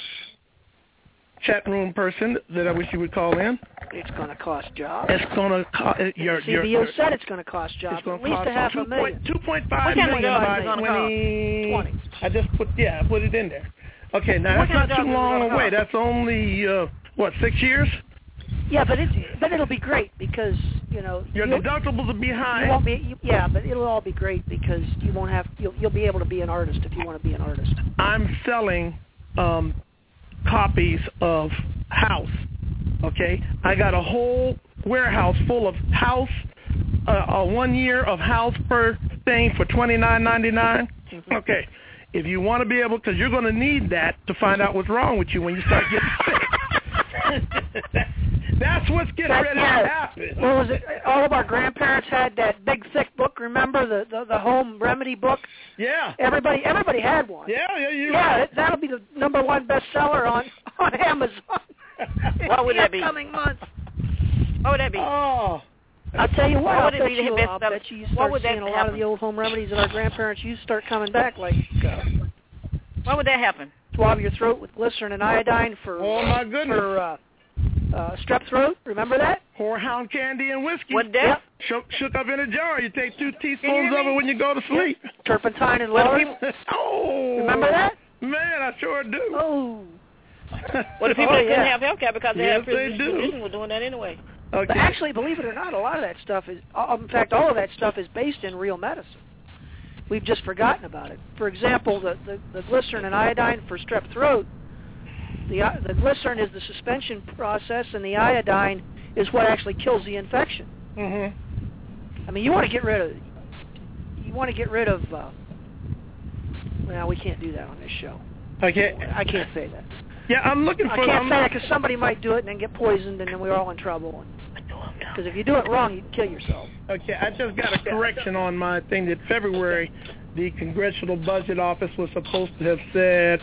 Chat room person that I wish you would call in. It's going to cost jobs. It's going to cost. CBO said it's going to cost jobs. It's going at least cost $500,000. $2.5 million by 20. I just put it in there. Okay, now that's not too long away. That's only 6 years? Yeah, but it'll be great because your deductibles will be high. You won't be, but it'll all be great because you won't have you'll be able to be an artist if you want to be an artist. I'm selling copies of House. Okay, I got a whole warehouse full of House, 1 year of House per thing for $29.99. Okay, if you want to be able, because you're going to need that to find out what's wrong with you when you start getting sick. That's what's getting ready to happen. What was it? All of our grandparents had that big, thick book. Remember the home remedy book? Yeah. Everybody had one. Yeah. Right. That'll be the #1 bestseller on Amazon. What would that be? Coming months. What would that be? Oh. I'll tell you what. What would I'll it be? bet you start seeing a lot of the old home remedies that our grandparents used start coming back. Like, what would that happen? Swab your throat with glycerin and iodine for. Oh my goodness. For, strep throat, remember that? Whorehound candy and whiskey. What that? Shook up in a jar. You take 2 teaspoons of it when you go to sleep. Turpentine and Lowry. Oh. Remember that? Man, I sure do. Oh. What if people couldn't have health care because they had physicians were doing that anyway? Okay. But actually, believe it or not, a lot of that stuff is, in fact, all of that stuff is based in real medicine. We've just forgotten about it. For example, the glycerin and iodine for strep throat, the glycerin is the suspension process, and the iodine is what actually kills the infection. Mm-hmm. I mean, you want to get rid of. Well, we can't do that on this show. Okay. I can't say that. Yeah, I'm looking for. I can't say that because somebody might do it and then get poisoned, and then we're all in trouble. Because if you do it wrong, you can kill yourself. Okay, I just got a correction on my thing that February, the Congressional Budget Office was supposed to have said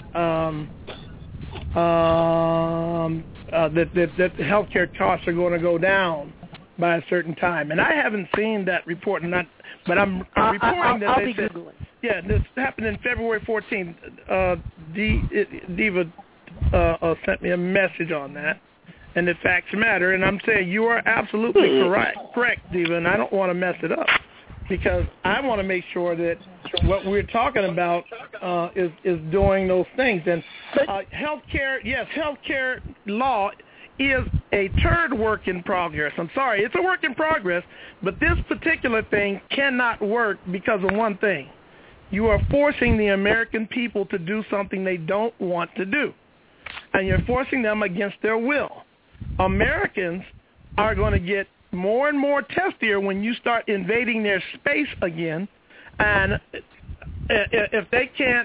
that healthcare costs are going to go down by a certain time, and I haven't seen that report. But I'm reporting that I'll they be said, Googling. Yeah, this happened in February 14th. Diva sent me a message on that, and the facts matter. And I'm saying you are absolutely correct, Diva, and I don't want to mess it up because I want to make sure that what we're talking about is doing those things. And healthcare law is a third work in progress. I'm sorry, it's a work in progress, but this particular thing cannot work because of one thing. You are forcing the American people to do something they don't want to do, and you're forcing them against their will. Americans are going to get more and more testier when you start invading their space again, and if they can't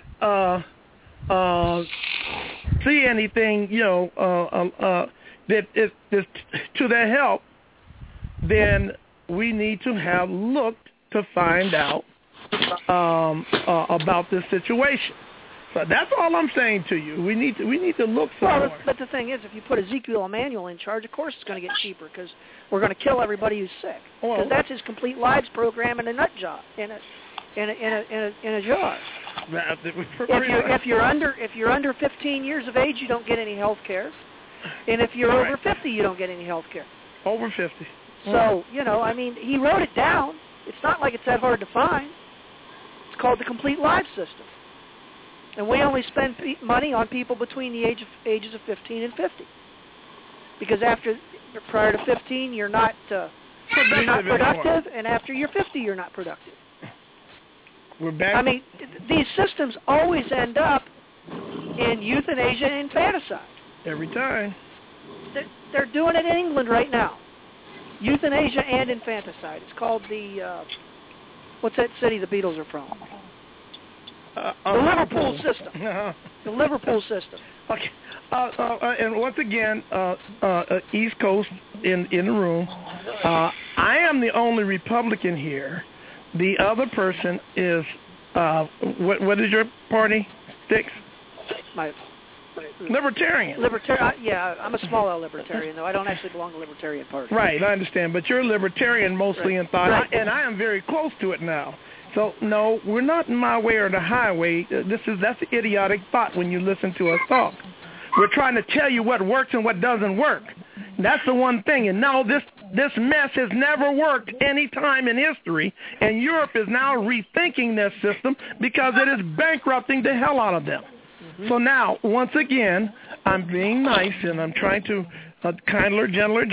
see anything, that is to their help, then we need to have looked to find out about this situation. So that's all I'm saying to you. We need to look somewhere. Well, but the thing is, if you put Ezekiel Emanuel in charge, of course it's going to get cheaper because we're going to kill everybody who's sick. Because that's his Complete Lives program in a nut job, in a jar. If you're under 15 years of age, you don't get any health care, and if you're over 50, you don't get any health care. Over 50. So I mean, he wrote it down. It's not like it's that hard to find. It's called the Complete Lives System. And we only spend money on people between the ages of 15 and 50. Because prior to 15, you're not productive, and after you're 50, you're not productive. We're back. I mean, these systems always end up in euthanasia and infanticide. Every time. They're doing it in England right now. Euthanasia and infanticide. It's called the, what's that city the Beatles are from? The Liverpool system. The Liverpool system. Okay. And once again, East Coast in the room. I am the only Republican here. The other person is, what is your party, Sticks? Libertarian. Yeah, I'm a small L libertarian, though. I don't actually belong to the Libertarian Party. Right, I understand. But you're libertarian mostly in thought, and I am very close to it now. So, no, we're not in my way or the highway. That's idiotic thought when you listen to us talk. We're trying to tell you what works and what doesn't work. That's the one thing. And no, this mess has never worked any time in history, and Europe is now rethinking their system because it is bankrupting the hell out of them. Mm-hmm. So now, once again, I'm being nice, and I'm trying to kindler, gentler,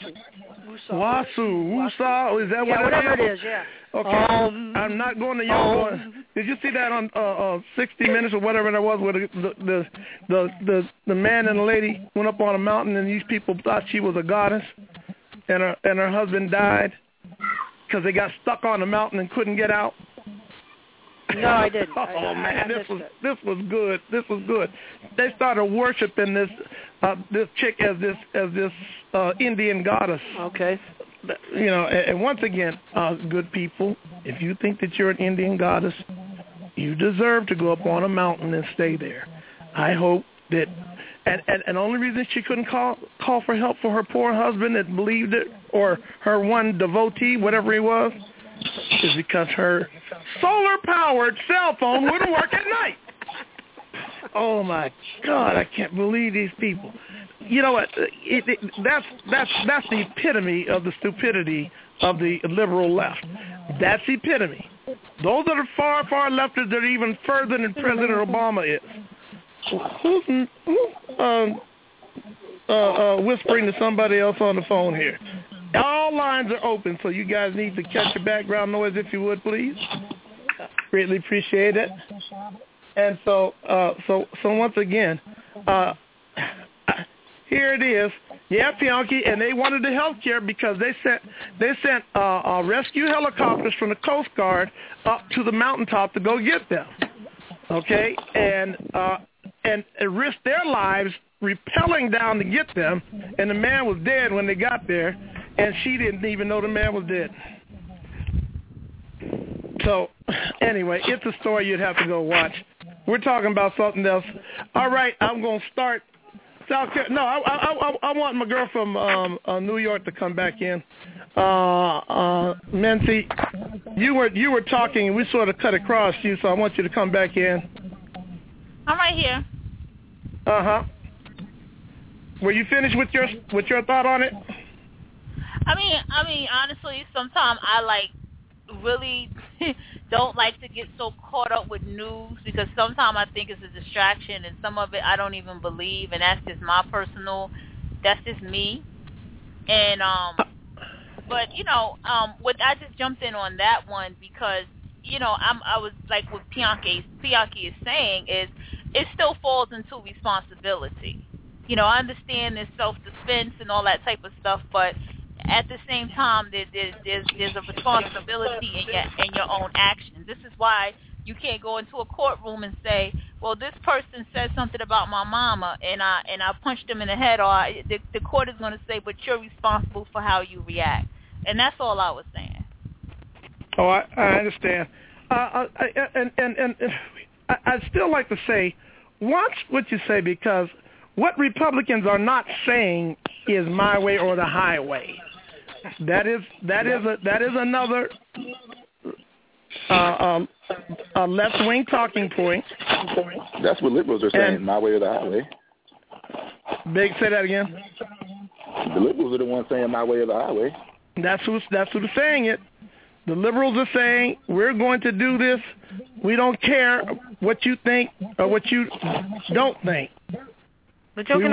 Wasu, is that what whatever it is, yeah. Okay, I'm not going to use. Did you see that on 60 Minutes or whatever that was, where the man and the lady went up on a mountain and these people thought she was a goddess, and her husband died because they got stuck on the mountain and couldn't get out? No, I didn't. Man, this was good. This was good. They started worshiping this chick as this Indian goddess. Okay. You know, and once again, good people, if you think that you're an Indian goddess, you deserve to go up on a mountain and stay there. I hope that, and the only reason she couldn't call for help for her poor husband that believed it, or her one devotee, whatever he was, is because her solar-powered cell phone wouldn't work at night. Oh my God, I can't believe these people. You know what? That's the epitome of the stupidity of the liberal left. That's the epitome. Those are the far, far leftists that are even further than President Obama is. Who's whispering to somebody else on the phone here? All lines are open, so you guys need to catch your background noise if you would, please. Greatly appreciate it. And so once again, here it is. Yeah, Pianki, and they wanted the health care because they sent rescue helicopters from the Coast Guard up to the mountaintop to go get them. Okay, and risked their lives rappelling down to get them, and the man was dead when they got there, and she didn't even know the man was dead. So, anyway, it's a story you'd have to go watch. We're talking about something else. All right, I'm going to start. South Carolina. No, I want my girl from New York to come back in. Mency, you were talking, and we sort of cut across you, so I want you to come back in. I'm right here. Uh-huh. Were you finished with your thought on it? I mean, honestly, sometimes I really don't like to get so caught up with news because sometimes I think it's a distraction, and some of it I don't even believe, and that's just that's just me. And but I just jumped in on that one because I was like what Pianki is saying is it still falls into responsibility. I understand there's self-defense and all that type of stuff, but at the same time, there's a responsibility in your own actions. This is why you can't go into a courtroom and say, well, this person said something about my mama, and I punched him in the head, or the court is going to say, but you're responsible for how you react. And that's all I was saying. Oh, I understand. And I'd still like to say, watch what you say, because what Republicans are not saying is my way or the highway. That is another a left-wing talking point. That's what liberals are saying, my way or the highway. Big, say that again. The liberals are the ones saying my way or the highway. That's who's saying it. The liberals are saying, we're going to do this. We don't care what you think or what you don't think. But Joe,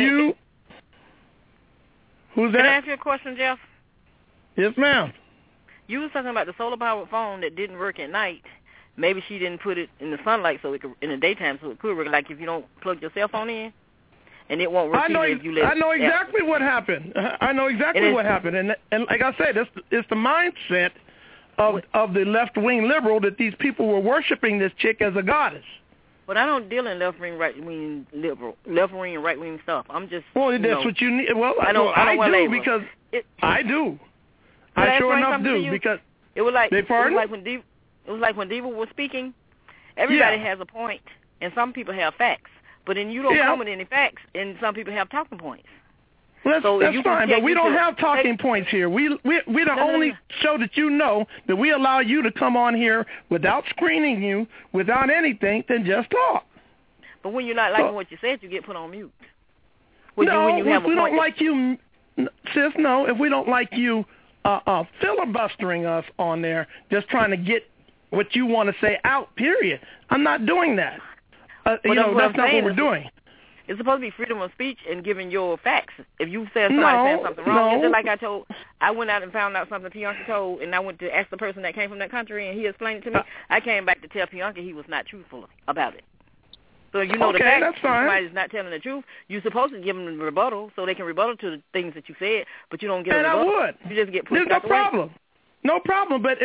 Who's that? Can I ask you a question, Jeff? Yes, ma'am. You was talking about the solar-powered phone that didn't work at night. Maybe she didn't put it in the sunlight so it could, in the daytime, so it could work. Like if you don't plug your cell phone in, and it won't work if you let. I know exactly what happened. I know exactly what happened, and like I said, it's the mindset of the left-wing liberal that these people were worshiping this chick as a goddess. But I don't deal in left-wing, right-wing liberal, left-wing and right-wing stuff. I'm just. Well, that's what you need. Well, I do because I do. I sure enough do because it was like it was like when Diva was speaking. Everybody has a point, and some people have facts. But then you don't come with any facts, and some people have talking points. Well, that's fine, but we don't have talking points here. We're the only show that you know that we allow you to come on here without screening you, without anything, then just talk. But when you're not liking what you said, you get put on mute. If we don't like you, sis, no. If we don't like you filibustering us on there, just trying to get what you want to say out, period. I'm not doing that. That's not what we're doing. It's supposed to be freedom of speech and giving your facts. If you said somebody saying something wrong, it's just like I went out and found out something Pianka told, and I went to ask the person that came from that country, and he explained it to me. I came back to tell Pianka he was not truthful about it. So if you know the facts, if somebody's not telling the truth, you're supposed to give them a rebuttal so they can rebuttal to the things that you said, but you don't get a rebuttal. And I would. You just get pushed out the way. There's no problem. No problem. But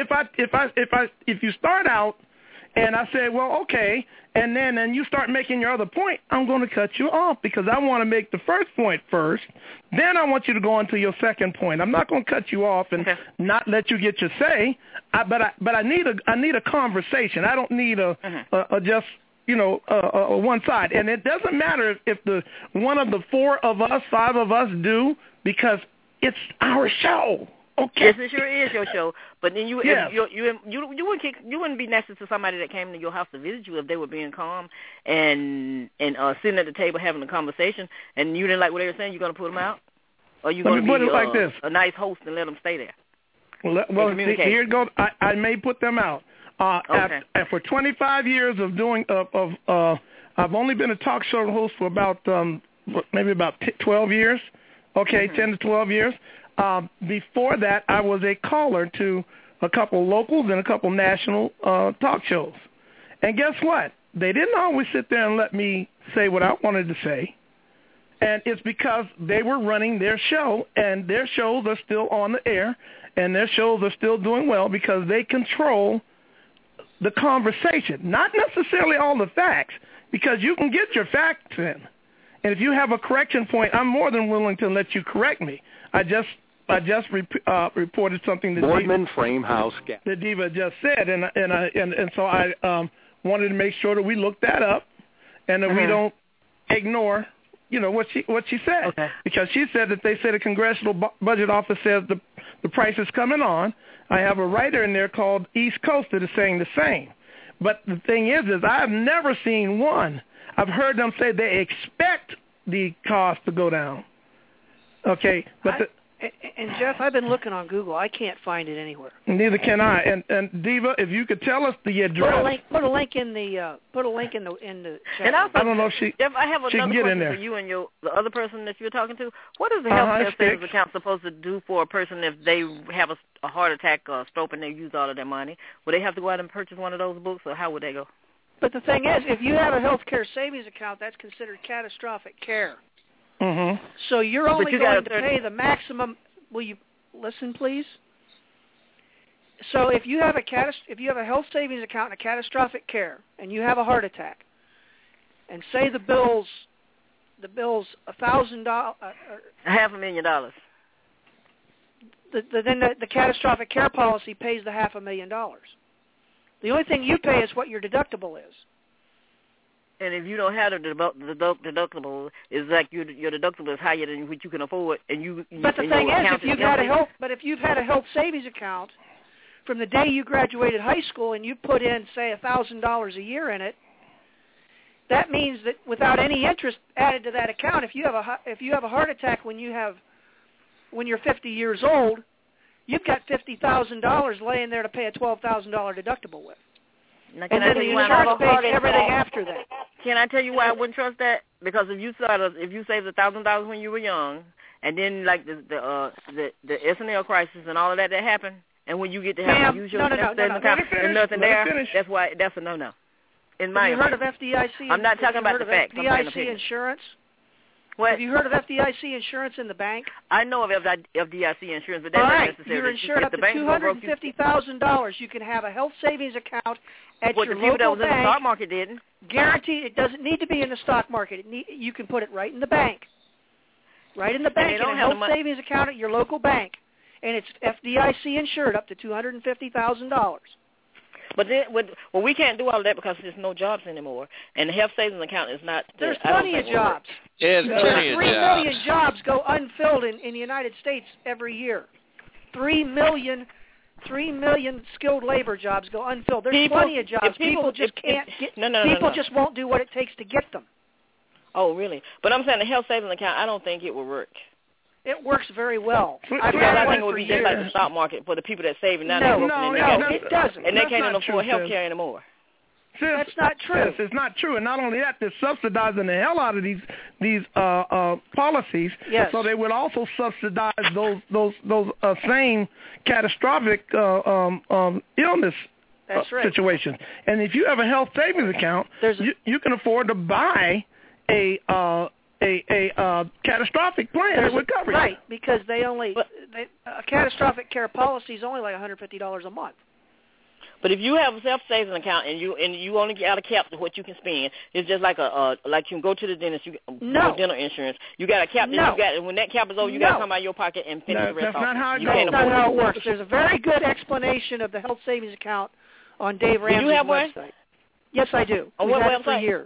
if you start out and I say, well, okay, and then you start making your other point, I'm going to cut you off because I want to make the first point first. Then I want you to go on to your second point. I'm not going to cut you off and not let you get your say. But I need a conversation. I don't need a just one side. And it doesn't matter if one of the 4 of us, 5 of us do, because it's our show. Okay. Yes, it sure is your show. But then you wouldn't be nice to somebody that came to your house to visit you if they were being calm and sitting at the table having a conversation, and you didn't like what they were saying. You're going to put them out, or you going to be a nice host and let them stay there? Well, here it goes. I may put them out. For 25 years of doing I've only been a talk show host for about maybe about 12 years. Okay, 10 to 12 years. Before that, I was a caller to a couple locals and a couple national talk shows. And guess what? They didn't always sit there and let me say what I wanted to say. And it's because they were running their show, and their shows are still on the air, and their shows are still doing well because they control the conversation, not necessarily all the facts, because you can get your facts in. And if you have a correction point, I'm more than willing to let you correct me. I just reported something that Boardman Frame House that Diva just said, and so I wanted to make sure that we look that up and that we don't ignore, what she said, because she said that they said the Congressional Budget Office says the price is coming on. I have a writer in there called East Coast that is saying the same. But the thing is I've never seen one. I've heard them say they expect the cost to go down. Okay, but and Jeff, I've been looking on Google. I can't find it anywhere. Neither can I. And Diva, if you could tell us the address. Put a link in the chat. And also, I don't know if Jeff, I have another question for you and the other person that you're talking to. What is the health care savings account supposed to do for a person if they have a heart attack or a stroke and they use all of their money? Would they have to go out and purchase one of those books, or how would they go? But the thing is, if you have a health care savings account, that's considered catastrophic care. Mm-hmm. So you're only going to pay the maximum. Will you listen, please? So if you have a health savings account and a catastrophic care, and you have a heart attack, and say the bill's $1,000, $500,000. Then the catastrophic care policy pays the $500,000. The only thing you pay is what your deductible is. And if you don't have the deductible, it's like your deductible is higher than what you can afford, and you. But the thing is, if you've had a health savings account from the day you graduated high school, and you put in, say, $1,000 a year in it, that means that without any interest added to that account, if you have a heart attack when you're 50 years old, you've got $50,000 laying there to pay a $12,000 deductible with. Now, and then the insurance pays everything after that. Can I tell you why I wouldn't trust that? Because if you saved $1,000 when you were young, and then like the SNL crisis and all of that happened, and when you get to have to use your savings account and nothing there, that's a no-no. In my opinion. Have you heard of FDIC? I'm not talking about the facts. FDIC insurance. What? Have you heard of FDIC insurance in the bank? I know of FDIC insurance, but that's not necessary. You're insured up to $250,000. You can have a health savings account at your local bank. That was in the stock market didn't. Guaranteed. It doesn't need to be in the stock market. You can put it right in the bank. Right in the bank, in a health savings account at your local bank. And it's FDIC insured up to $250,000. But then, we can't do all of that because there's no jobs anymore, and the health savings account is not. There's plenty of jobs. Yeah, there's plenty of 3 million jobs go unfilled in the United States every year. 3 million skilled labor jobs go unfilled. There's plenty of jobs. People just can't get. People just won't do what it takes to get them. Oh, really? But I'm saying the health savings account, I don't think it will work. It works very well. I think it would be just like the stock market for the people that save and now it doesn't. And they can't afford health care anymore. That's not true. It's not true. And not only that, they're subsidizing the hell out of these policies. Yes. So they would also subsidize those same catastrophic illness situations. And if you have a health savings account, you can afford to buy a catastrophic plan that would cover you. Right, because a catastrophic care policy is only like $150 a month. But if you have a self-savings account and you only get out a cap to what you can spend, it's just like like you can go to the dentist, dental insurance. You got a cap. And when that cap is over, you got to come out of your pocket and finish the rest off. That's not how it goes. That's not how it works. There's a very good explanation of the health savings account on Dave Ramsey's website. One? Yes, I do. On what website? For years.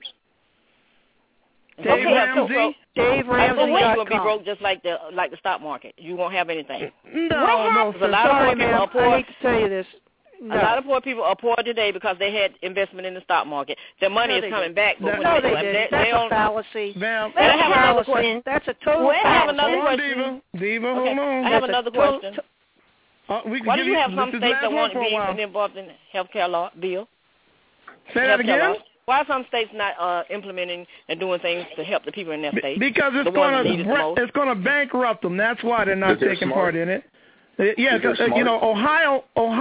Dave Ramsey? Dave Ramsey. So you will be broke just like the stock market. You won't have anything. No. Sorry, ma'am. I hate to tell you this. No. A lot of poor people are poor today because they had investment in the stock market. Their money is coming back. But they didn't. That's a fallacy. That's a fallacy. That's a total fallacy. I have another question. Diva, hold on. I have another question. Why do you have some states that want to be involved in the health care law bill? Say that again? Why are some states not implementing and doing things to help the people in their state? Because it's going to bankrupt them. That's why they're not taking part in it. Yeah, Ohio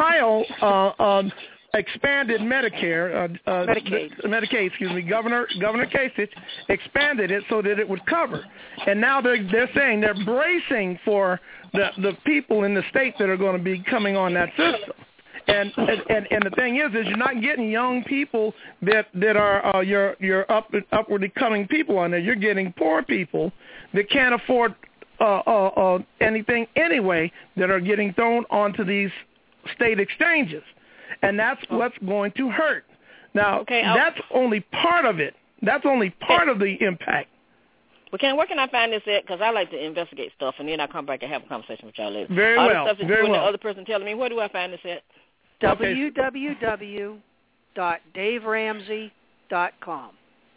expanded Medicaid, excuse me. Governor Kasich expanded it so that it would cover, and now they're saying they're bracing for the people in the state that are going to be coming on that system. And the thing is you're not getting young people that are your upwardly coming people on there. You're getting poor people that can't afford anything anyway that are getting thrown onto these state exchanges, and that's what's going to hurt. Now, that's only part of it. That's only part of the impact. Well, where can I find this at? Because I like to investigate stuff, and then I come back and have a conversation with y'all later. Very well. All the stuff that you and the other person telling me, where do I find this at? www.daveramsey.com.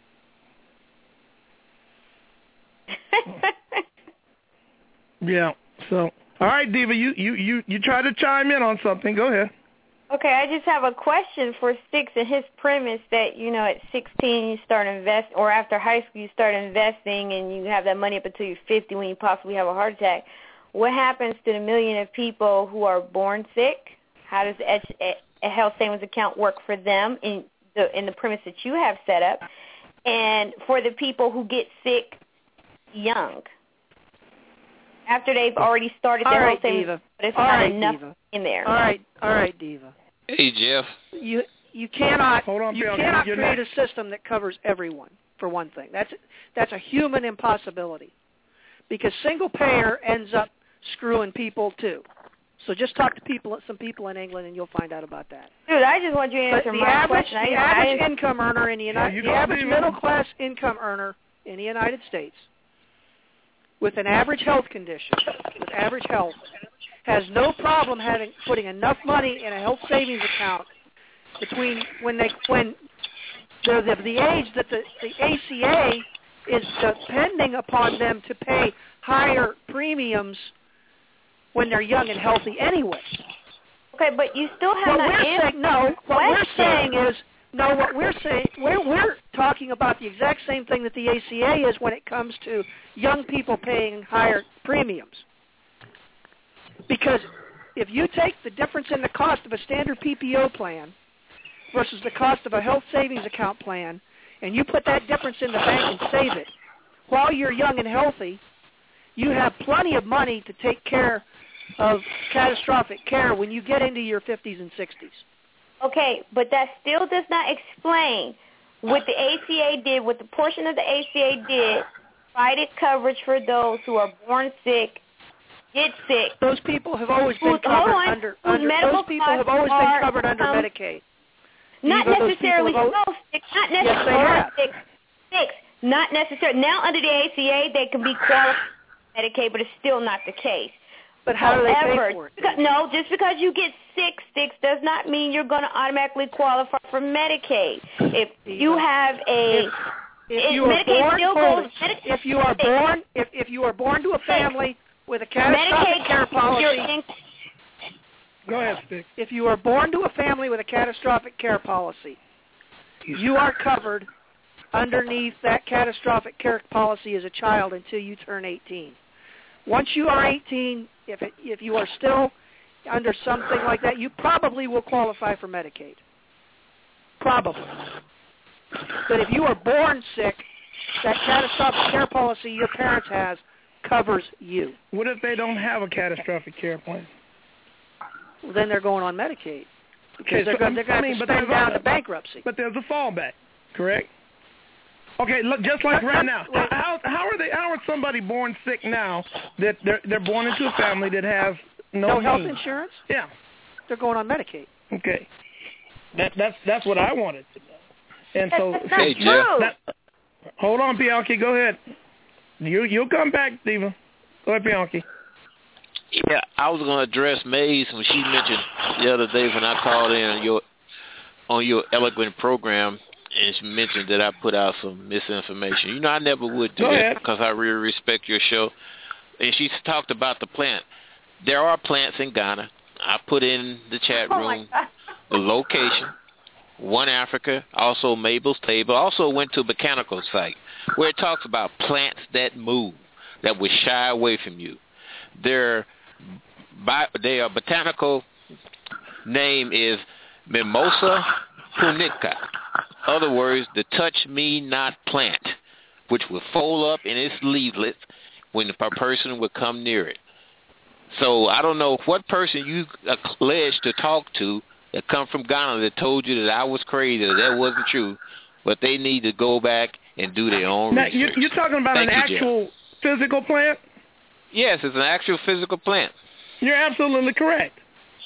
Yeah. So, all right, Diva, you try to chime in on something. Go ahead. Okay, I just have a question for Sticks and his premise that, at 16 you start investing, or after high school you start investing and you have that money up until you're 50 when you possibly have a heart attack. What happens to the million of people who are born sick? How does a health savings account work for them in the premise that you have set up? And for the people who get sick young, after they've already started their health savings, but it's not enough in there. All right, Diva. Hey, Jeff. You cannot create a system that covers everyone, for one thing. That's a human impossibility, because single payer ends up screwing people too. So just talk to some people in England, and you'll find out about that. Dude, I just want you to answer my question. The average income earner in the average middle class income earner in the United States, with an average health condition, with average health, has no problem putting enough money in a health savings account between when they're the age that the ACA is depending upon them to pay higher premiums when they're young and healthy anyway. Okay, but you still have we're talking about the exact same thing that the ACA is when it comes to young people paying higher premiums. Because if you take the difference in the cost of a standard PPO plan versus the cost of a health savings account plan, and you put that difference in the bank and save it, while you're young and healthy, you have plenty of money to take care of catastrophic care when you get into your 50s and 60s. Okay, but that still does not explain what the ACA did, what the portion of the ACA did, provided coverage for those who are born sick, get sick. Those people have always been covered under Medicaid. Not necessarily so sick. Not necessarily sick. Not necessarily. Now under the ACA, they can be qualified for Medicaid, but it's still not the case. But how do they pay for it? Just because you get sick does not mean you're going to automatically qualify for Medicaid. If you have a if you are born to a family with a catastrophic care policy. Go ahead, Stick. If you are born to a family with a catastrophic care policy, you are covered underneath that catastrophic care policy as a child until you turn 18. Once you are 18, if you are still under something like that, you probably will qualify for Medicaid. Probably. But if you are born sick, that catastrophic care policy your parents has covers you. What if they don't have a catastrophic care plan? Well, then they're going on Medicaid. Because they're going to spend down to bankruptcy. But there's a fallback, correct? Okay, look, just like right now, how are somebody born sick now that they're born into a family that has no health insurance? Yeah, they're going on Medicaid. Okay, that's what I wanted to know. And so, hey, Jeff. Hold on, Bianchi, go ahead. You'll come back, Stephen. Go ahead, Bianchi. Yeah, I was going to address Mays when she mentioned the other day when I called in on your eloquent program. And she mentioned that I put out some misinformation. You know, I never would do that because I really respect your show. And she talked about the plant. There are plants in Ghana. I put in the chat room the location, One Africa, also Mabel's Table. Also went to a botanical site where it talks about plants that move, that would shy away from you. Their botanical name is Mimosa punica. Other words, the touch me not plant, which will fold up in its leaflets when a person would come near it. So I don't know what person you alleged to talk to that come from Ghana that told you that I was crazy, that wasn't true, but they need to go back and do their own research. You're talking about an actual physical plant? Yes, it's an actual physical plant. You're absolutely correct.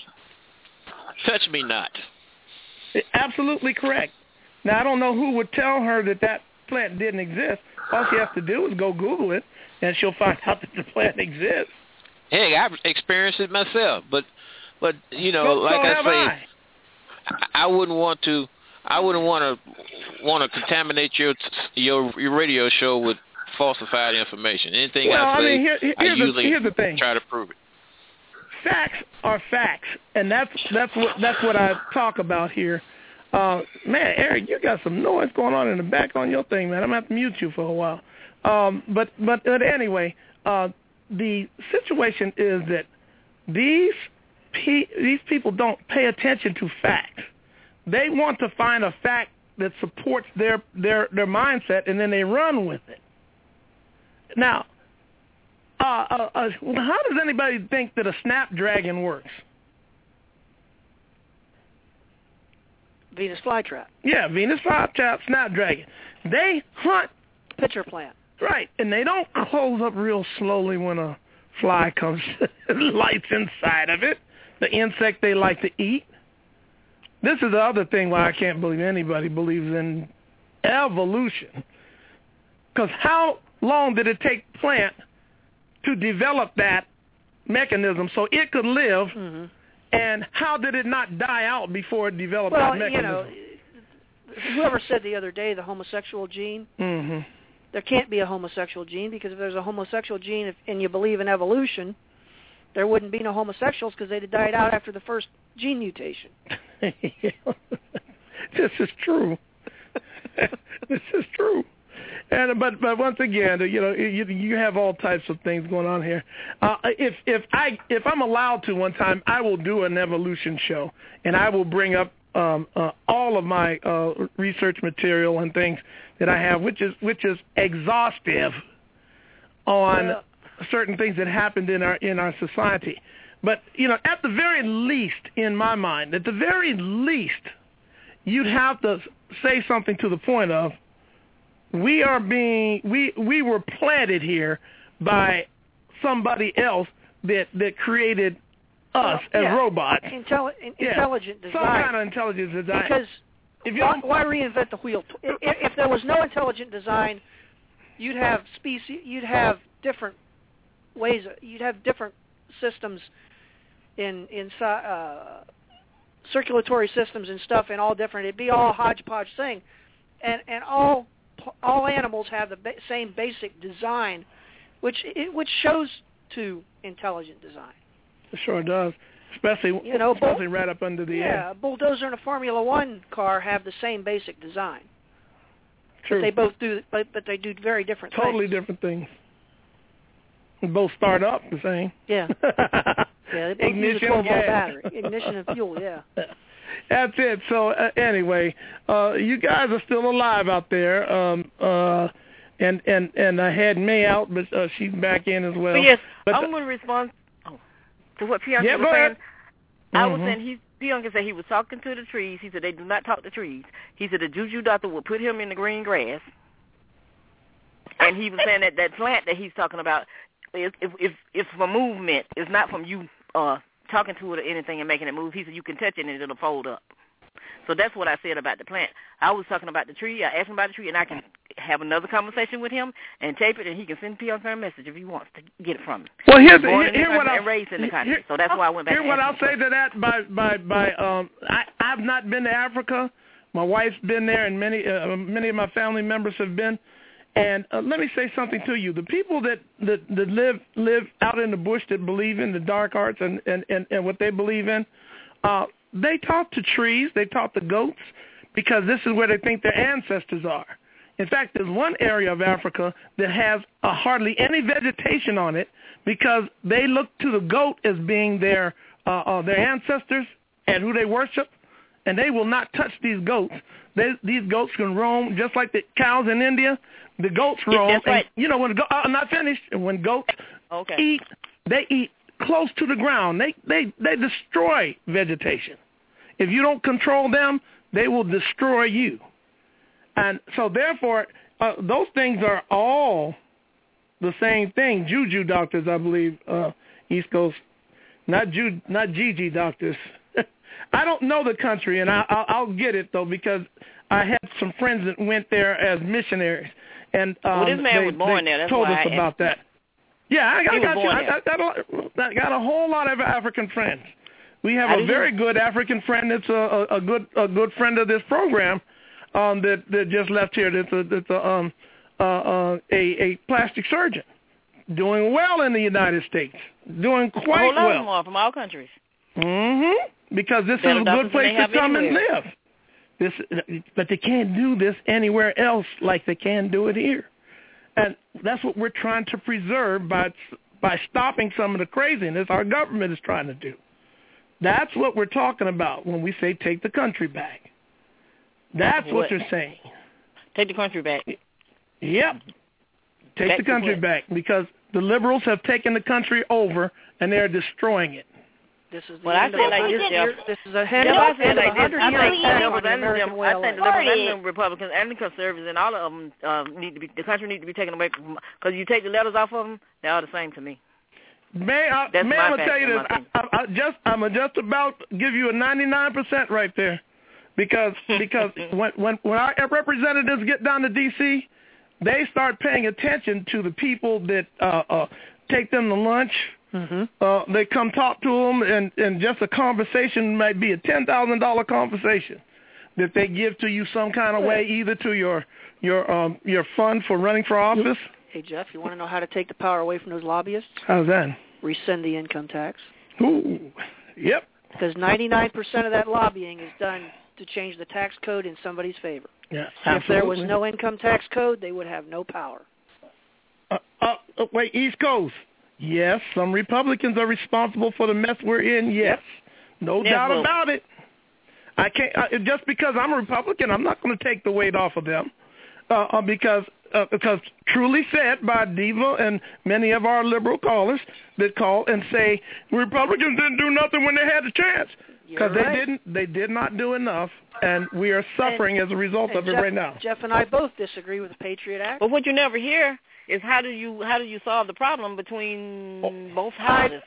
Touch me not. Absolutely correct. Now, I don't know who would tell her that plant didn't exist. All she has to do is go Google it, and she'll find out that the plant exists. Hey, I've experienced it myself, but you know, like I say, I wouldn't want to contaminate your radio show with falsified information. Anything I say, I usually try to prove it. Facts are facts, and that's what I talk about here. Man, Eric, you got some noise going on in the back on your thing, man. I'm going to have to mute you for a while. But anyway, the situation is that these people don't pay attention to facts. They want to find a fact that supports their mindset, and then they run with it. Now, how does anybody think that a snapdragon works? Venus flytrap. Yeah, Venus flytrap, snapdragon. They hunt. Pitcher plant. Right, and they don't close up real slowly when a fly comes lights inside of it, the insect they like to eat. This is the other thing why I can't believe anybody believes in evolution. Because how long did it take plant to develop that mechanism so it could live, and how did it not die out before it developed that mechanism? Well, whoever said the other day the homosexual gene, there can't be a homosexual gene, because if there's a homosexual gene and you believe in evolution, there wouldn't be no homosexuals because they'd have died out after the first gene mutation. This is true. This is true. And but once again, you have all types of things going on here. If I'm allowed to, one time I will do an evolution show, and I will bring up all of my research material and things that I have, which is exhaustive on certain things that happened in our society. But at the very least, in my mind, at the very least, you'd have to say something to the point of, we were planted here by somebody else that created us as robots. Intelligent design. Some kind of intelligent design. Because Why reinvent the wheel? If there was no intelligent design, you'd have different ways. You'd have different systems in circulatory systems and stuff, and all different. It'd be all a hodgepodge thing, and all animals have the same basic design, which shows to intelligent design. It sure does, especially right up under the end. Yeah, a bulldozer and a Formula One car have the same basic design. True. But they both do, but they do very different things. Totally different things. They both start up the same. Yeah. Yeah, they both use a 12-volt battery. Ignition and fuel, yeah. That's it. So anyway, you guys are still alive out there. And I had May out, but she's back in as well. But yes, but I'm going to respond to what Pianka was saying. I was saying Pianka said he was talking to the trees. He said they do not talk to trees. He said the juju doctor would put him in the green grass. And he was saying that plant that he's talking about, if a movement is not from you talking to it or anything and making it move, he said you can touch it and it'll fold up. So that's what I said about the plant. I was talking about the tree. I asked him about the tree, and I can have another conversation with him and tape it, and he can send Pianka a message if he wants to get it from me. Well, here's what I'm raised in the country, so that's why I went back. Here's what I'll say to that. I've not been to Africa. My wife's been there, and many of my family members have been. And let me say something to you. The people that live out in the bush that believe in the dark arts and what they believe in, they talk to trees, they talk to goats, because this is where they think their ancestors are. In fact, there's one area of Africa that has hardly any vegetation on it because they look to the goat as being their ancestors and who they worship, and they will not touch these goats. These goats can roam just like the cows in India. The goats roam. That's right. And, I'm not finished. When goats eat, they eat close to the ground. They destroy vegetation. If you don't control them, they will destroy you. And so therefore, those things are all the same thing. Juju doctors, I believe, East Coast, not Gigi doctors. I don't know the country, and I'll get it, though, because I had some friends that went there as missionaries. And this man was born there. That's told why us about that. Yeah, I got a whole lot of African friends. We have a very good African friend that's a good friend of this program that just left here. That's a plastic surgeon, doing well in the United States, doing quite well. A whole lot more from all countries. Mm-hmm. Because this is a good place to come and live. But they can't do this anywhere else like they can do it here. And that's what we're trying to preserve by stopping some of the craziness our government is trying to do. That's what we're talking about when we say take the country back. That's what you're saying. Take the country back. Yep. Take the country back because the liberals have taken the country over and they're destroying it. This is I say like this, Jeff. This is a hand I think the liberals and the Republicans and the conservatives and all of them the country need to be taken away from, because you take the letters off of them, they're all the same to me. May I tell you this? I'm just about to give you a 99% right there, because when our representatives get down to D.C., they start paying attention to the people that take them to lunch. Mm-hmm. They come talk to them, and just a conversation might be a $10,000 conversation that they give to you some kind of way, either to your fund for running for office. Hey, Jeff, you want to know how to take the power away from those lobbyists? How's that? Rescind the income tax. Ooh, yep. Because 99% of that lobbying is done to change the tax code in somebody's favor. Yeah, if there was no income tax code, they would have no power. Wait, East Coast. Yes, some Republicans are responsible for the mess we're in. Yes, no doubt about it. I can't just because I'm a Republican, I'm not going to take the weight off of them because truly said by Diva and many of our liberal callers that call and say Republicans didn't do nothing when they had the chance, because they did not do enough, and we are suffering as a result of it right now. Jeff and I both disagree with the Patriot Act. But what you never hear is how do you solve the problem between both houses?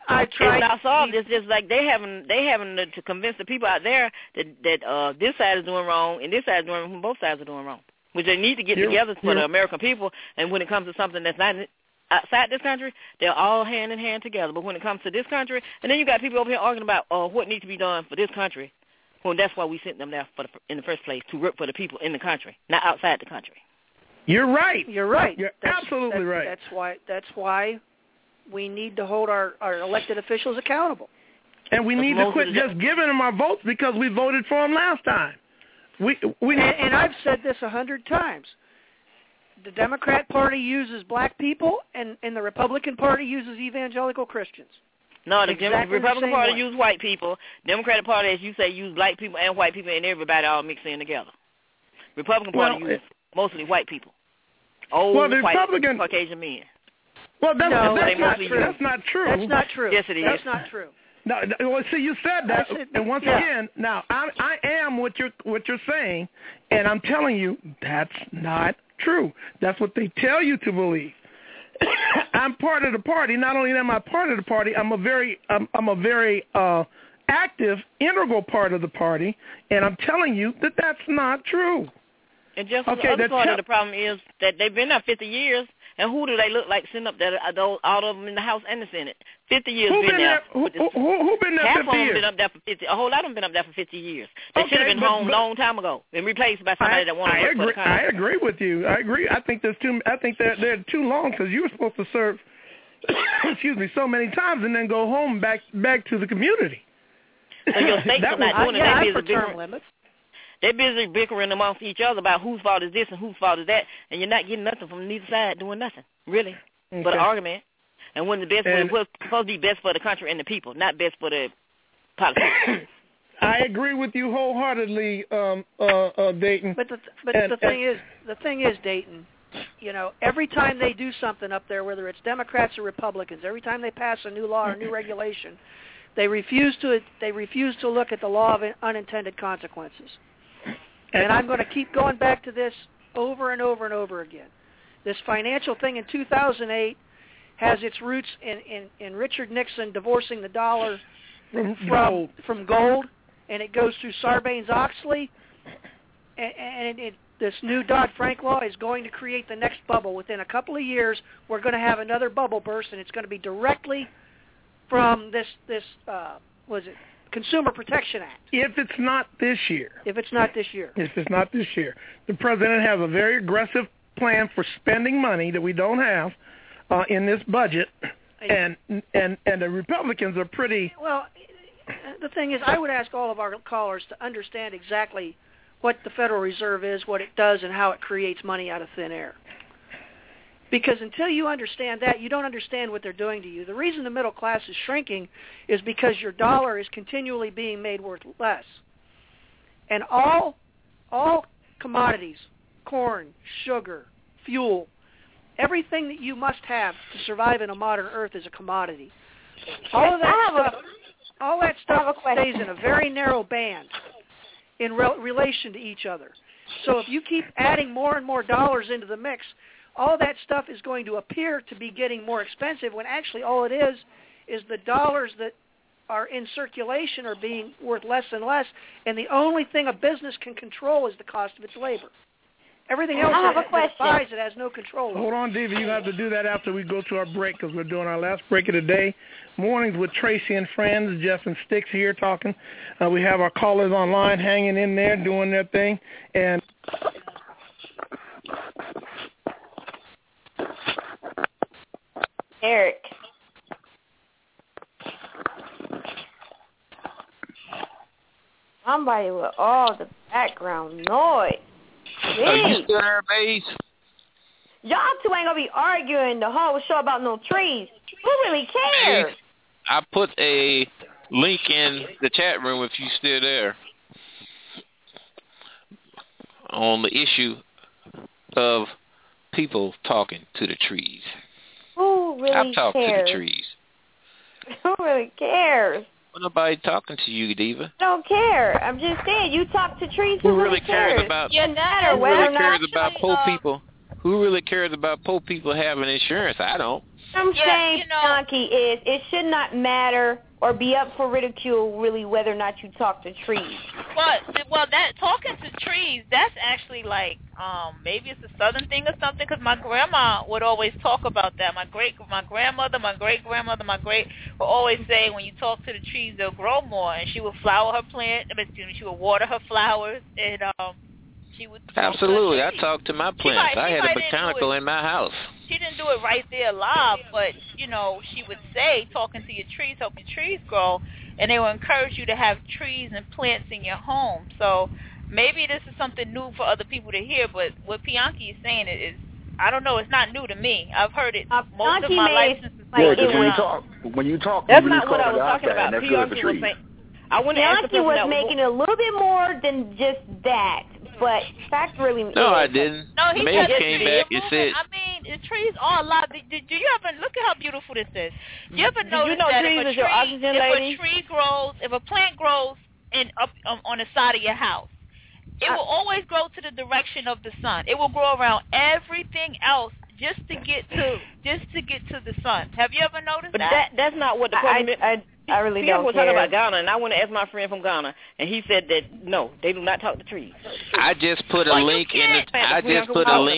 It's not solved. It's just like they having to convince the people out there that this side is doing wrong and this side is doing wrong. Both sides are doing wrong. Which they need to get together for the American people. And when it comes to something that's not outside this country, they're all hand in hand together. But when it comes to this country, and then you got people over here arguing about what needs to be done for this country. Well, that's why we sent them there in the first place, to work for the people in the country, not outside the country. You're right. You're right. You're absolutely right. That's why we need to hold our elected officials accountable. And we need to quit just giving them our votes because we voted for them last time. And I've said this 100 times. The Democrat Party uses black people, and the Republican Party uses evangelical Christians. No, the Republican Party uses white people. Democratic Party, as you say, use black people and white people, and everybody all mixed in together. Republican Party uses mostly white people. Old, white, Caucasian men. Well, that's not true. That's not true. That's not true. Yes, it is. That's not true. No, well, see, you said that, and once again, now I am what you're saying, and I'm telling you that's not true. That's what they tell you to believe. I'm part of the party. Not only am I part of the party, I'm a very active, integral part of the party, and I'm telling you that that's not true. And just the other part of the problem is that they've been there 50 years. And who do they look like sitting up there, all of them in the House and the Senate? 50 years who been there. Who been there 50 years? Half of them been up there for 50. A whole lot of them been up there for 50 years. They should have been home a long time ago and replaced by somebody that wanted to work for the country. I agree with you. I agree. I think they're too long because you were supposed to serve, so many times and then go home back to the community. So your states are not doing it. I'm for term limits. They're busy bickering amongst each other about whose fault is this and whose fault is that, and you're not getting nothing from neither side doing nothing, really, but an argument. And when it's supposed to be best for the country and the people, not best for the politicians. I agree with you wholeheartedly, Dayton. But the thing is, Dayton, every time they do something up there, whether it's Democrats or Republicans, every time they pass a new law or new regulation, they refuse to look at the law of unintended consequences. And I'm going to keep going back to this over and over and over again. This financial thing in 2008 has its roots in Richard Nixon divorcing the dollar from gold, and it goes through Sarbanes-Oxley, and this new Dodd-Frank law is going to create the next bubble. Within a couple of years, we're going to have another bubble burst, and it's going to be directly from this Consumer Protection Act. If it's not this year. If it's not this year. The president has a very aggressive plan for spending money that we don't have in this budget, and the Republicans are pretty... Well, the thing is, I would ask all of our callers to understand exactly what the Federal Reserve is, what it does, and how it creates money out of thin air. Because until you understand that, you don't understand what they're doing to you. The reason the middle class is shrinking is because your dollar is continually being made worth less. And all commodities, corn, sugar, fuel, everything that you must have to survive in a modern earth is a commodity. All that stuff stays in a very narrow band in relation to each other. So if you keep adding more and more dollars into the mix, all that stuff is going to appear to be getting more expensive when actually all it is the dollars that are in circulation are being worth less and less, and the only thing a business can control is the cost of its labor. Everything else that it buys, it has no control over. Hold on, David. You have to do that after we go to our break because we're doing our last break of the day. Mornings with Tracy and friends. Jeff and Sticks here talking. We have our callers online hanging in there doing their thing. And Eric. Somebody with all the background noise. Are you still there, Baze? Y'all two ain't gonna be arguing the whole show about no trees. Who really cares? I put a link in the chat room if you still there on the issue of people talking to the trees. Who really I've talked cares? to the trees. Who really cares? Well, nobody talking to you, Diva. I don't care. I'm just saying, you talk to trees. Who really cares about? Yeah, who really cares about poor people? Who really cares about poor people having insurance? I don't. I'm saying, Donkey, is it should not matter or be up for ridicule, really, whether or not you talk to trees. Well, that talking to trees, that's actually like maybe it's a southern thing or something. Because my grandma would always talk about that. My grandmother, my great grandmother, would always say when you talk to the trees, they'll grow more. And she would flower her plant. She would water her flowers, and she would. Absolutely, I talk to my plants. I had a botanical in my house. She didn't do it right there live, but, she would say, talking to your trees, help your trees grow, and they will encourage you to have trees and plants in your home. So maybe this is something new for other people to hear, but what Bianchi is saying is, I don't know, it's not new to me. I've heard it most of my life since when you talk, that's not what I was talking about. Bianchi was saying, Bianchi was making a little bit more than just that. But fact really is. No, I didn't. No, he said came back and said. I mean, the trees are a lot. Do you ever look at how beautiful this is? You ever notice that if a plant grows up on the side of your house, it will always grow to the direction of the sun. It will grow around everything else just to get to the sun. Have you ever noticed that? That's not what the problem is. I really don't care. Talking about Ghana, and I want to ask my friend from Ghana, and he said that no, they do not talk to trees. I just put a link in the chat room.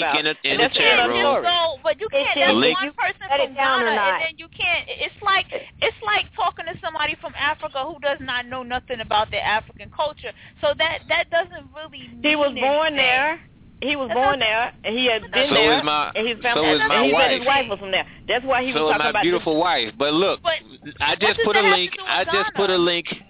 But you can't. That's one person from Ghana, and then you can't. It's like talking to somebody from Africa who does not know nothing about their African culture. So that doesn't really mean he was born there. He was born there, and he had been there, and his family, and he said his wife was from there. That's why he was talking about my beautiful wife. But look, I just put a link. I just put a link in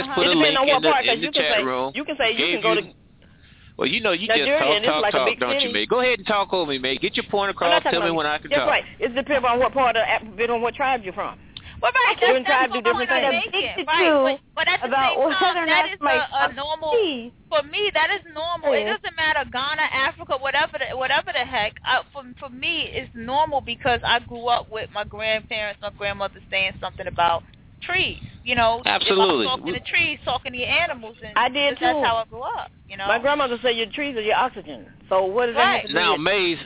the chat room. You can say you can go to. Well, you just talk, don't you, mate? Go ahead and talk over me, mate. Get your point across. Tell me when I can talk. That's right. It depends on what part of depends on what tribe you're from. Well, right, different tribes do different things. Right, but at the same time, that is a normal. For me, that is normal. It doesn't matter Ghana, Africa, whatever the heck. For me, it's normal because I grew up with my grandparents, my grandmother saying something about trees. Absolutely. Talking to trees, talking to your animals, and I did too. That's how I grew up. My grandmother said your trees are your oxygen. So what does that have to do? Now, Maze,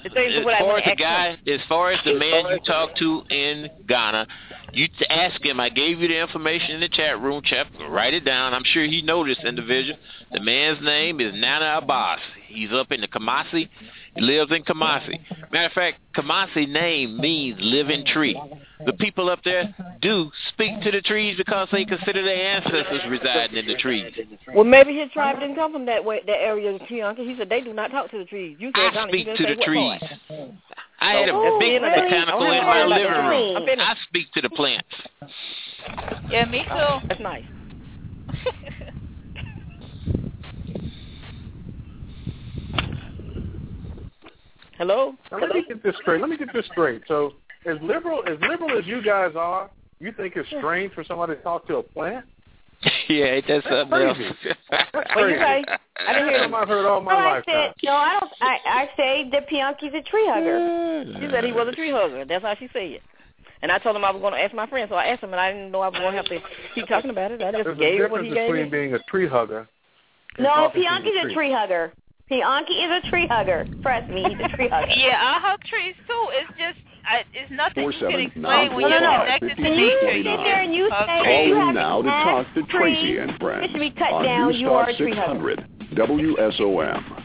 as far as the man you talked to in Ghana, you ask him. I gave you the information in the chat room. Write it down. I'm sure he knows this individual. The man's name is Nana Abbas. He's up in the Kamasi. He lives in Kamasi. Matter of fact, Kamasi name means living tree. The people up there do speak to the trees because they consider their ancestors residing in the trees. Well, maybe his tribe didn't come from that area of the tree, Uncle. He said they do not talk to the trees. You said, I speak to the trees. I had a big botanical in my living room. I speak to the plants. Yeah, me too. That's nice. Hello? Now, let me get this straight. So, as liberal as you guys are, you think it's strange for somebody to talk to a plant? Yeah, that's something else. What you say? I didn't hear him. I've heard all my lifetime. I say that Bianchi's a tree hugger. She said he was a tree hugger. That's how she said it. And I told him I was going to ask my friend, so I asked him, and I didn't know I was going to have to keep talking about it. I just gave him what he gave me. There's a difference between being a tree hugger. No, Bianchi's a tree hugger. Bianchi is a tree hugger. Trust me, he's a tree hugger. Yeah, I hug trees too. It's just, it's nothing you can explain when you're connected to nature. You sit there and you say you have now to talk to Tracy and Friends. It should be cut down. You are a tree hugger. 600 WSOM.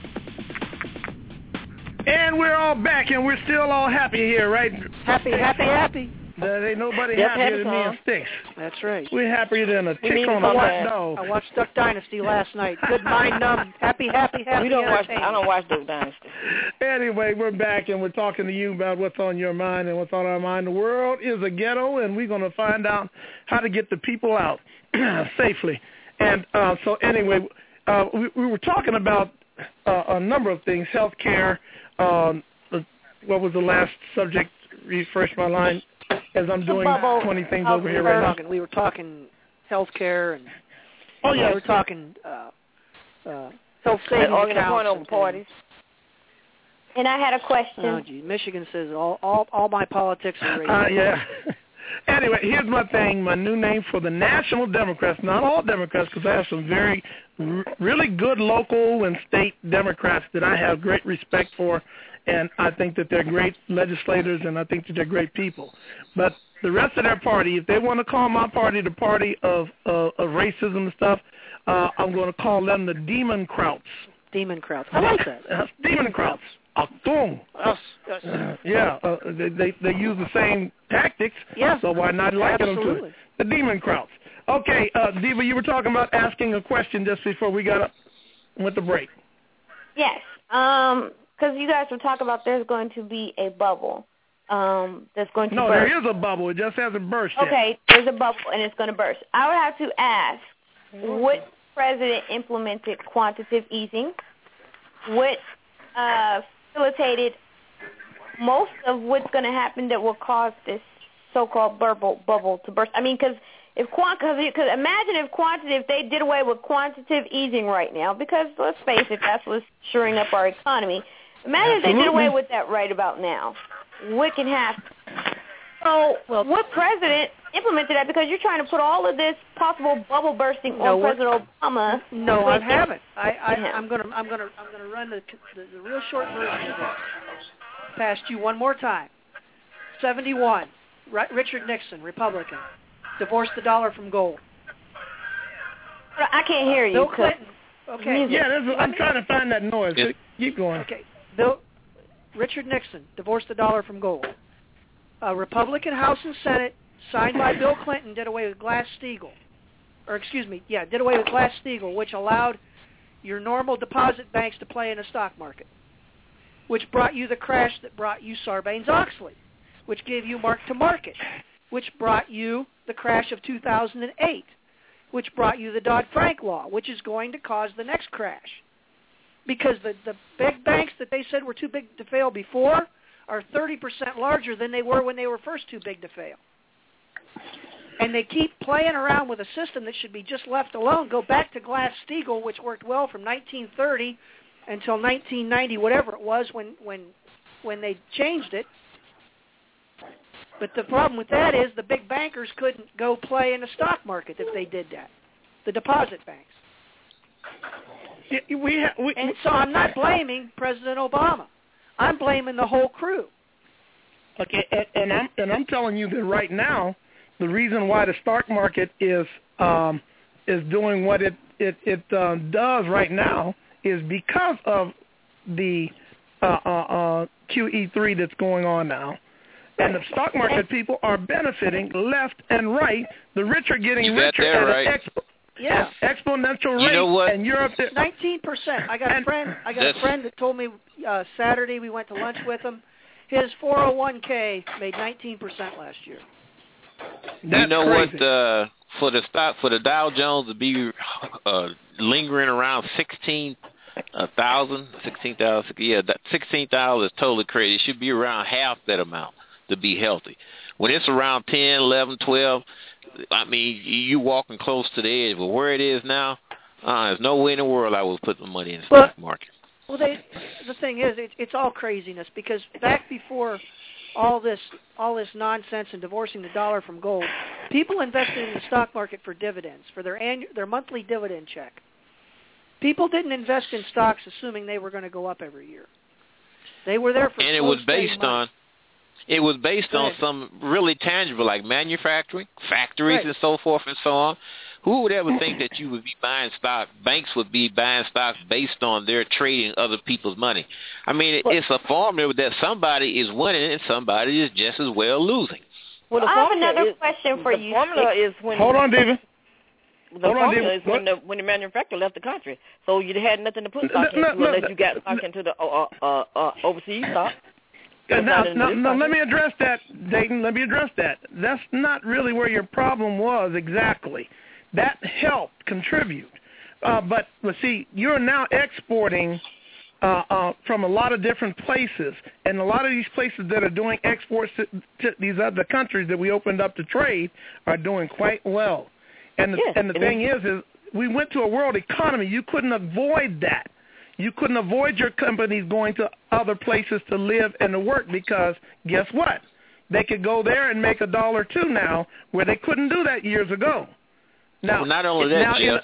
And we're all back, and we're still all happy here, right? Happy. There ain't nobody happier than me and Sticks. That's right. We're happier than a tick on a hot dog. I watched Duck Dynasty last night. Good mind numb. Happy. I don't watch Duck Dynasty. Anyway, we're back, and we're talking to you about what's on your mind and what's on our mind. The world is a ghetto, and we're going to find out how to get the people out safely. And so anyway, we were talking about a number of things, health care. What was the last subject? Refresh my line. As I'm doing 20 things over here right now. We were talking healthcare and we were talking health savings accounts over parties. And I had a question. Oh, gee. Michigan says all my politics are racist. Yeah. Anyway, here's my thing. My new name for the National Democrats, not all Democrats, because I have some really good local and state Democrats that I have great respect for, and I think that they're great legislators, and I think that they're great people. But the rest of their party, if they want to call my party the party of racism and stuff, I'm going to call them the Demon Krauts. Demon Krauts. I like that. Demon Krauts. Achtung. Yeah, they use the same tactics, so why not liken them to it? The Demon Krauts. Okay, Diva, you were talking about asking a question just before we went to break. Yes, because you guys were talking about there's going to be a bubble that's going to burst. There is a bubble. It just hasn't burst yet. Okay, there's a bubble, and it's going to burst. I would have to ask, what president implemented quantitative easing? What facilitated most of what's going to happen that will cause this so-called bubble to burst? I mean, because imagine if they did away with quantitative easing right now, because let's face it, that's what's shoring up our economy. Imagine if they did away with that right about now. What can happen? So what president implemented that? Because you're trying to put all of this possible bubble bursting on President Obama. No, I haven't. I'm gonna run the real short version of this past you one more time. 71. Richard Nixon, Republican, divorced the dollar from gold. I can't hear you. Bill Clinton. Okay. Yeah, I'm trying to find that noise. Yeah. Keep going. Okay. Richard Nixon divorced the dollar from gold. A Republican House and Senate, signed by Bill Clinton, did away with Glass-Steagall. Did away with Glass-Steagall, which allowed your normal deposit banks to play in the stock market, which brought you the crash that brought you Sarbanes-Oxley, which gave you mark-to-market, which brought you the crash of 2008, which brought you the Dodd-Frank law, which is going to cause the next crash. Because the big banks that they said were too big to fail before are 30% larger than they were when they were first too big to fail. And they keep playing around with a system that should be just left alone. Go back to Glass-Steagall, which worked well from 1930 until 1990, whatever it was, when they changed it. But the problem with that is the big bankers couldn't go play in the stock market if they did that, the deposit banks. And so I'm not blaming President Obama. I'm blaming the whole crew. Okay, and I'm telling you that right now, the reason why the stock market is doing what it does right now is because of the QE3 that's going on now. And the stock market people are benefiting left and right. The rich are getting richer at an exponential rate. You know what? And Europe 19%. I got a friend that told me Saturday, we went to lunch with him. His 401k made 19% last year. You know crazy. What? For the Dow Jones to be lingering around 16,000, yeah, that 16,000 is totally crazy. It should be around half that amount to be healthy. When it's around 10, 11, 12, I mean, you walking close to the edge. But where it is now, there's no way in the world I would put the money in the stock market. Well, the thing is, it's all craziness, because back before all this nonsense and divorcing the dollar from gold, people invested in the stock market for dividends, for their monthly dividend check. People didn't invest in stocks assuming they were going to go up every year. They were there for and it was based on some really tangible, like manufacturing, factories, and so forth and so on. Who would ever think that you would be buying stock? Banks would be buying stocks based on their trading other people's money. I mean, it's a formula that somebody is winning and somebody is just as well losing. Well, I have another question for you. The formula is when... Hold on, David. The formula is when the manufacturer left the country, so you had nothing to put stock into unless you got stock into the overseas stock. Now, let me address that, Dayton. Let me address that. That's not really where your problem was exactly. That helped contribute. But see, you're now exporting from a lot of different places, and a lot of these places that are doing exports to these other countries that we opened up to trade are doing quite well. And the thing is we went to a world economy. You couldn't avoid that. You couldn't avoid your companies going to other places to live and to work because guess what? they could go there and make $1 or $2 now, where they couldn't do that years ago. Now, well, not only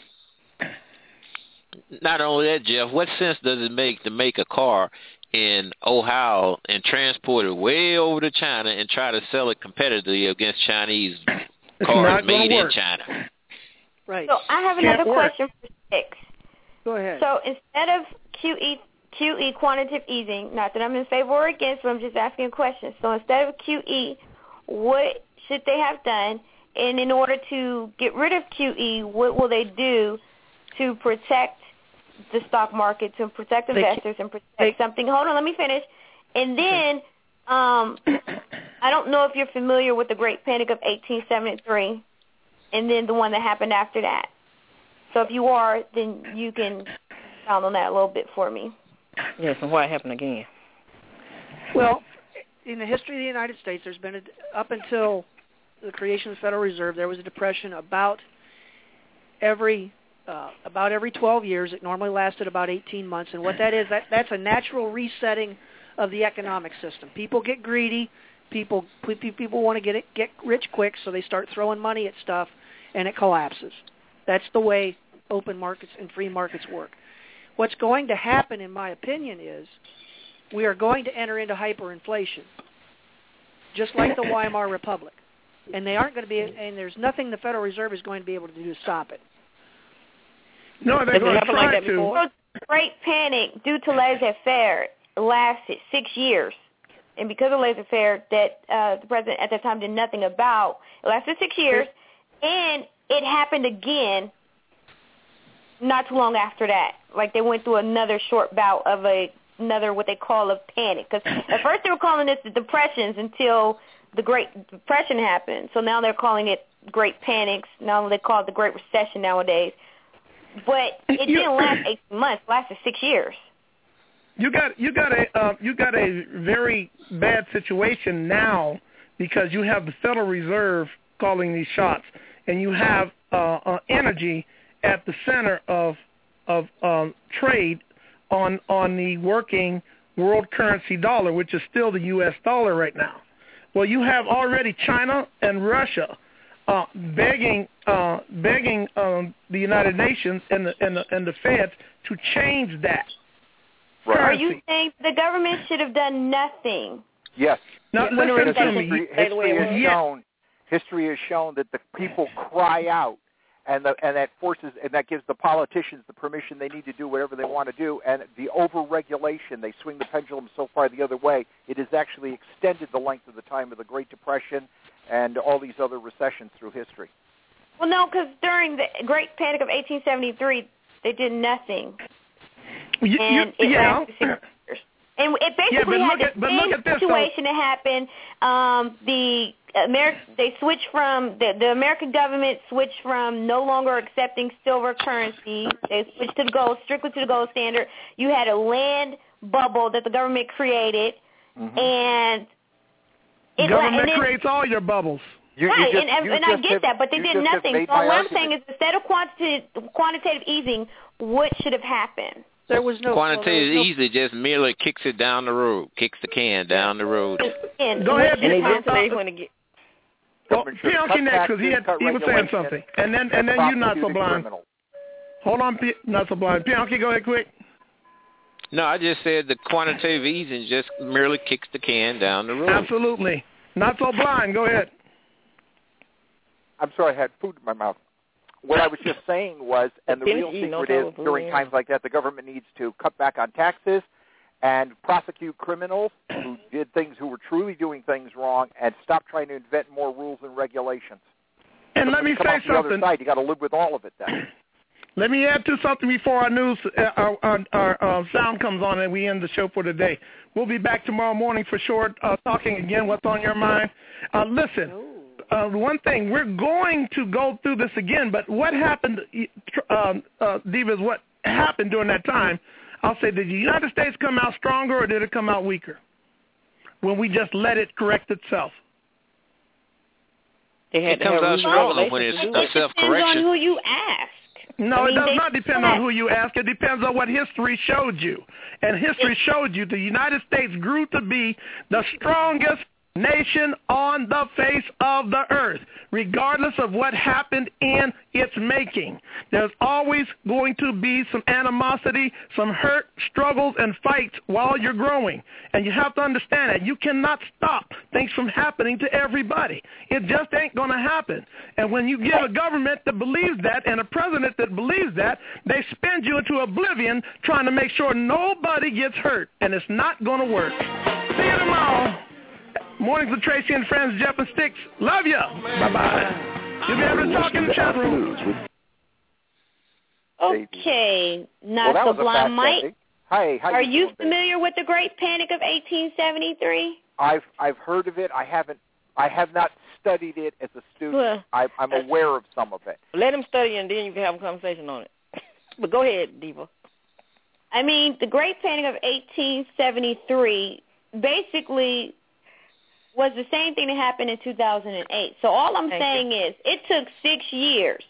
that, Jeff, what sense does it make to make a car in Ohio and transport it way over to China and try to sell it competitively against Chinese cars made in China? Right. So I have another question for Six. Go ahead. So instead of QE, quantitative easing, not that I'm in favor or against, but I'm just asking a question. So instead of QE, what should they have done? And in order to get rid of QE, what will they do to protect the stock market, to protect investors and protect something? Hold on, let me finish. And then I don't know if you're familiar with the Great Panic of 1873 and then the one that happened after that. So if you are, then you can sound on that a little bit for me. Yes, and what happened again? Well, in the history of the United States, there's been up until the creation of the Federal Reserve, there was a depression about every 12 years. It normally lasted about 18 months, and what that is, that's a natural resetting of the economic system. People get greedy. People want to get rich quick, so they start throwing money at stuff, and it collapses. That's the way open markets and free markets work. What's going to happen, in my opinion, is we are going to enter into hyperinflation, just like the Weimar Republic. And they aren't going to be, and there's nothing the Federal Reserve is going to be able to do to stop it. No, they're going to try to. So the Great Panic, due to laissez-faire, lasted 6 years. And because of laissez-faire that the president at that time did nothing about, it lasted 6 years, and it happened again not too long after that. Like they went through another short bout of another what they call a panic. Because at first they were calling this the depressions until the Great Depression happened. So now they're calling it Great Panics. Now they call it the Great Recession nowadays. But it didn't last 18 months. It lasted 6 years. You got a very bad situation now because you have the Federal Reserve calling these shots, and you have energy at the center of trade on the working world currency dollar, which is still the U.S. dollar right now. Well, you have already China and Russia begging the United Nations and the Feds to change that. Right. Are you saying the government should have done nothing? Yes. History has shown that the people cry out, and that forces, and that gives the politicians the permission they need to do whatever they want to do. And the over-regulation, they swing the pendulum so far the other way, it has actually extended the length of the time of the Great Depression and all these other recessions through history. Well, no, because during the Great Panic of 1873, they did nothing. And it lasted 6 years. And it basically had the same situation that happened. They switched from the American government switched from no longer accepting silver currency. They switched to the gold, strictly to the gold standard. You had a land bubble that the government created, and government creates all your bubbles. And I get that, but they did nothing. So what I'm saying is, instead of quantitative easing, what should have happened? There was no quantitative easing. Just merely kicks it down the road, kicks the can down the road. Go ahead. Pianki next, because he was saying something, and then you not so blind. Hold on, not so blind. Pianki, go ahead quick. No, I just said the quantitative easing just merely kicks the can down the road. Absolutely, not so blind. Go ahead. I'm sorry, I had food in my mouth. What I was just saying was, and the real secret is, during times like that, the government needs to cut back on taxes and prosecute criminals who did things, who were truly doing things wrong, and stop trying to invent more rules and regulations. And let me say something. The other side, you got to live with all of it then. Let me add to something before our news, our sound comes on and we end the show for today. We'll be back tomorrow morning for sure, talking again what's on your mind. Listen. One thing, we're going to go through this again, but what happened, Divas, what happened during that time, I'll say, did the United States come out stronger or did it come out weaker when we just let it correct itself? It comes out stronger when it's self-correction. It depends on who you ask. No, it does not depend on who you ask. It depends on what history showed you. And history showed you the United States grew to be the strongest nation on the face of the earth, regardless of what happened in its making. There's always going to be some animosity, some hurt, struggles, and fights while you're growing. And you have to understand that you cannot stop things from happening to everybody. It just ain't going to happen. And when you get a government that believes that and a president that believes that, they spin you into oblivion trying to make sure nobody gets hurt. And it's not going to work. See you tomorrow. Mornings with Tracy and Friends, Jeff and Sticks. Love you. Bye-bye. You'll be able to talk in the chat room. Okay. Not Sublime Mike. Hi. Are you familiar with the Great Panic of 1873? I've heard of it. I have not studied it as a student. I'm aware of some of it. Let him study and then you can have a conversation on it. But go ahead, Diva. I mean, the Great Panic of 1873 basically was the same thing that happened in 2008. So all I'm saying is it took 6 years.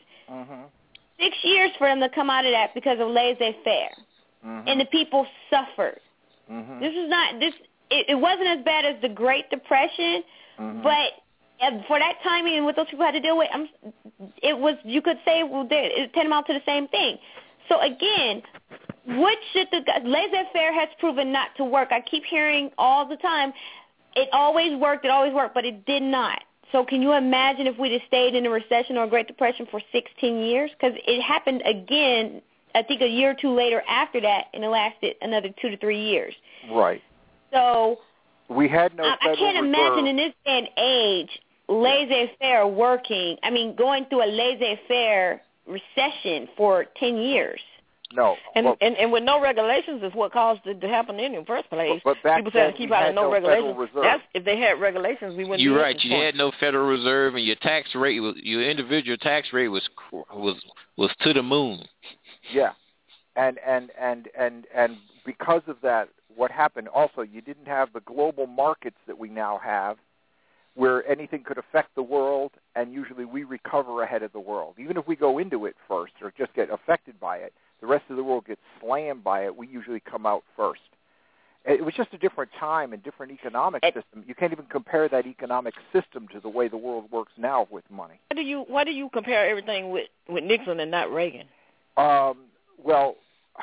6 years for them to come out of that because of laissez-faire. And the people suffered. This is not this. It wasn't as bad as the Great Depression, but for that timing and what those people had to deal with, it was. You could say it tantamount to the same thing. So again, what should the laissez-faire has proven not to work? I keep hearing all the time. It always worked, but it did not. So can you imagine if we'd have stayed in a recession or a Great Depression for 16 years? Because it happened again, I think a year or two later after that, and it lasted another 2 to 3 years. Right. So we had no I can't imagine in this day and age laissez-faire working. I mean, going through a laissez-faire recession for 10 years. No. And with no regulations is what caused it to happen in the first place. But back people said to keep out of no regulations. That's if they had regulations, we wouldn't. You're right. You had no Federal Reserve, and your tax rate, your individual tax rate was to the moon. Yeah, and because of that, what happened also, you didn't have the global markets that we now have, where anything could affect the world, and usually we recover ahead of the world. Even if we go into it first or just get affected by it, the rest of the world gets slammed by it. We usually come out first. It was just a different time and different economic system. You can't even compare that economic system to the way the world works now with money. Why do you compare everything with Nixon and not Reagan? Well,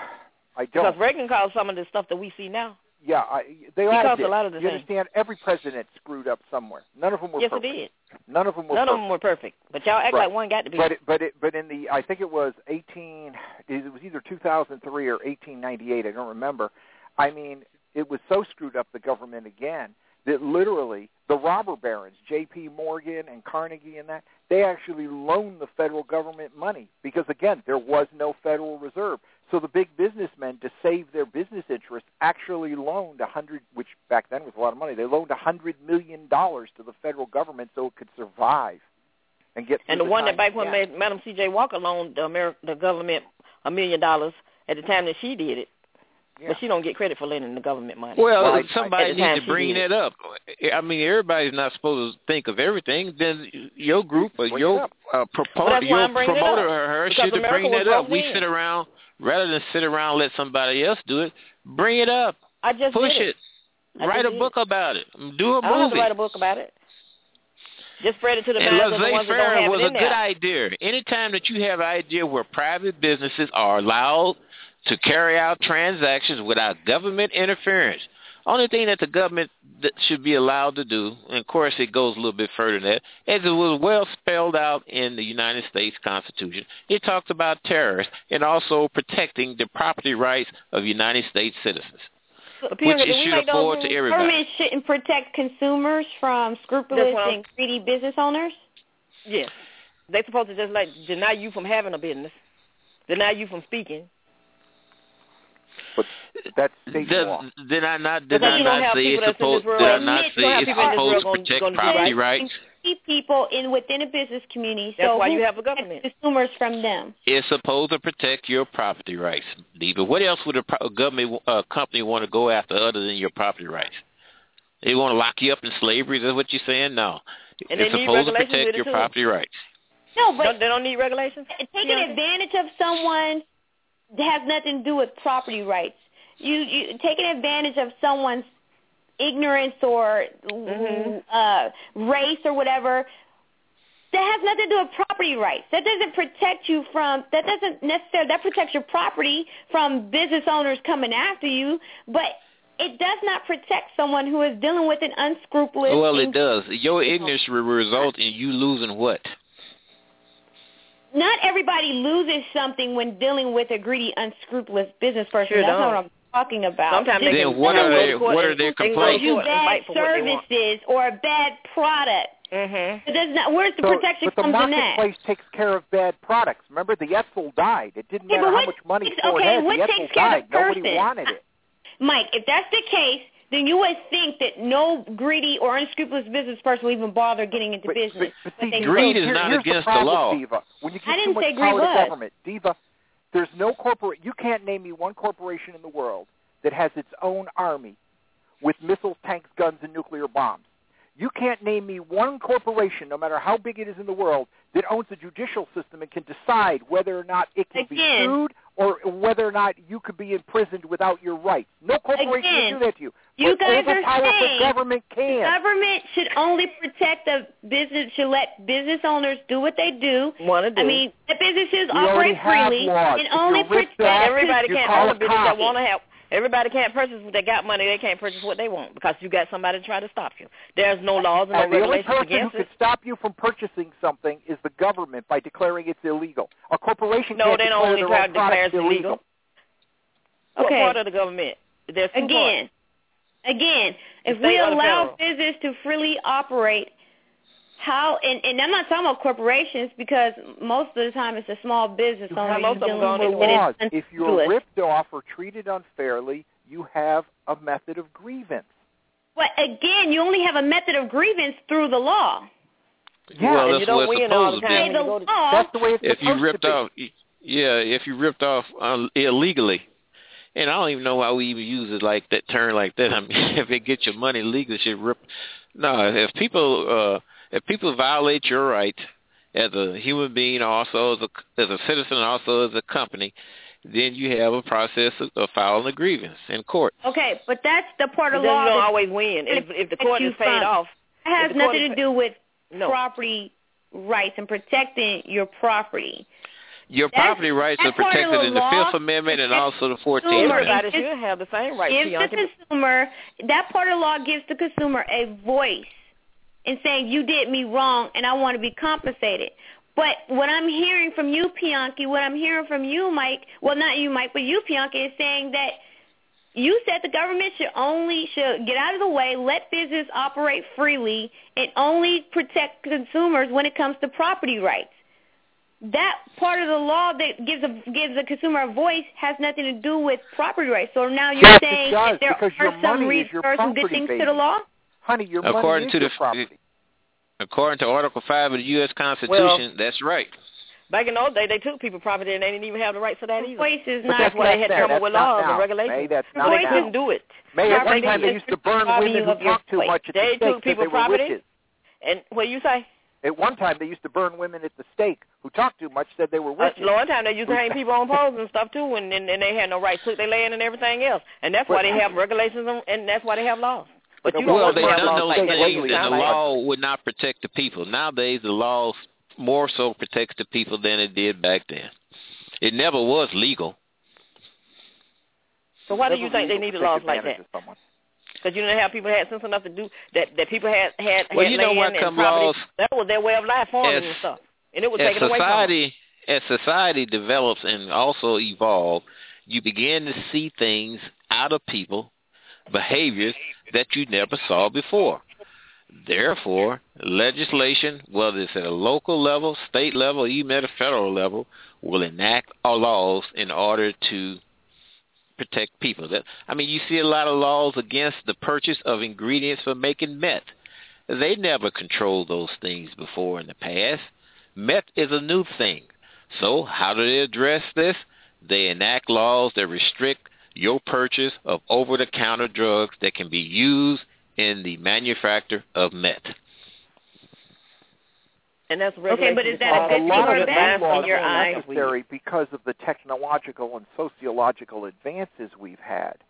I don't. Because Reagan caused some of the stuff that we see now. Yeah, they all caused did. A lot of the you things. Understand? Every president screwed up somewhere. None of them were perfect. Yes, it did. None of them were None perfect. of them were perfect. But y'all act like one got to be. But in the, I think it was it was either 2003 or 1898. I don't remember. I mean, it was so screwed up, the government again, that literally the robber barons, J.P. Morgan and Carnegie and that, they actually loaned the federal government money because, again, there was no Federal Reserve. So the big businessmen, to save their business interests, actually loaned which back then was a lot of money. They loaned $100 million to the federal government so it could survive and get. And the one that back when Madam C.J. Walker loaned the government $1 million at the time that she did it. Yeah. But she don't get credit for lending the government money. Well, somebody needs to bring that up. I mean, everybody's not supposed to think of everything. Then your group or your promoter, her should bring that up. We sit around, rather than sit around and let somebody else do it, bring it up. I just push it. Write a book about it. Do a movie. I don't have to write a book about it. Just spread it to the minds of the ones that don't have it in there. was a good idea. Anytime that you have an idea where private businesses are allowed to carry out transactions without government interference. Only thing that the government should be allowed to do, and of course it goes a little bit further than that, as it was well spelled out in the United States Constitution. It talks about terrorists and also protecting the property rights of United States citizens, which it should afford to everybody. Government shouldn't protect consumers from scrupulous and greedy business owners? Yes. They're supposed to just deny you from having a business, deny you from speaking. But that's state law. Did I not say it's supposed to protect property rights? People within a business community. That's why you have a government. Consumers from them. It's supposed to protect your property rights, Diva. What else would a government company want to go after other than your property rights? They want to lock you up in slavery? Is that what you're saying? No. It's supposed to protect your property rights. No, but they don't need regulations. Taking advantage of someone has nothing to do with property rights. You taking advantage of someone's ignorance or race or whatever, that has nothing to do with property rights. That doesn't protect you from, that protects your property from business owners coming after you, but it does not protect someone who is dealing with an unscrupulous... Well, it does. Your ignorance will result in you losing what? Not everybody loses something when dealing with a greedy, unscrupulous business person. Sure That's not what I'm talking about. Sometimes then what are their complaints? You bad services or a bad product. It does not. Where's the protection but comes the in that? marketplace takes care of bad products. Remember, the Etzel died. It didn't matter how much money Ford had. The Etzel died. Nobody wanted it. Mike, if that's the case, then you would think that no greedy or unscrupulous business person will even bother getting into business. But see, greed is not against the law. Diva. When you give too much power to government, Diva, there's no corporate. You can't name me one corporation in the world that has its own army with missiles, tanks, guns, and nuclear bombs. You can't name me one corporation, no matter how big it is in the world, that owns a judicial system and can decide whether or not it can be sued or whether or not you could be imprisoned without your rights. No corporation can do that to you. You guys are saying government can. Government should only protect the business, should let business owners do what they do. I mean, the businesses operate freely and only protect... Everybody can't own a business that want to help. Everybody can't purchase if they got money. They can't purchase what they want because you got somebody trying to stop you. There's no laws and no regulations against it. And the only person who can stop you from purchasing something is the government by declaring it's illegal. A corporation can't declare their own product illegal. What part of the government? There's Again, if we allow business to freely operate, and I'm not talking about corporations because most of the time it's a small business owner. If you're ripped off or treated unfairly, you have a method of grievance. But again, you only have a method of grievance through the law. Yeah, well, and that's what it's supposed to be. That's the way it's if supposed you ripped to be. off, if you ripped off illegally, and I don't even know why we even use it like that term like that. I mean, if it gets your money legally, it should rip. No, if people violate your rights as a human being, also as a citizen, also as a company, then you have a process of filing a grievance in court. Okay, but that's the part of law. You don't always win. If the court is paid off, it has nothing to do with property rights and protecting your property. Your property rights are protected in the Fifth Amendment and also the 14th. Everybody should have the same rights. That part of the law gives the consumer a voice in saying you did me wrong and I want to be compensated. But what I'm hearing from you, Pianki, what I'm hearing from you, Mike, well, not you, Mike, but you, Pianki, is saying that you said the government should get out of the way, let business operate freely, and only protect consumers when it comes to property rights. That part of the law that gives a consumer a voice has nothing to do with property rights. So now you're saying that there are some resources and good things to the law? Honey, your money is your property. According to Article 5 of the U.S. Constitution, that's right. Back in those days, they took people's property and they didn't even have the rights to that either. But that's why they had to come up with laws and regulations. May, that's not they couldn't do it. May, at one time they used to burn women who talked too much at the stake because they were witches. And what do you say? At one time they used to burn women at the stake who talked too much, said they were witches. One time they used to hang people on poles and stuff too, and they had no rights to their land and everything else. And that's why they have regulations and that's why they have laws. But they've done those things, and the law would not protect the people. Nowadays, the law more so protects the people than it did back then. It never was legal. So why do you think they needed laws like that? Because you didn't have people had sense enough to do that. People had well, you know what come laws. That was their way of life, farming and stuff, and it was taken away from them. As society develops and also evolves, you begin to see things out of people, behaviors that you never saw before. Therefore, legislation, whether it's at a local level, state level, even at a federal level, will enact laws in order to protect people. You see a lot of laws against the purchase of ingredients for making meth. They never controlled those things before in the past. Meth is a new thing. So how do they address this? They enact laws that restrict your purchase of over-the-counter drugs that can be used in the manufacture of meth. And that's okay, but is that a good thing or a bad thing in your eyes? Necessary because of the technological and sociological advances we've had.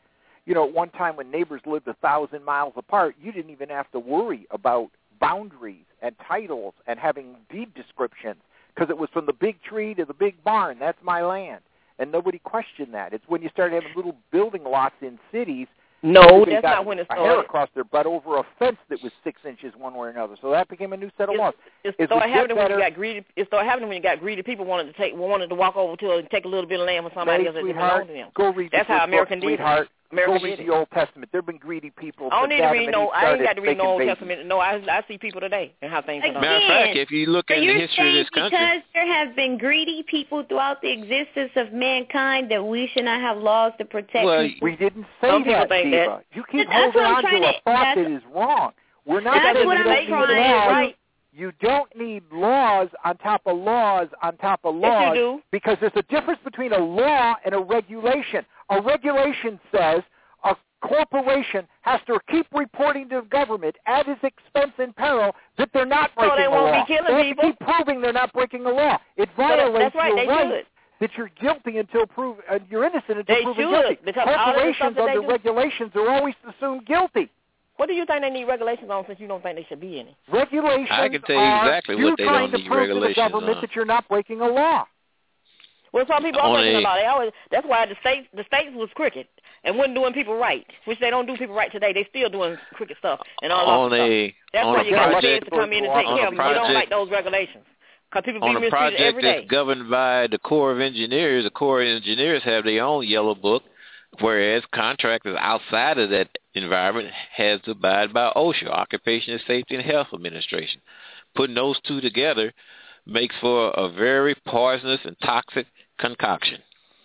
at one time when neighbors lived 1,000 miles apart, you didn't even have to worry about boundaries and titles and having deed descriptions because it was from the big tree to the big barn. That's my land. And nobody questioned that. It's when you start having little building lots in cities. No, that's not when it started. Hair across their butt over a fence that was 6 inches one way or another. So that became a new set of laws. It started happening when you got greedy. It started happening when you got greedy. People wanted to walk over to and take a little bit of land from somebody else that didn't belong to them. Go read that's how America did it. Go read the Old Testament. There have been greedy people. I don't need to read no. I ain't got to read no Old Testament. No, I see people today and how things are done. Matter of fact, if you look at the history of this country, because there have been greedy people throughout the existence of mankind, that we should not have laws to protect. Well, we didn't say that, Diva. You keep holding on to a thought that is wrong. We're not saying you don't need laws. Right. You don't need laws on top of laws on top of laws. Yes, you do. Because there's a difference between a law and a regulation. A regulation says a corporation has to keep reporting to the government at its expense and peril that they're not breaking they a won't law. Be killing they people. have to keep proving they're not breaking a law. It violates your right that you're guilty until you're innocent until proven guilty. Because corporations under regulations are always assumed guilty. What do you think they need regulations on, since you don't think they should be any? Regulations I can tell you exactly what they don't need regulations on. You're trying to prove to the government that you're not breaking a law. Well, some people are thinking about it. That's why the states was crooked and wasn't doing people right, which they don't do people right today. They still doing crooked stuff and all that stuff. That's why you got feds to come in and take care of them. You don't like those regulations. Because people be mistreated every day. On a project that's governed by the Corps of Engineers, the Corps of Engineers have their own yellow book, whereas contractors outside of that environment has to abide by OSHA, Occupational Safety and Health Administration. Putting those two together makes for a very poisonous and toxic concoction.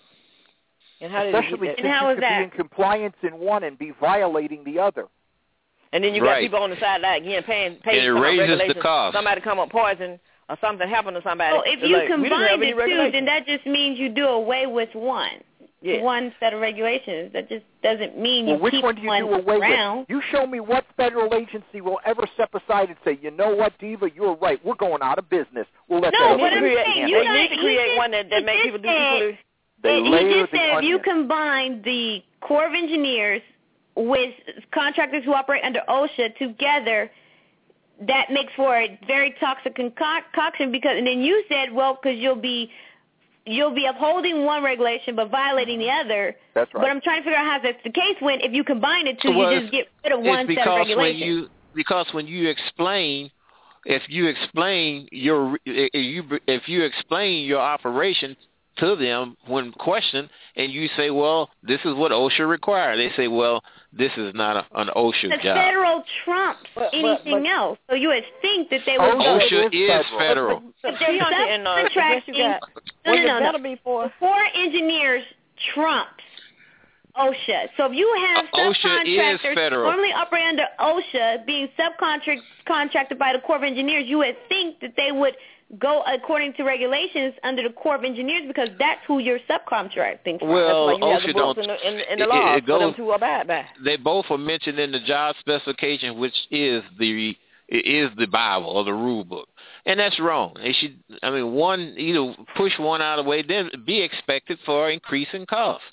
And how Especially since you could be in compliance in one and be violating the other. And then you got people on the sideline again paying and it raises the cost. Somebody come up poison or something happened to somebody. So if you combine the two, then that just means you do away with one. Yes. One set of regulations. That just doesn't mean you which keep one do you do away with? You show me what federal agency will ever step aside and say, you know what, Diva, you're right. We're going out of business. We'll let no, that but I'm saying you need to create one that makes people do equally. He just said if you combine the Corps of Engineers with contractors who operate under OSHA together, that makes for a very toxic concoction. Because, and then you said, well, because you'll be upholding one regulation but violating the other. That's right. But I'm trying to figure out how that's the case when if you combine the two, you just get rid of one set of regulations. Because when you explain, if you explain your operation to them when questioned, and you say, well, this is what OSHA requires. They say, well, this is not an OSHA job. The federal trumps anything else. So you would think that they would go. OSHA is federal. But they're subcontracting. No. Corps Engineers trumps OSHA. So if you have subcontractors normally operate under OSHA being subcontracted by the Corps of Engineers, you would think that they would go according to regulations under the Corps of Engineers because that's who you're subcontracting for. Well, that's why you have the books in the law for them to abide by. They both are mentioned in the job specification, which is the Bible or the rule book, and that's wrong. They should, one either push one out of the way, then be expected for increasing costs.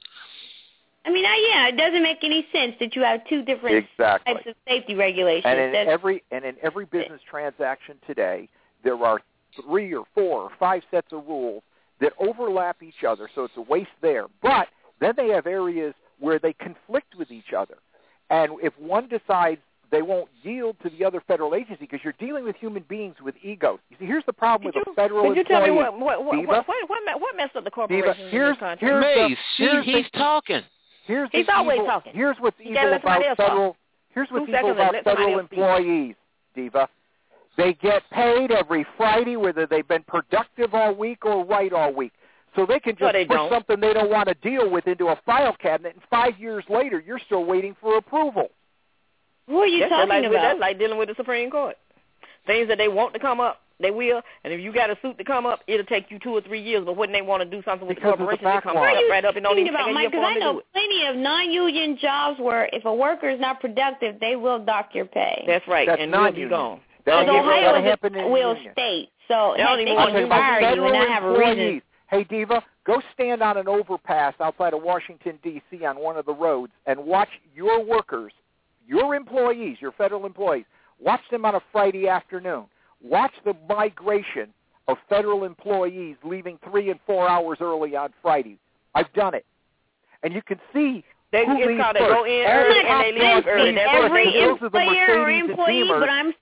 It doesn't make any sense that you have two different types of safety regulations. And in every business transaction today, there are 3 or 4 or 5 sets of rules that overlap each other, so it's a waste there. But then they have areas where they conflict with each other. And if one decides they won't yield to the other federal agency, because you're dealing with human beings with egos. You see, here's the problem with a federal employee. Could you tell me what messed up the corporation in this country? He's talking. He's always talking. Here's what's evil about federal. Here's what's evil about federal employees, Diva. They get paid every Friday, whether they've been productive all week or right all week. So they can just put something they don't want to deal with into a file cabinet, and 5 years later, you're still waiting for approval. Who are you talking about? That's like dealing with the Supreme Court. Things that they want to come up, they will. And if you got a suit to come up, it'll take you 2 or 3 years. But when they want to do something with the corporation, they come right up and don't even take a year for them to do it. Because I know plenty of non-union jobs where if a worker is not productive, they will dock your pay. That's right. That's and not you'll be gone. Ohio will state. So they can fire you and not have a reason. Hey, Diva, Go stand on an overpass outside of Washington, D.C. on one of the roads and watch your workers, your employees, your federal employees, watch them on a Friday afternoon. Watch the migration of federal employees leaving 3 and 4 hours early on Friday. I've done it. And you can see they go in early and they leave early. Every employer or employee, but I'm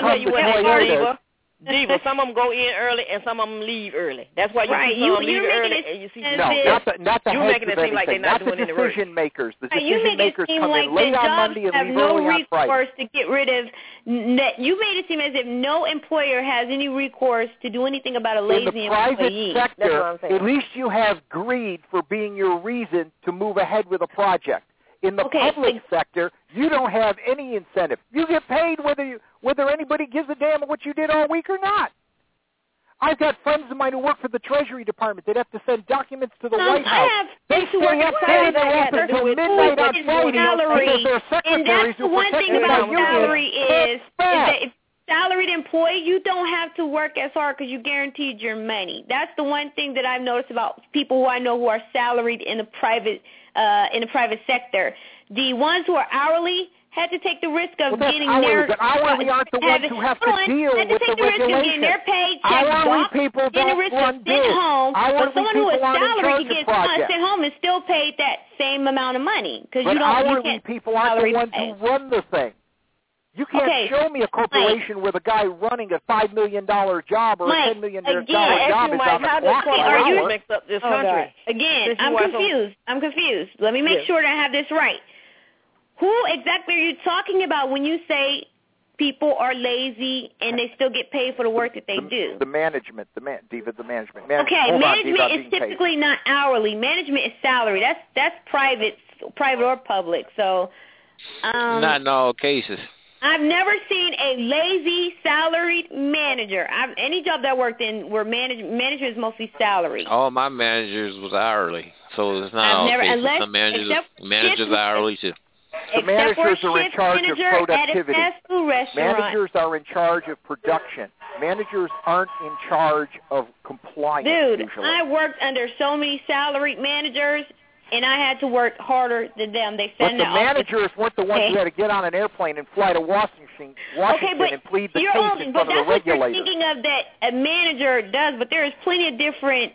saying Diva, some of them go in early and some of them leave early. That's why you see some leave early. And you see not the you're heads making of it seem like they're not doing any work. decision makers. The you decision make makers it seem come like in late on Monday and leave early on Friday. Recourse to get rid of. You made it seem as if no employer has any recourse to do anything about a lazy employee. In the private sector, at least you have greed for being your reason to move ahead with a project. In the public sector, you don't have any incentive. You get paid whether anybody gives a damn what you did all week or not. I've got friends of mine who work for the Treasury Department. They'd have to send documents to the White House. They stay up there in their office until midnight on Friday because their secretaries who protect their salary union. is that if salaried employee, you don't have to work as hard because you guaranteed your money. That's the one thing that I've noticed about people who I know who are salaried in the private sector. The ones who are hourly had to take the risk of getting their hourly aren't the ones who have to deal with the regulations. Getting their paycheck hourly people don't run bids. Home, but someone who is salaried can get sit home and still paid that same amount of money because you can't. People aren't the ones who run the thing. You can't show me a corporation with a guy running a $5 million job or a $10 million job is on the clock. Are you mixed up this country? Again, I'm confused. Let me make sure that I have this right. Who exactly are you talking about when you say people are lazy and they still get paid for the work that they do? The management, Diva, the management. Management is typically not hourly. Management is salary. That's private or public. So, not in all cases. I've never seen a lazy salaried manager. Any job that I worked in where management is mostly salary. All my managers was hourly, so it's not all cases. Some managers hourly too. The managers are in charge of productivity. Managers are in charge of production. Managers aren't in charge of compliance. Dude, usually. I worked under so many salaried managers, and I had to work harder than them. But the managers weren't the ones who had to get on an airplane and fly to Washington and plead the case in front of the regulators. But that's what you're thinking of that a manager does, but there's plenty of different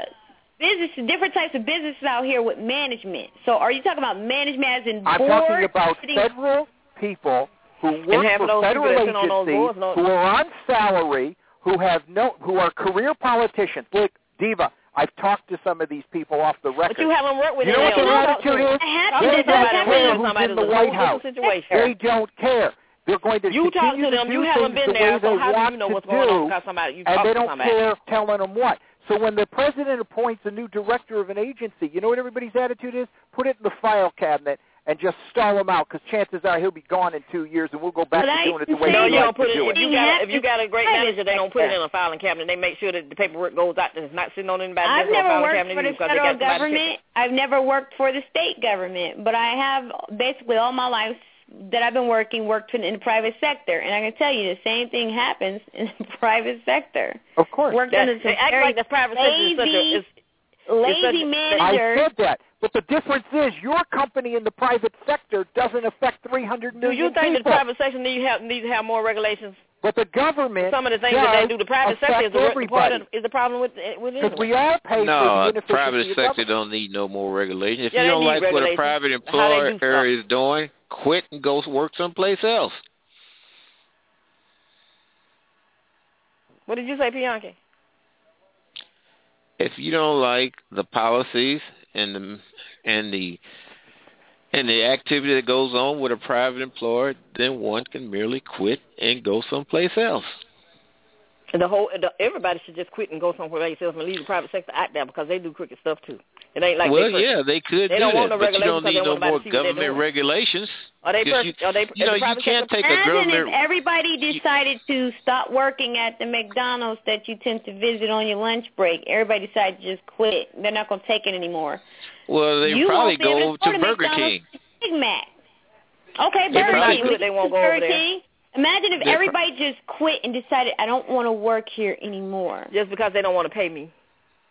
different types of businesses out here with management. So are you talking about management as in board? I'm talking about federal people who work for federal agencies, who are on salary, who are career politicians. Look, Diva, I've talked to some of these people off the record. But you haven't worked with them. You know what their attitude is? They don't care who's in the White House. They don't care. They're going to you talk to them. You haven't been there, so how do you know what's going on because somebody you talk to somebody? And they don't care telling them what. So when the president appoints a new director of an agency, you know what everybody's attitude is? Put it in the file cabinet and just stall him out because chances are he'll be gone in 2 years and we'll go back to doing it the way we like to do it. If you got a great manager, they don't put it in a filing cabinet. They make sure that the paperwork goes out and it's not sitting on anybody's I've never worked for the federal government. I've never worked for the state government, but I have basically all my life that I've been worked in the private sector, and I can tell you the same thing happens in the private sector. Of course. They act like the private sector is lazy managers. I said that. But the difference is your company in the private sector doesn't affect 300 million people. Do you think the private sector needs to have more regulations? But the government some of the things that they do, the private sector is the problem with it. Because we all pay for the inefficiency. No, private sector don't need no more regulation. If you don't like what a private employer is doing, quit and go work someplace else. What did you say, Bianchi? If you don't like the policies and the activity that goes on with a private employer, then one can merely quit and go someplace else. And everybody should just quit and go somewhere else and leave the private sector out there because they do crooked stuff too. It ain't like they could do that, but you don't need no more government regulations. You can't take a government. If everybody decided to stop working at the McDonald's that you tend to visit on your lunch break, everybody decided to just quit. They're not going to take it anymore. Well, they probably go to Burger King. Big Mac. Okay, Burger King. They won't go over there. Imagine if everybody just quit and decided, I don't want to work here anymore. Just because they don't want to pay me.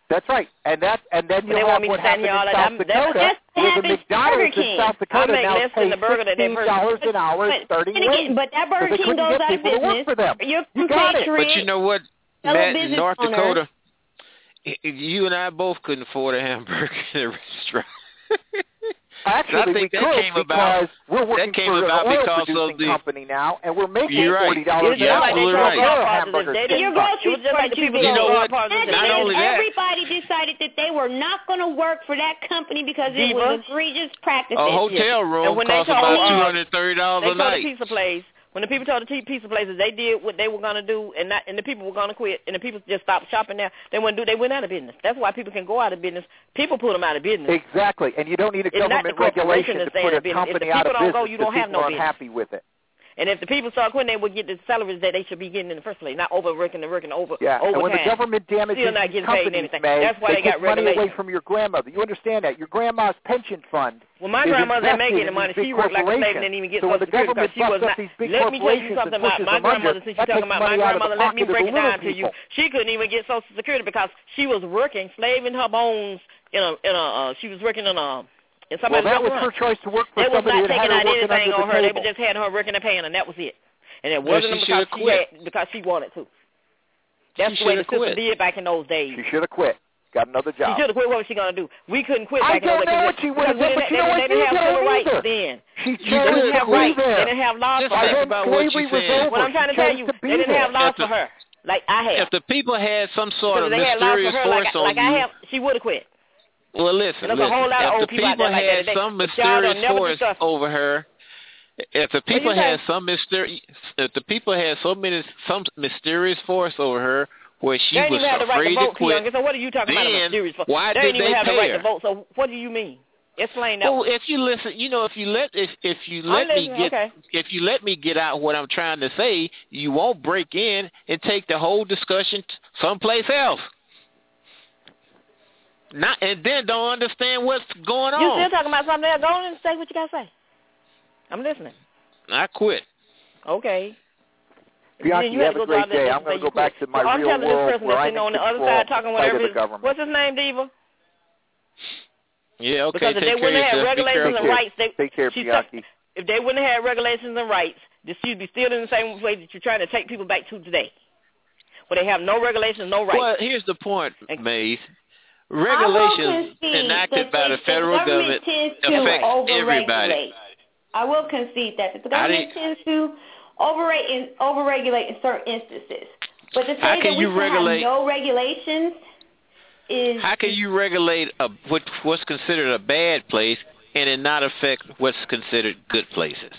That's right, and then you have what happened in South Dakota, where the McDonald's in South Dakota now pays $16 an hour starting wage. But that Burger King goes out of business. You got it. But you know what, Matt, in North Dakota, you and I both couldn't afford a hamburger in a restaurant. Actually, I think we that could came because about, we're working for an oil-producing company now, and we're making $40 an hour. You're absolutely right. Your grocery store, you know what? Not only that, everybody decided that they were not going to work for that company because it was egregious practices. A hotel room costs about $230 a night. Pizza place. When the people told the pizza places they did what they were going to do, and the people were going to quit, and the people just stopped shopping there, they went out of business. That's why people can go out of business. People put them out of business. Exactly, and you don't need a government regulation to put a company out of business because people are unhappy with it. And if the people start quitting, they would get the salaries that they should be getting in the first place, not overworking and working overtime. And when the government damages companies, May, they take money away from your grandmother. You understand that? Your grandma's pension fund. Well, my grandmother didn't make any money. She worked like a slave and didn't even get Social Security because she was not. Let me tell you something about my grandmother. Since you're talking about my grandmother, let me break it down to you. She couldn't even get Social Security because she was working, slaving her bones she was working in a. Well, that was her choice to work for somebody that had her working under the table. They were just had her working and paying, and that was it. And it wasn't because she wanted to. That's the way the system did back in those days. She should have quit. Got another job. She should have quit. What was she going to do? We couldn't quit back in those days. I don't know what she would have done, but you know what? They didn't have civil rights then. She chose to be there. They didn't have laws for her. What I'm trying to tell you, they didn't have laws for her like I have. If the people had some sort of mysterious force on you, she would have quit. Well, listen. If the people had some mysterious force over her, if the people had some mysterious force over her, where she was afraid to quit, so what are you talking about? Mysterious force? Why did they have pay the right her? to vote? So what do you mean? Explain that. Well, if you listen, if you let me get out what I'm trying to say, you won't break in and take the whole discussion someplace else. And then don't understand what's going on. You still talking about something else? Go on and say what you got to say. I'm listening. I quit. Okay. Bianchi, you have a great day. I'm going to go back to my real world where I'm on the other side talking whatever. The government. What's his name, Diva? Yeah, okay. Because if they wouldn't have regulations and rights, take care, Bianchi. If they wouldn't have regulations and rights, she'd be still in the same way that you're trying to take people back to today, where they have no regulations, no rights. Well, here's the point, Maze. Regulations enacted by the federal government affect everybody. I will concede that the government tends to overregulate in certain instances. But to say that we have no regulations is... How can you regulate what's considered a bad place and it not affect what's considered good places?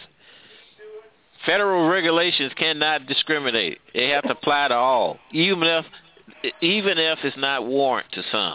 Federal regulations cannot discriminate. They have to apply to all, even if it's not warranted to some.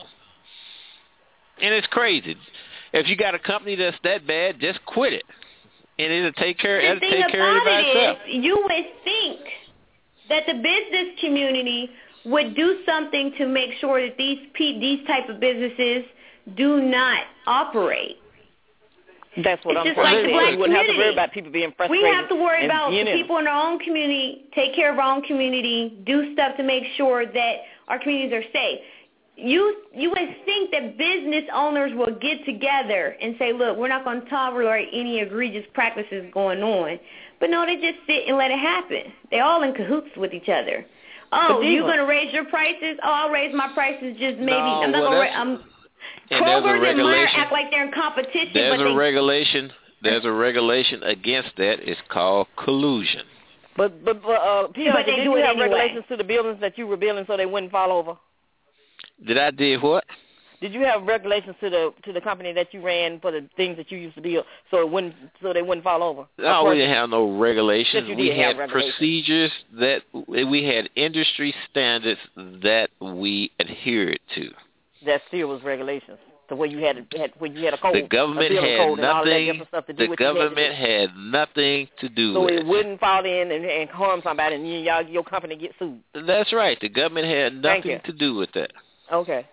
And it's crazy. If you got a company that's that bad, just quit it, and it'll take care of it by itself. You would think that the business community would do something to make sure that these type of businesses do not operate. That's what I'm saying. We wouldn't have to worry about people being frustrated. We have to worry about the people in our own community, take care of our own community, do stuff to make sure that our communities are safe. You would think that business owners will get together and say, look, we're not going to tolerate any egregious practices going on. But no, they just sit and let it happen. They're all in cahoots with each other. Oh, you're going to raise your prices? Oh, I'll raise my prices just maybe. I'm not going to Kroger and Meijer act like they're in competition. There's a regulation against that. It's called collusion. But did you have regulations to the buildings that you were building so they wouldn't fall over? Did I do what? Did you have regulations to the company that you ran for the things that you used to build so they wouldn't fall over? No, we didn't have no regulations. We had procedures that we had industry standards that we adhered to. That still was regulations. So when you had a code, the government had nothing. The government had nothing to do with it. So it wouldn't fall in and harm somebody, and your company get sued. That's right. The government had nothing to do with that. Okay.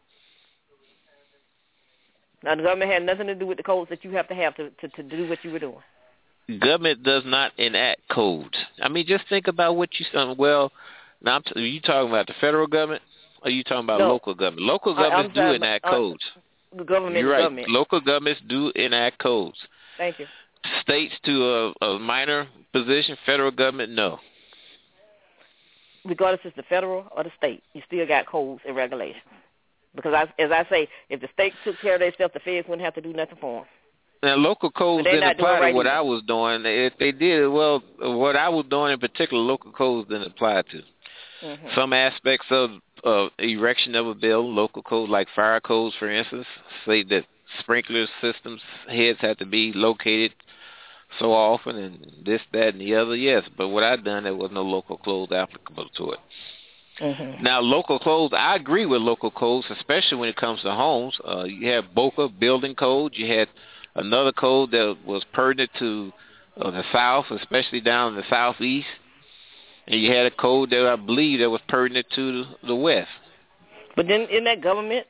Now, the government had nothing to do with the codes that you have to do what you were doing. Government does not enact codes. I mean, just think about what you said. Well, now you talking about the federal government? Or are you talking about local government? Local governments do enact codes. Government. You're right. Government. Local governments do enact codes. Thank you. States to a minor position, federal government, no. Regardless if it's the federal or the state, you still got codes and regulations. Because, as I say, if the state took care of themselves, the feds wouldn't have to do nothing for them. Now, local codes didn't apply to what I was doing. If they did, well, what I was doing in particular, local codes didn't apply to. Mm-hmm. Some aspects of erection of a building, local codes, like fire codes, for instance, say that sprinkler systems heads have to be located so often and this, that, and the other, yes. But what I done, there was no local codes applicable to it. Mm-hmm. Now, local codes, I agree with local codes, especially when it comes to homes. You have BOCA, building code. You had another code that was pertinent to the South, especially down in the Southeast. And you had a code that I believe that was pertinent to the West. But then isn't that government?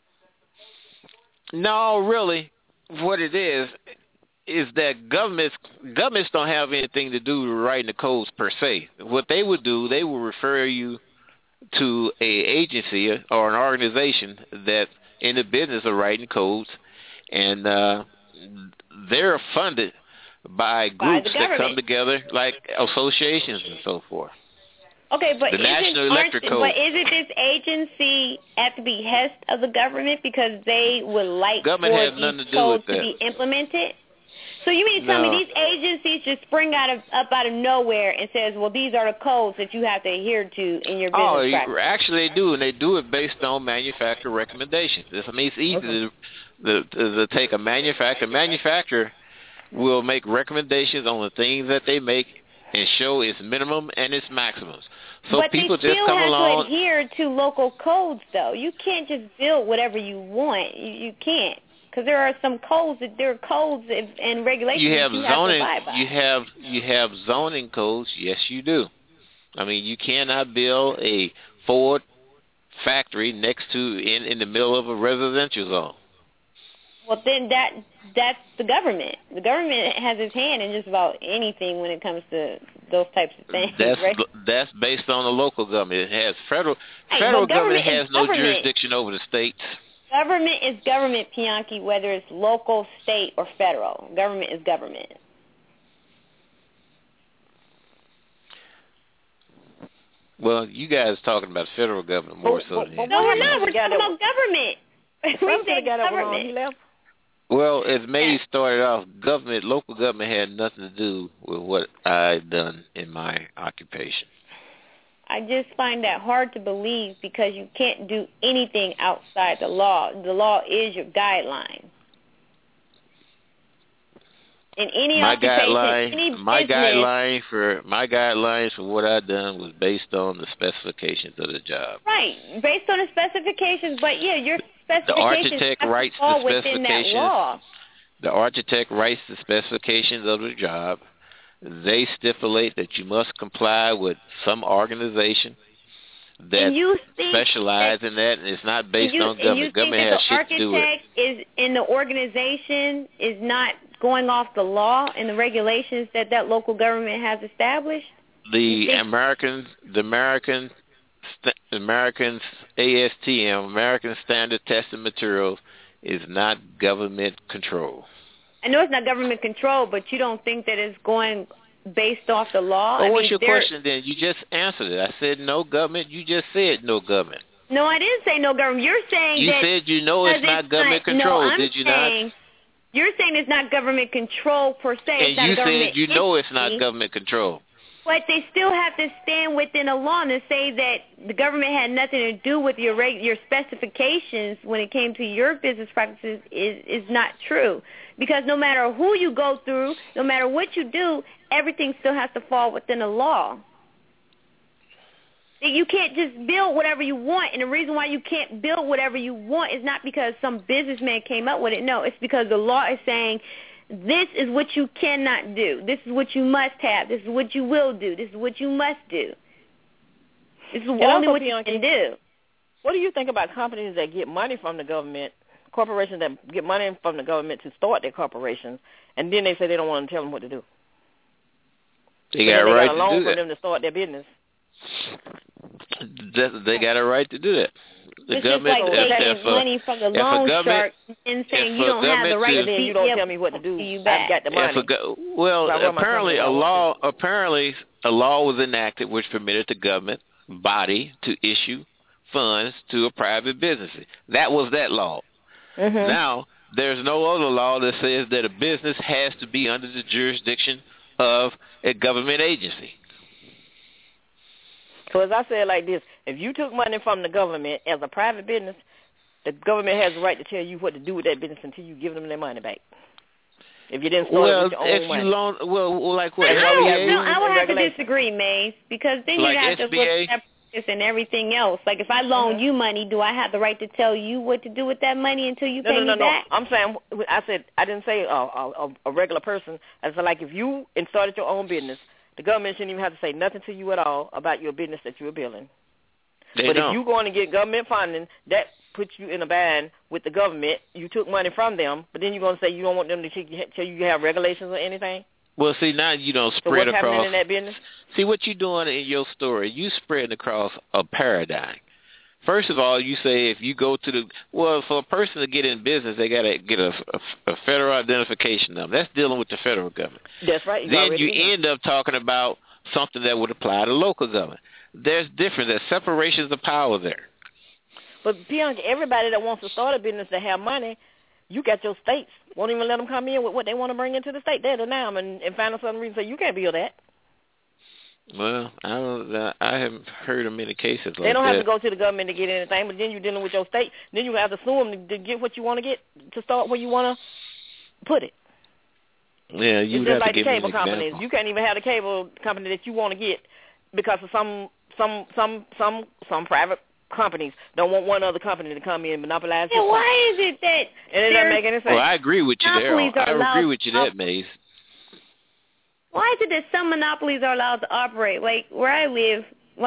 No, really. What it is that governments don't have anything to do with writing the codes per se. What they would do, they would refer you to a agency or an organization that's in the business of writing codes, and they're funded by groups that come together, like associations and so forth. Okay, but isn't this agency at the behest of the government because they would like for these codes to be implemented? So you mean to tell me these agencies just spring up out of nowhere and says, well, these are the codes that you have to adhere to in your business practice? Actually they do, and they do it based on manufacturer recommendations. I mean, it's easy to take a manufacturer. A manufacturer will make recommendations on the things that they make and show its minimum and its maximums. So but people they just come along. But they still have to adhere to local codes, though. You can't just build whatever you want. You can't. Because there are some codes and regulations you have that you zoning. have to abide by. You have zoning codes. Yes, you do. I mean, you cannot build a Ford factory next to in the middle of a residential zone. Well, then that's the government. The government has its hand in just about anything when it comes to those types of things. That's based on the local government. It has federal government has no jurisdiction over the states. Government is government, Pianki, whether it's local, state, or federal. Government is government. Well, you guys talking about federal government more so than no, we're not. We're talking about government. We said government. Well, as May started off, local government had nothing to do with what I'd done in my occupation. I just find that hard to believe because you can't do anything outside the law. The law is your guideline. In any occupation, my guidelines for what I done was based on the specifications of the job. Right, based on the specifications, but yeah, your specifications the architect have writes to fall the within that law. The architect writes the specifications of the job. They stipulate that you must comply with some organization that specializes in that, and it's not based on government. Government has shit to do with it. The architect is in the organization is not going off the law and the regulations that local government has established? The American ASTM, American Standard Testing Materials, is not government control. I know it's not government control, but you don't think that it's going based off the law? Well, what's your question then? You just answered it. I said no government. You just said no government. No, I didn't say no government. You're saying you said it's not government control. Did you not? You're saying it's not government control per se. And you said it's not government control. But they still have to stand within a law and say that the government had nothing to do with your specifications when it came to your business practices is not true. Because no matter who you go through, no matter what you do, everything still has to fall within the law. You can't just build whatever you want, and the reason why you can't build whatever you want is not because some businessman came up with it. No, it's because the law is saying this is what you cannot do. This is what you must have. This is what you will do. This is what you must do. This is only what you can do. What do you think about companies that get money from the government, corporations that get money from the government to start their corporations, and then they say they don't want to tell them what to do? They got a right to do that. They got a loan for them to start their business. They got a right to do that. It's just like taking money from the loan shark and saying you don't have the right to you don't tell me what to do. I've got the money. Apparently a law was enacted which permitted the government body to issue funds to a private business. That was that law. Mm-hmm. Now, there's no other law that says that a business has to be under the jurisdiction of a government agency. So as I said like this, if you took money from the government as a private business, the government has the right to tell you what to do with that business until you give them their money back. If you didn't start with your own money. Like what? I would have to disagree, Maze, because then you have to look at this and everything else. Like if I loan you money, do I have the right to tell you what to do with that money until you pay me back? I'm saying, I didn't say a regular person. I said like if you started your own business, the government shouldn't even have to say nothing to you at all about your business that you're building. If you're going to get government funding, that puts you in a bind with the government. You took money from them, but then you're going to say you don't want them to tell you have regulations or anything? Well, see, now you don't spread what's across. Happening in that business? See, what you're doing in your story, you spreading across a paradigm. First of all, you say if you go to for a person to get in business, they got to get a federal identification number. That's dealing with the federal government. That's right. Then you end up talking about something that would apply to local government. There's separations of power there. But Bianca, everybody that wants to start a business to have money, you got your states won't even let them come in with what they want to bring into the state. They'll deny them and find out some reason say you can't build that. Well, I haven't heard of many cases like that. They don't have to go to the government to get anything, but then you're dealing with your state. Then you have to sue them to get what you want to get to start where you want to put it. Yeah, you it's have just like to give the cable me an companies. example. You can't even have the cable company that you want to get because of some private companies don't want one other company to come in and monopolize. Yeah, why is it that? And it doesn't make any sense. Well, I agree with you there. I agree with you there, Maze. Why is it that some monopolies are allowed to operate? Like where I live,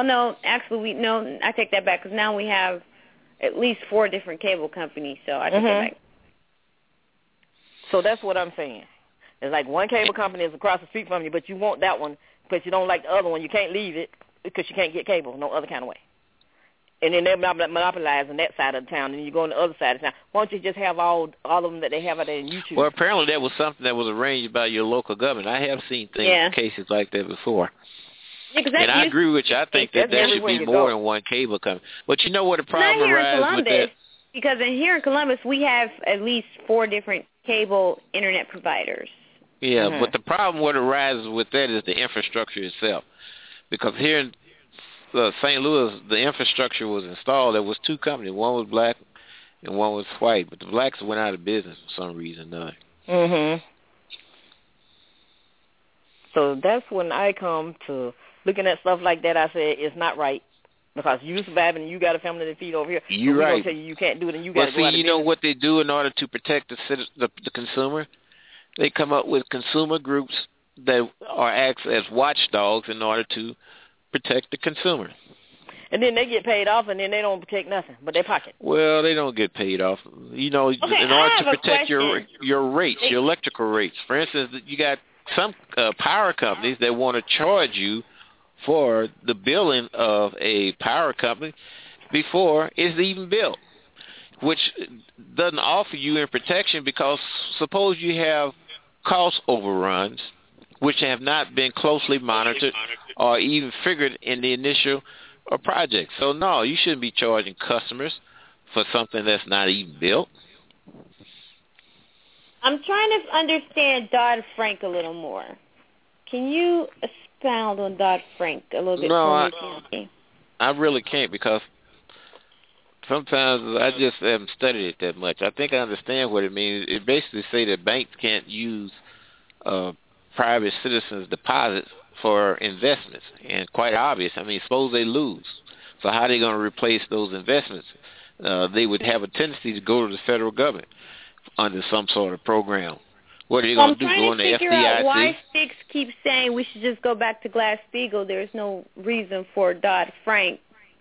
I take that back because now we have at least 4 different cable companies, so I take that back. So that's what I'm saying. It's like one cable company is across the street from you, but you want that one because you don't like the other one. You can't leave it because you can't get cable no other kind of way. And then they're monopolizing that side of the town, and you go on the other side of town. Why don't you just have all of them that they have out there in YouTube? Well, apparently that was something that was arranged by your local government. I have seen cases like that before. Yeah, and I agree with you. I think that there should be more than one cable company. But you know what the problem arises with that? Because here in Columbus, we have at least 4 different cable internet providers. Yeah, but the problem what arises with that is the infrastructure itself. Because here in St. Louis, the infrastructure was installed. There was 2 companies. One was black and one was white. But the blacks went out of business for some reason. So that's when I come to looking at stuff like that. I say it's not right because you surviving and you got a family to feed over here. You're right. Gonna tell you can't do it and you got to go out of you know what they do in order to protect the consumer? They come up with consumer groups that are acts as watchdogs in order to protect the consumer. And then they get paid off, and then they don't protect nothing but their pocket. Well, they don't get paid off. In order to protect your rates, your electrical rates. For instance, you got some power companies that want to charge you for the billing of a power company before it's even built, which doesn't offer you any protection because suppose you have cost overruns which have not been closely monitored or even figured in the initial project. So, no, you shouldn't be charging customers for something that's not even built. I'm trying to understand Dodd-Frank a little more. Can you expound on Dodd-Frank a little bit more? I really can't because sometimes I just haven't studied it that much. I think I understand what it means. It basically say that banks can't use private citizens' deposits for investments, and quite obvious. I mean, suppose they lose. So how are they going to replace those investments? They would have a tendency to go to the federal government under some sort of program. What are you going to do? Go in the FDIC? I'm trying to figure out why Sticks keeps saying we should just go back to Glass-Steagall. There's no reason for Dodd-Frank.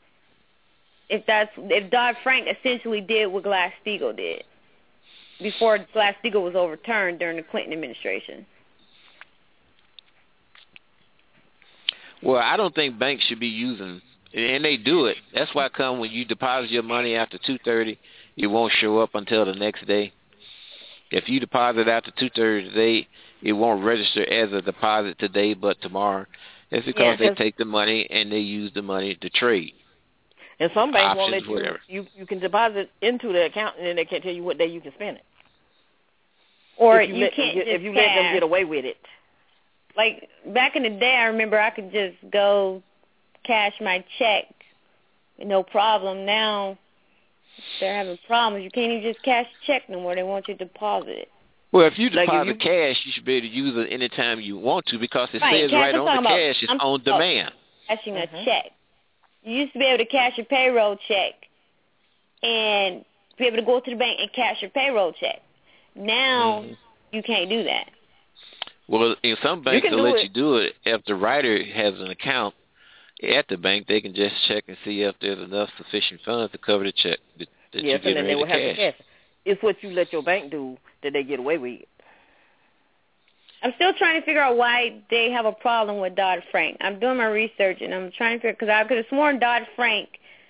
If Dodd-Frank essentially did what Glass-Steagall did before Glass-Steagall was overturned during the Clinton administration. Well, I don't think banks should be using And they do it. That's why come when you deposit your money after 2:30, it won't show up until the next day. If you deposit after 2:30 today, it won't register as a deposit today but tomorrow. It's because they take the money and they use the money to trade. And some banks won't let you can deposit into the account and then they can't tell you what day you can spend it. Or if you let them get away with it. Like back in the day, I remember I could just go cash my check, no problem. Now they're having problems. You can't even just cash a check no more. They want you to deposit it. Well, if you deposit cash, you should be able to use it anytime you want to because it says right on the cash it's on demand. Cashing a check. You used to be able to cash your payroll check and be able to go to the bank and cash your payroll check. Now you can't do that. Well, in some banks they'll let you do it if the writer has an account at the bank. They can just check and see if there's enough sufficient funds to cover the check that you're getting ready to cash. It's what you let your bank do that they get away with. I'm still trying to figure out why they have a problem with Dodd-Frank. I'm doing my research, and I'm trying to figure, because I could have sworn Dodd-Frank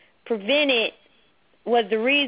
was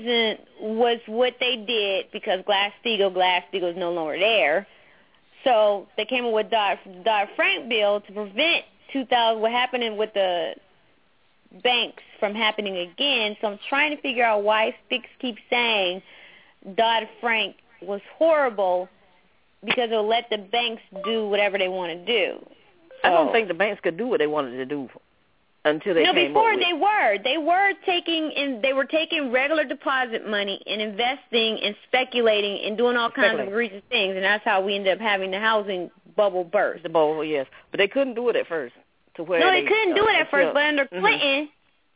what they did because Glass-Steagall is no longer there. So they came up with Dodd-Frank bill to prevent what happened with the banks from happening again. So I'm trying to figure out why Spix keeps saying Dodd-Frank was horrible because it'll let the banks do whatever they want to do. I don't think the banks could do what they wanted to do until they came before up with they were taking regular deposit money and investing and speculating and doing all kinds of egregious things, and that's how we ended up having the housing bubble burst. The bubble, yes, but they couldn't do it at first. They couldn't do it at first, but under Clinton,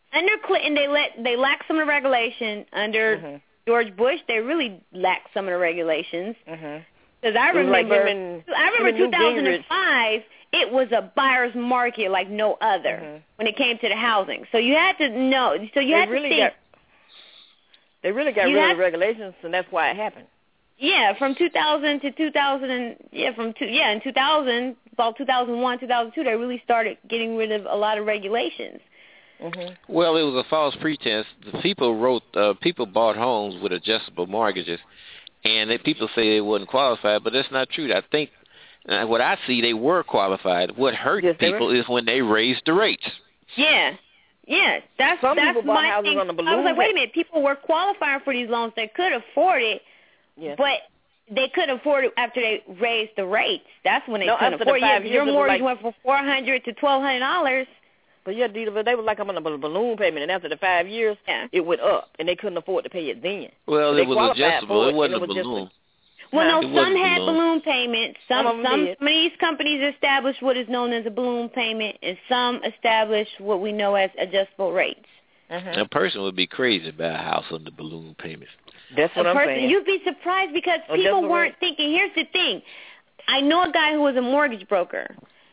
they laxed some of the regulation. Under George Bush, they really laxed some of the regulations. Because I remember 2005, it was a buyer's market like no other when it came to the housing. So you had to know. So you had to think. They really got rid of the regulations, and that's why it happened. Yeah, from 2000 to 2000, in 2000, about 2001, 2002, they really started getting rid of a lot of regulations. Well, it was a false pretense. The people bought homes with adjustable mortgages, and people say they wasn't qualified, but that's not true. I think what I see, they were qualified. What hurt people is when they raised the rates. Yeah, that's my thing. I was like, wait a minute, people were qualifying for these loans. They could afford it, but they couldn't afford it after they raised the rates. That's when they couldn't afford it. Your mortgage went from $400 to $1,200. But yeah, they were like I'm on a balloon payment, and after the 5 years, it went up, and they couldn't afford to pay it then. Well, it was adjustable. It wasn't a balloon. Well, no, some had balloon payments. Some of these companies established what is known as a balloon payment, and some established what we know as adjustable rates. A person would be crazy to buy a house under balloon payments. That's what I'm saying. You'd be surprised because people weren't thinking. Here's the thing. I know a guy who was a mortgage broker.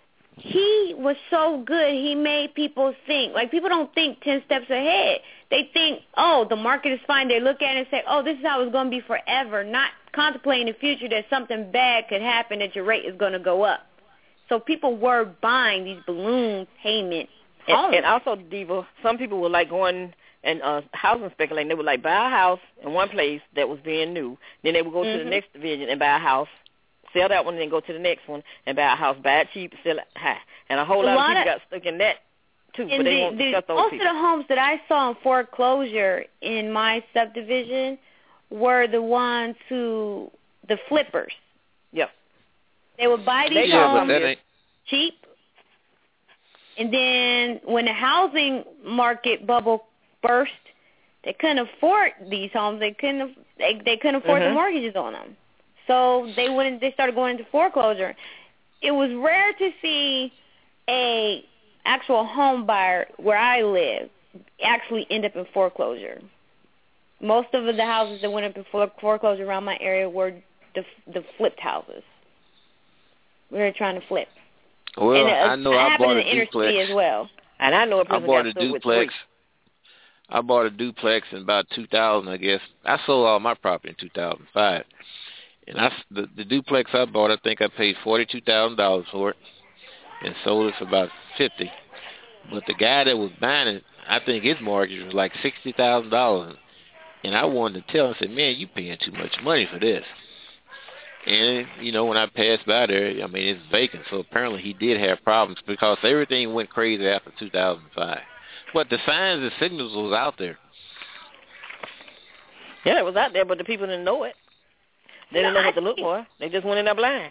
He was so good, he made people think. Like, people don't think 10 steps ahead. They think, oh, the market is fine. They look at it and say, oh, this is how it's going to be forever, not contemplating the future that something bad could happen, that your rate is going to go up. So people were buying these balloon payment homes. And also, Diva, some people were like going and housing speculating. They would like buy a house in one place that was being new. Then they would go to the next division and buy a house, sell that one, and then go to the next one and buy a house, buy it cheap, sell it high. And a whole lot of people got stuck in that, too, but they won't discuss those people. Most of the homes that I saw in foreclosure in my subdivision were the ones the flippers. Yep. They would buy these homes cheap, and then when the housing market bubble burst, they couldn't afford these homes. They couldn't afford the mortgages on them. So they started going into foreclosure. It was rare to see a actual home buyer where I live actually end up in foreclosure. Most of the houses that went up in foreclosure around my area were the flipped houses. We were trying to flip. Well, I know I bought a duplex as well. And I know a person got stuck with three. I bought a duplex in about 2000, I guess. I sold all my property in 2005. And the duplex I bought, I think I paid $42,000 for it and sold it for about $50,000. But the guy that was buying it, I think his mortgage was like $60,000, and I wanted to tell him, I said, man, you paying too much money for this. And, you know, when I passed by there, I mean, it's vacant. So apparently he did have problems because everything went crazy after 2005. But the signs and signals was out there. Yeah, it was out there, but the people didn't know it. They didn't know what to look for. They just went in there blind.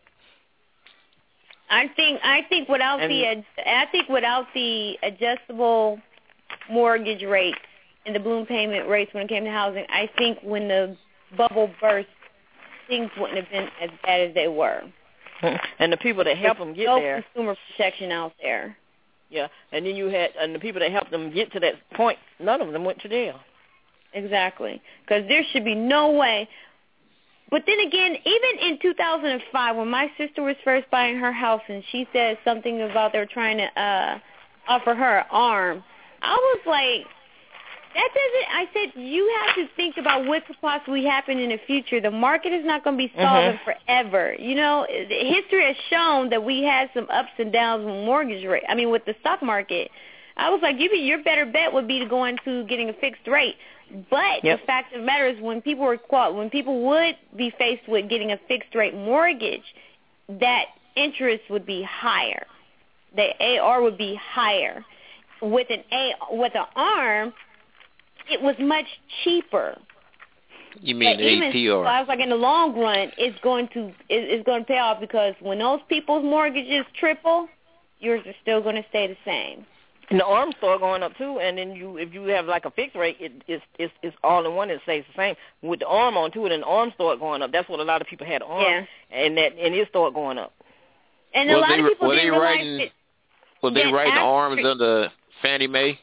I think without the adjustable mortgage rates and the balloon payment rates when it came to housing, I think when the bubble burst, things wouldn't have been as bad as they were. And the people that helped them get there. No consumer protection out there. Yeah, and then you had, and the people that helped them get to that point, none of them went to jail. Exactly, because there should be no way. But then again, even in 2005, when my sister was first buying her house and she said something about they were trying to offer her an arm, I was like, that doesn't, I said, you have to think about what could possibly happen in the future. The market is not going to be solvent forever. You know, history has shown that we had some ups and downs with mortgage rate. I mean, with the stock market. I was like, your better bet would be to go into getting a fixed rate. But the fact of the matter is, when people would be faced with getting a fixed rate mortgage, that interest would be higher. The AR would be higher. With an ARM, it was much cheaper. You mean APR? So I was like, in the long run, it's going to pay off, because when those people's mortgages triple, yours are still going to stay the same. And the ARM start going up too, and then if you have like a fixed rate, it's all in one. It stays the same with the ARM on too, and then the ARM start going up. That's what a lot of people had ARM, and it start going up. And a lot of people didn't realize it. Were they writing ARMs under Fannie Mae?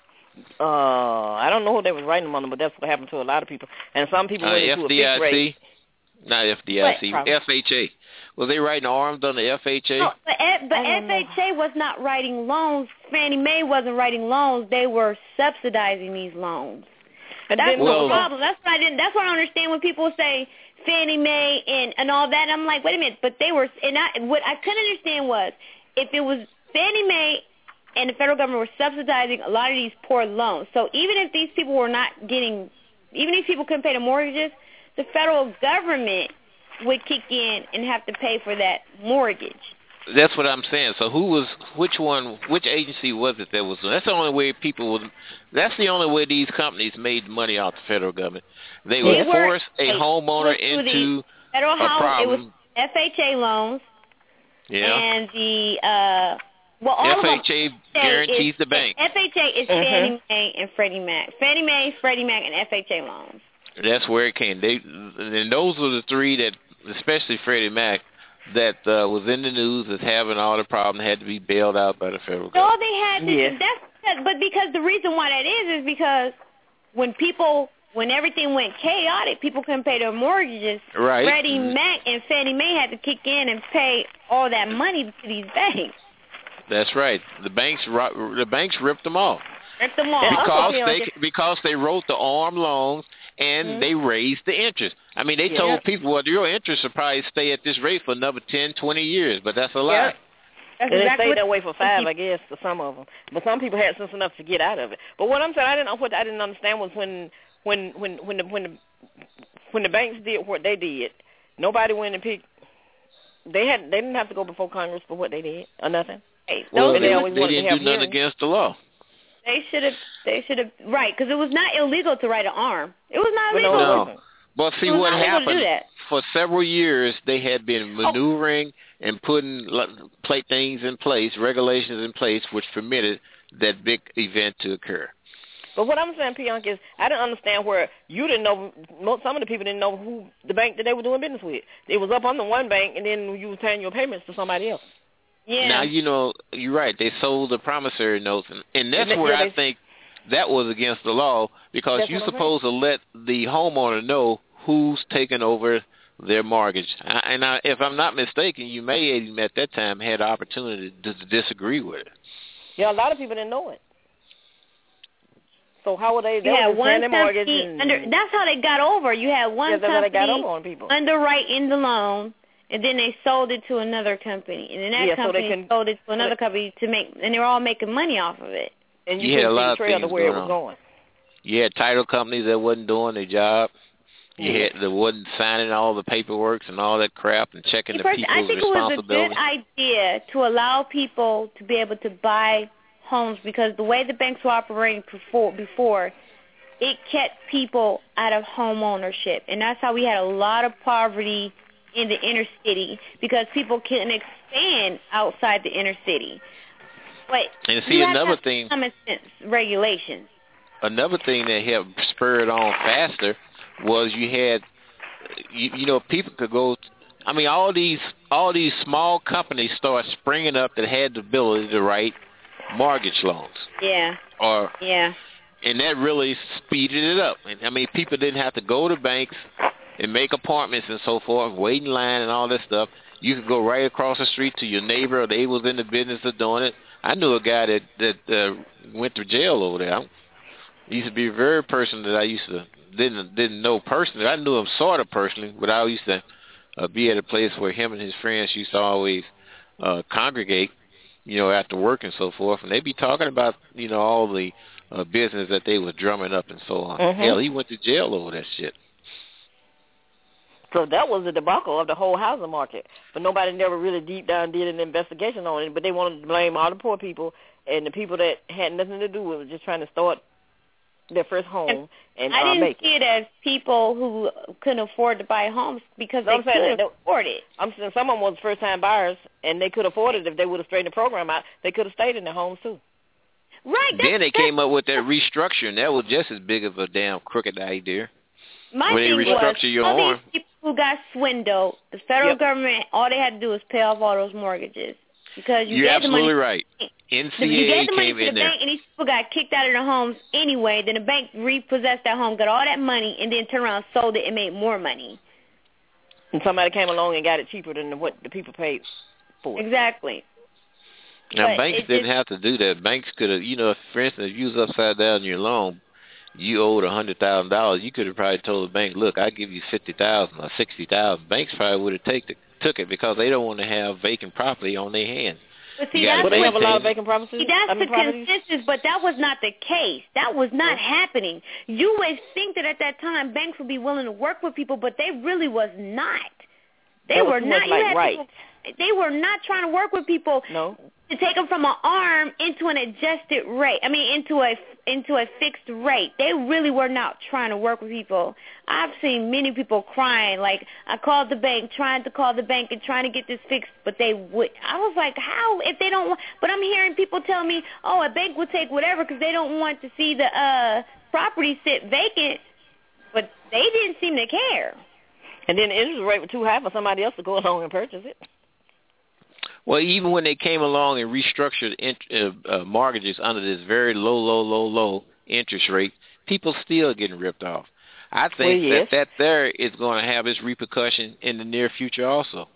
I don't know who they was writing them on, but that's what happened to a lot of people. And some people went into a fixed rate. Not FDIC, FHA. Was they writing ARMs on the FHA? No, but FHA was not writing loans. Fannie Mae wasn't writing loans. They were subsidizing these lones. That's the problem. That's why I don't understand when people say Fannie Mae and all that. I'm like, wait a minute. But they were, what I couldn't understand was, if it was Fannie Mae and the federal government were subsidizing a lot of these poor loans. So even if these people were not getting, even if people couldn't pay the mortgages, the federal government would kick in and have to pay for that mortgage. That's what I'm saying. So which agency was it that was? That's the only way that's the only way these companies made money off the federal government. They would force a homeowner into federal a problem. It was FHA loans. Yeah. And the FHA guarantees the bank. FHA is Fannie Mae and Freddie Mac. Fannie Mae, Freddie Mac, and FHA loans. That's where it came. And those were the three that, especially Freddie Mac, that was in the news as having all the problems, had to be bailed out by the federal government. All they had to do, but because the reason why that is because when everything went chaotic, people couldn't pay their mortgages. Right. Freddie Mac and Fannie Mae had to kick in and pay all that money to these banks. That's right. The banks ripped them off. Ripped them off. Because they wrote the ARM loans and they raised the interest. I mean, they told people, well, your interest will probably stay at this rate for another 10, 20 years, but that's a lie. And they stayed that way for 5, I guess, for some of them. But some people had sense enough to get out of it. But what I'm saying, I didn't understand was when the banks did what they did, nobody went and picked. They didn't have to go before Congress for what they did or nothing. Well, they didn't do nothing against the law. They should have, right, because it was not illegal to write an ARM. It was not illegal. No. But see what happened, for several years they had been maneuvering and putting things in place, regulations in place, which permitted that big event to occur. But what I'm saying, Bianca, is I didn't understand where you didn't know, some of the people didn't know who the bank that they were doing business with. It was up on the one bank, and then you were paying your payments to somebody else. Yeah. Now, you're right. They sold the promissory notes, and that's where I think that was against the law, because you're supposed to let the homeowner know who's taking over their mortgage. And if I'm not mistaken, you may even at that time had the opportunity to disagree with it. Yeah, a lot of people didn't know it. So how were they? One company that's how they got over. You had one company underwriting the loan, and then they sold it to another company, and then that company sold it to another company and they were all making money off of it. And you had a lot of trail things to where going it was going. You had title companies that wasn't doing their job. You had that wasn't signing all the paperwork and all that crap and checking the people's responsibilities. I think it was a good idea to allow people to be able to buy homes because the way the banks were operating before, it kept people out of home ownership. And that's how we had a lot of poverty in the inner city because people couldn't expand outside the inner city. But and see, another thing, common sense regulations. Another thing that helped spur it on faster was you had, you know, people could go. I mean, all these small companies started springing up that had the ability to write mortgage loans. Yeah. And that really speeded it up. I mean, people didn't have to go to banks and make appointments and so forth, wait in line and all that stuff. You could go right across the street to your neighbor, or they was in the business of doing it. I knew a guy that went to jail over there. He used to be a very person that I used to didn't know personally. I knew him sort of personally, but I used to be at a place where him and his friends used to always congregate, you know, after work and so forth, and they'd be talking about, you know, all the business that they was drumming up and so on. Mm-hmm. Hell, he went to jail over that shit. So that was the debacle of the whole housing market. But nobody never really deep down did an investigation on it. But they wanted to blame all the poor people and the people that had nothing to do with it, just trying to start their first home and I didn't make see it as people who couldn't afford to buy homes because they couldn't afford it. I'm saying some of them was first-time buyers, and they could afford it if they would have straightened the program out. They could have stayed in their homes, too. Right. Then they came up with that restructuring. That was just as big of a damn crooked idea. My when thing they restructure was, your all arm. these people who got swindled, the federal government, all they had to do was pay off all those mortgages. Because You're gave the money, absolutely right. NCAA you gave the money came to the in there. bank, and these people got kicked out of their homes anyway. Then the bank repossessed that home, got all that money, and then turned around and sold it and made more money. And somebody came along and got it cheaper than what the people paid for it. Exactly. Now, But banks didn't have to do that. Banks could have, you know, if, for instance, if you was upside down in your loan, you owed $100,000, you could have probably told the bank, look, I give you $50,000 or $60,000. Banks probably would have took it because they don't want to have vacant property on their hands. But see, they have a lot of vacant properties. See, that's the consensus, but that was not the case. That was not happening. You would think that at that time banks would be willing to work with people, but they really was not. They were not. They were not trying to work with people. No. To take them from an arm into an adjusted rate. I mean, into a fixed rate. They really were not trying to work with people. I've seen many people crying. Like, I called the bank, trying to call the bank and trying to get this fixed, but they would. I was like, how if they don't want? But I'm hearing people tell me, oh, a bank would take whatever because they don't want to see the property sit vacant. But they didn't seem to care. And then the interest rate was too high for somebody else to go along and purchase it. Well, even when they came along and restructured mortgages under this very low interest rate, people still getting ripped off. I think that there is going to have its repercussion in the near future also.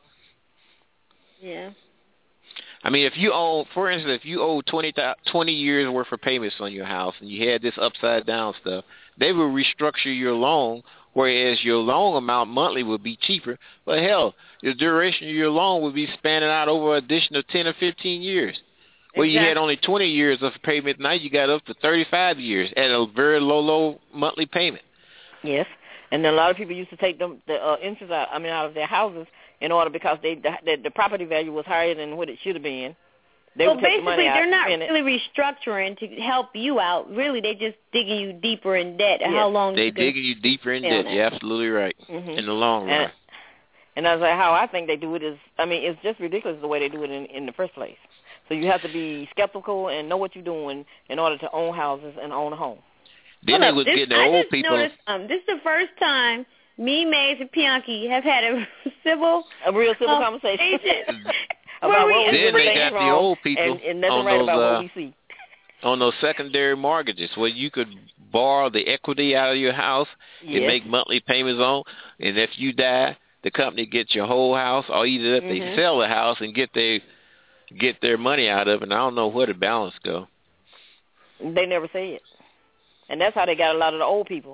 Yeah. I mean, if you owe, for instance, if you owe 20 years worth of payments on your house and you had this upside down stuff, they will restructure your loan, whereas your loan amount monthly would be cheaper. But hell, the duration of your loan would be spanning out over an additional 10 or 15 years. Where you had only 20 years of payment, now you got up to 35 years at a very low monthly payment. Yes, and then a lot of people used to take the interest out of their houses in order because the property value was higher than what it should have been. Well, basically, they're not really restructuring to help you out. Really, they're just digging you deeper in debt. How long? They're digging you deeper in debt. You're absolutely right. Mm-hmm. In the long run. And that's how I think they do it is, I mean, it's just ridiculous the way they do it in the first place. So you have to be skeptical and know what you're doing in order to own houses and own a home. Then they was getting the old people. Noticed, this is the first time me, Mays, and Pianki have had a real civil conversation. Then they got the old people and nothing right about what we see. On those secondary mortgages where you could borrow the equity out of your house and make monthly payments on, and if you die, the company gets your whole house, or either if they sell the house and get their money out of it, and I don't know where the balance go. They never say it. And that's how they got a lot of the old people.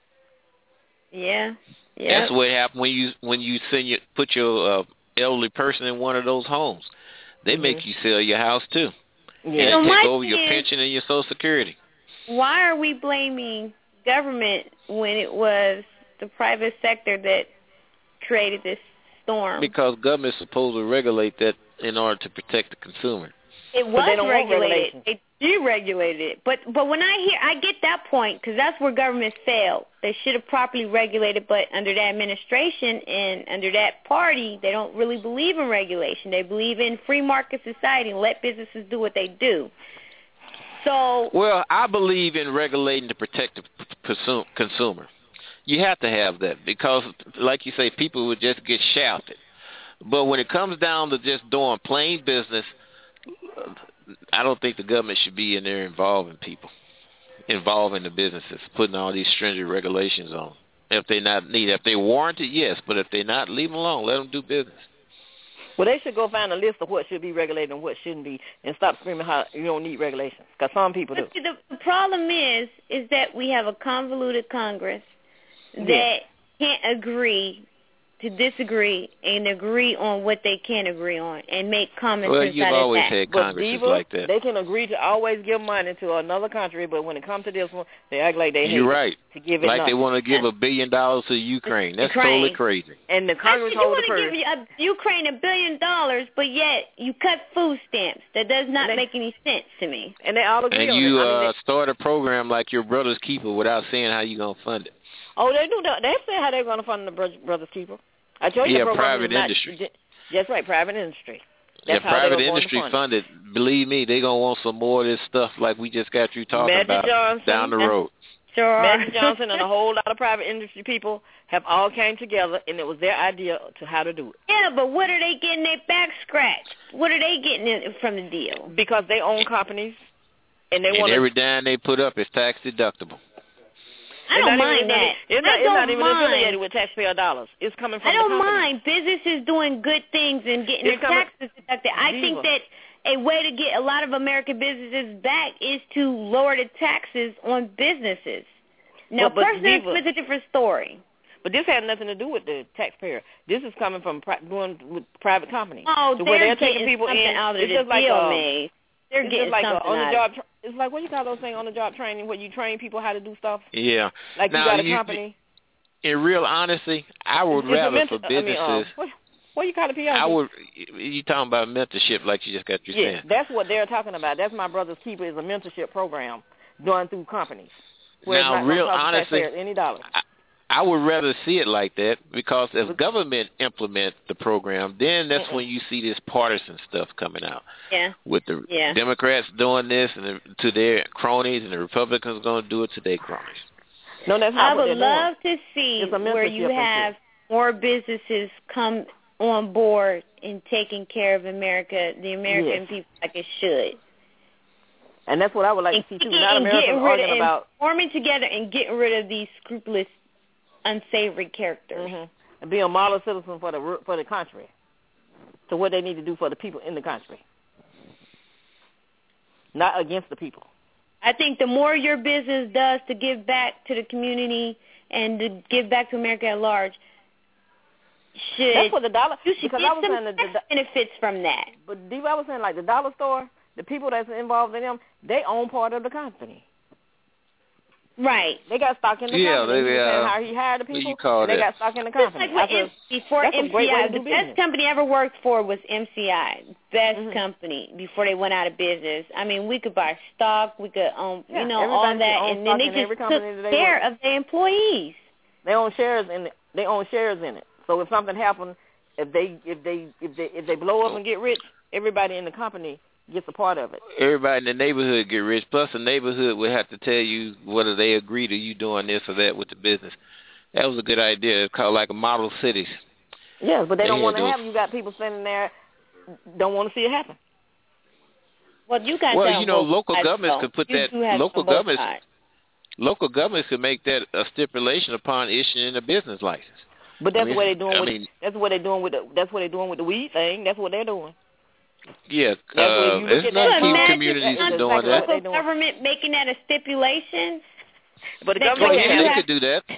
Yeah. That's what happened when you put your elderly person in one of those homes. They make you sell your house too. Yeah. And take over your pension and your Social Security. Why are we blaming government when it was the private sector that created this storm? Because government is supposed to regulate that in order to protect the consumer. It was regulated. They deregulated it. But when I get that point, because that's where government failed. They should have properly regulated, but under that administration and under that party, they don't really believe in regulation. They believe in free market society and let businesses do what they do. So, well, I believe in regulating to protect the consumer. You have to have that because, like you say, people would just get shafted. But when it comes down to just doing plain business, I don't think the government should be in there involving people, involving the businesses, putting all these stringent regulations on. If they not needed, if they warranted, yes, but if they're not, leave them alone. Let them do business. Well, they should go find a list of what should be regulated and what shouldn't be, and stop screaming how you don't need regulations, because some people do. The problem is that we have a convoluted Congress that can't agree to disagree and agree on what they can agree on and make comments well, inside you've always of that. had Congresses like that. They can agree to always give money to another country, but when it comes to this one, they act like they hate to give it like nothing. They want to give $1 billion to Ukraine. That's totally crazy. And the Congress holds the purse. You want to give Ukraine $1 billion, but yet you cut food stamps. That does not make any sense to me. And they all agree and on you it. start a program like your Brother's Keeper without saying how you're going to fund it. Oh, they do that. They say how they're going to fund the Brother's Keeper. I told you private industry. That's right, private industry. That's how private industry funded. Believe me, they're going to want some more of this stuff like we just got you talking about down the road. Sure. Magic Johnson and a whole lot of private industry people have all came together, and it was their idea to how to do it. Yeah, but what are they getting their back scratched? What are they getting from the deal? Because they own companies, and they want every dime they put up is tax deductible. I don't mind that. It's not even affiliated with taxpayer dollars. It's coming from the company. I don't mind businesses doing good things and getting their taxes deducted. I think that a way to get a lot of American businesses back is to lower the taxes on businesses. Now, personal is a different story. But this had nothing to do with the taxpayer. This is coming from doing with private companies. Oh, they're taking people in. Out of it's the just like deal, they're getting like something on the job. It's like what you call those things on the job training, where you train people how to do stuff. Yeah. Like now, you got a company. In real honesty, I would rather for businesses. What you call it, PR? You talking about mentorship, like you just got through saying. That's what they're talking about. That's my Brother's Keeper is a mentorship program done through companies. Now, real honestly, any dollars. I would rather see it like that because if government implement the program, then that's when you see this partisan stuff coming out. Yeah. With the Democrats doing this to their cronies, and the Republicans going to do it to their cronies. No, that's not I would love to see where you have more businesses come on board in taking care of America, the American people, like it should. And that's what I would like to see too. Not Americans arguing about forming together and getting rid of these scrupulous, unsavory characters. And be a model citizen for the country. To what they need to do for the people in the country. Not against the people. I think the more your business does to give back to the community and to give back to America at large, that's what the dollar. You should get some benefits from that. But Diva, I was saying, like the dollar store, the people that's involved in them, they own part of the company. Right. They got stock in the company. How he hired the people, they got stock in the company. Before MCI, the best company I ever worked for was MCI. Best company before they went out of business. I mean, we could buy stock, we could own, all that, and then they just took care of their employees. They own shares in it. So if something happened, if they blow up and get rich, everybody in the company gets a part of it. Everybody in the neighborhood get rich. Plus, the neighborhood would have to tell you whether they agree to you doing this or that with the business. That was a good idea. It's called like a model cities. Yes, but they don't want to have. You got people standing there, don't want to see it happen. Well, you got. Well, local governments could put that. Local governments could make that a stipulation upon issuing a business license. But that's what they're doing. That's what they're doing with the weed thing. That's what they're doing. Yeah, it's not keep communities from doing that. The government making that a stipulation. But the government they could do that.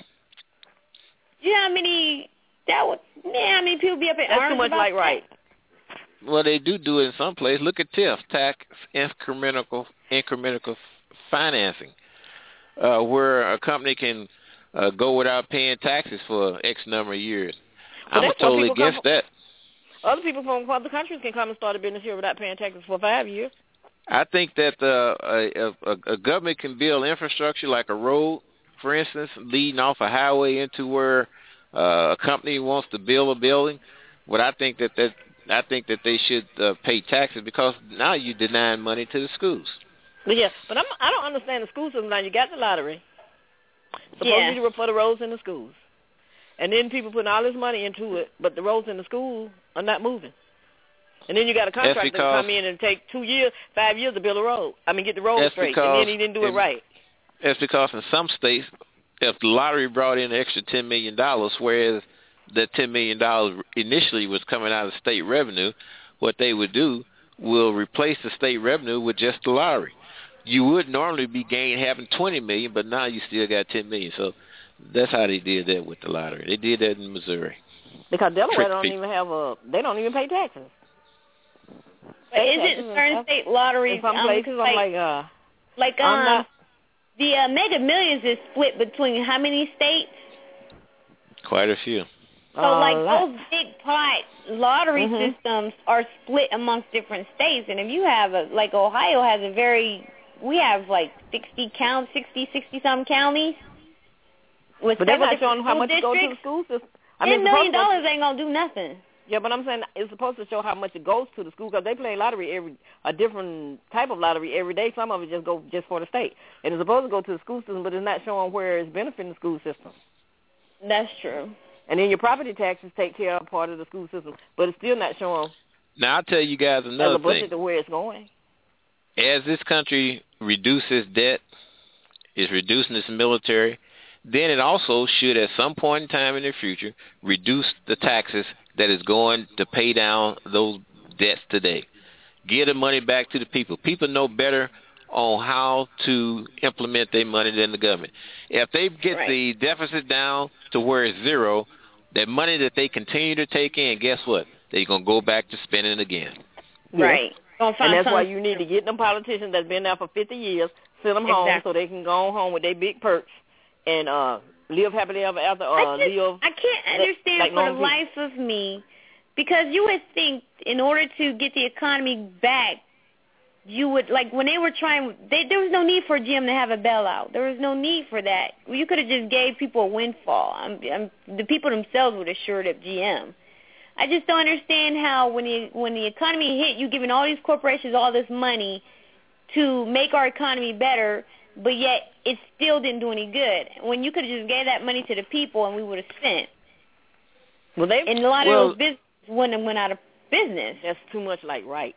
You know how many people be up in arms about That's too much like right. Well, they do it in some places. Look at TIF, tax incremental financing, where a company can go without paying taxes for X number of years. But I'm totally against that. Other people from other countries can come and start a business here without paying taxes for 5 years. I think that a government can build infrastructure like a road, for instance, leading off a highway into where a company wants to build a building. But I think that they should pay taxes, because now you're denying money to the schools. But I don't understand the school system. Now you got the lottery, supposedly for the roads in the schools, and then people putting all this money into it, but the roads in the school are not moving. And then you got a contractor to come in and take 2 years, 5 years to build a road. Get the road straight, and then he didn't do it right. That's because in some states, if the lottery brought in an extra $10 million, whereas that $10 million initially was coming out of state revenue, what they would do will replace the state revenue with just the lottery. You would normally be having $20 million, but now you still got $10 million. So that's how they did that with the lottery. They did that in Missouri. Because Delaware they don't even pay taxes. But is it certain state lotteries? In some places, the Mega Millions is split between how many states? Quite a few. So those big pot lottery systems are split amongst different states, and if you have Ohio has we have 60 some counties. But they're not showing how much goes to the school system. $10 million ain't gonna do nothing. Yeah, but I'm saying it's supposed to show how much it goes to the school, because they play lottery a different type of lottery every day. Some of it just go just for the state, and it's supposed to go to the school system, but it's not showing where it's benefiting the school system. That's true. And then your property taxes take care of part of the school system, but it's still not showing. Now I'll tell you guys another thing. Budget to where it's going. As this country reduces debt, is reducing its military, then it also should, at some point in time in the future, reduce the taxes that is going to pay down those debts today. Give the money back to the people. People know better on how to implement their money than the government. If they get the deficit down to where it's zero, that money that they continue to take in, guess what? They're going to go back to spending again. Right. And that's why you need to get them politicians that's been there for 50 years, send them home so they can go home with their big perks and live happily ever after. I can't understand for the life of me, because you would think in order to get the economy back, you would, when they were trying, there was no need for GM to have a bailout. There was no need for that. You could have just gave people a windfall. The people themselves would have shored up GM. I just don't understand how when the economy hit, you giving all these corporations all this money to make our economy better, but yet it still didn't do any good. When you could have just gave that money to the people and we would have spent. And a lot of those businesses wouldn't have went out of business. That's too much right.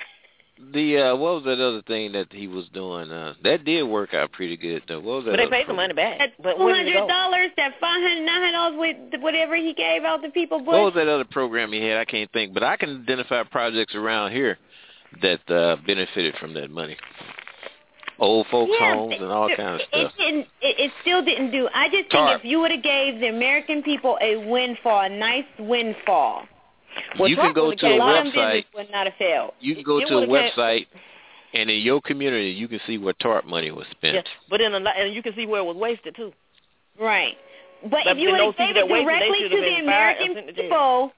What was that other thing that he was doing? That did work out pretty good, though. What was that? But they paid the money back. That $200, that $500, $900 with whatever he gave out to people. What was that other program he had? I can't think. But I can identify projects around here that benefited from that money. Old folks' homes and all kinds of stuff. It still didn't do. I just think if you would have gave the American people a windfall, a nice windfall. You can go to a website. Would not have failed. You can go to a website, and in your community, you can see where TARP money was spent. Yeah, but and you can see where it was wasted too. Right. But if you would have gave it directly to the American people,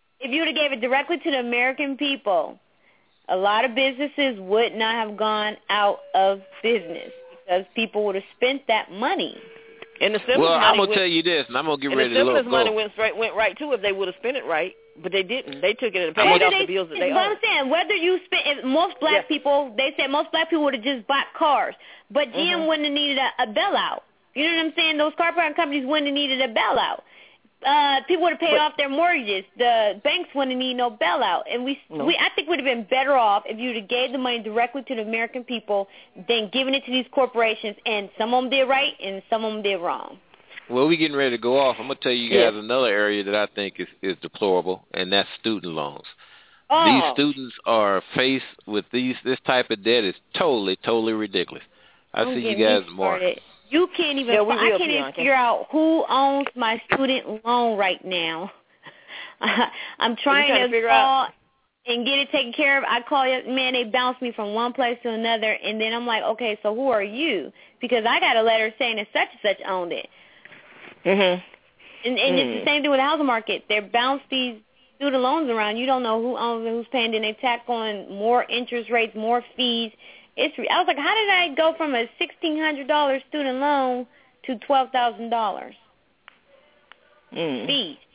a lot of businesses would not have gone out of business because people would have spent that money. And the stimulus money I'm gonna tell you this, and I'm gonna get ready to go. The stimulus money go. went right too if they would have spent it right, but they didn't. They took it and paid off the bills that they owed. I'm saying whether you spent, most black people, they said most black people would have just bought cars, but GM wouldn't have needed a bailout. You know what I'm saying? Those car parking companies wouldn't have needed a bailout. People would have paid off their mortgages. The banks wouldn't need no bailout. And I think would have been better off if you would have gave the money directly to the American people than giving it to these corporations. And some of them did right and some of them did wrong. Well, we're getting ready to go off. I'm going to tell you guys another area that I think is deplorable, and that's student loans. Oh. These students are faced with this type of debt is totally, totally ridiculous. I see you guys tomorrow. You can't even. I can't even figure out who owns my student loan right now. I'm trying to figure out. and get it taken care of. I call it, man, they bounce me from one place to another, and then I'm like, okay, so who are you? Because I got a letter saying that such and such owned it. And it's the same thing with the housing market. They bounce these student loans around. You don't know who owns it, who's paying. Then they tack on more interest rates, more fees. I was like, how did I go from a $1,600 student loan to $12,000? Fees.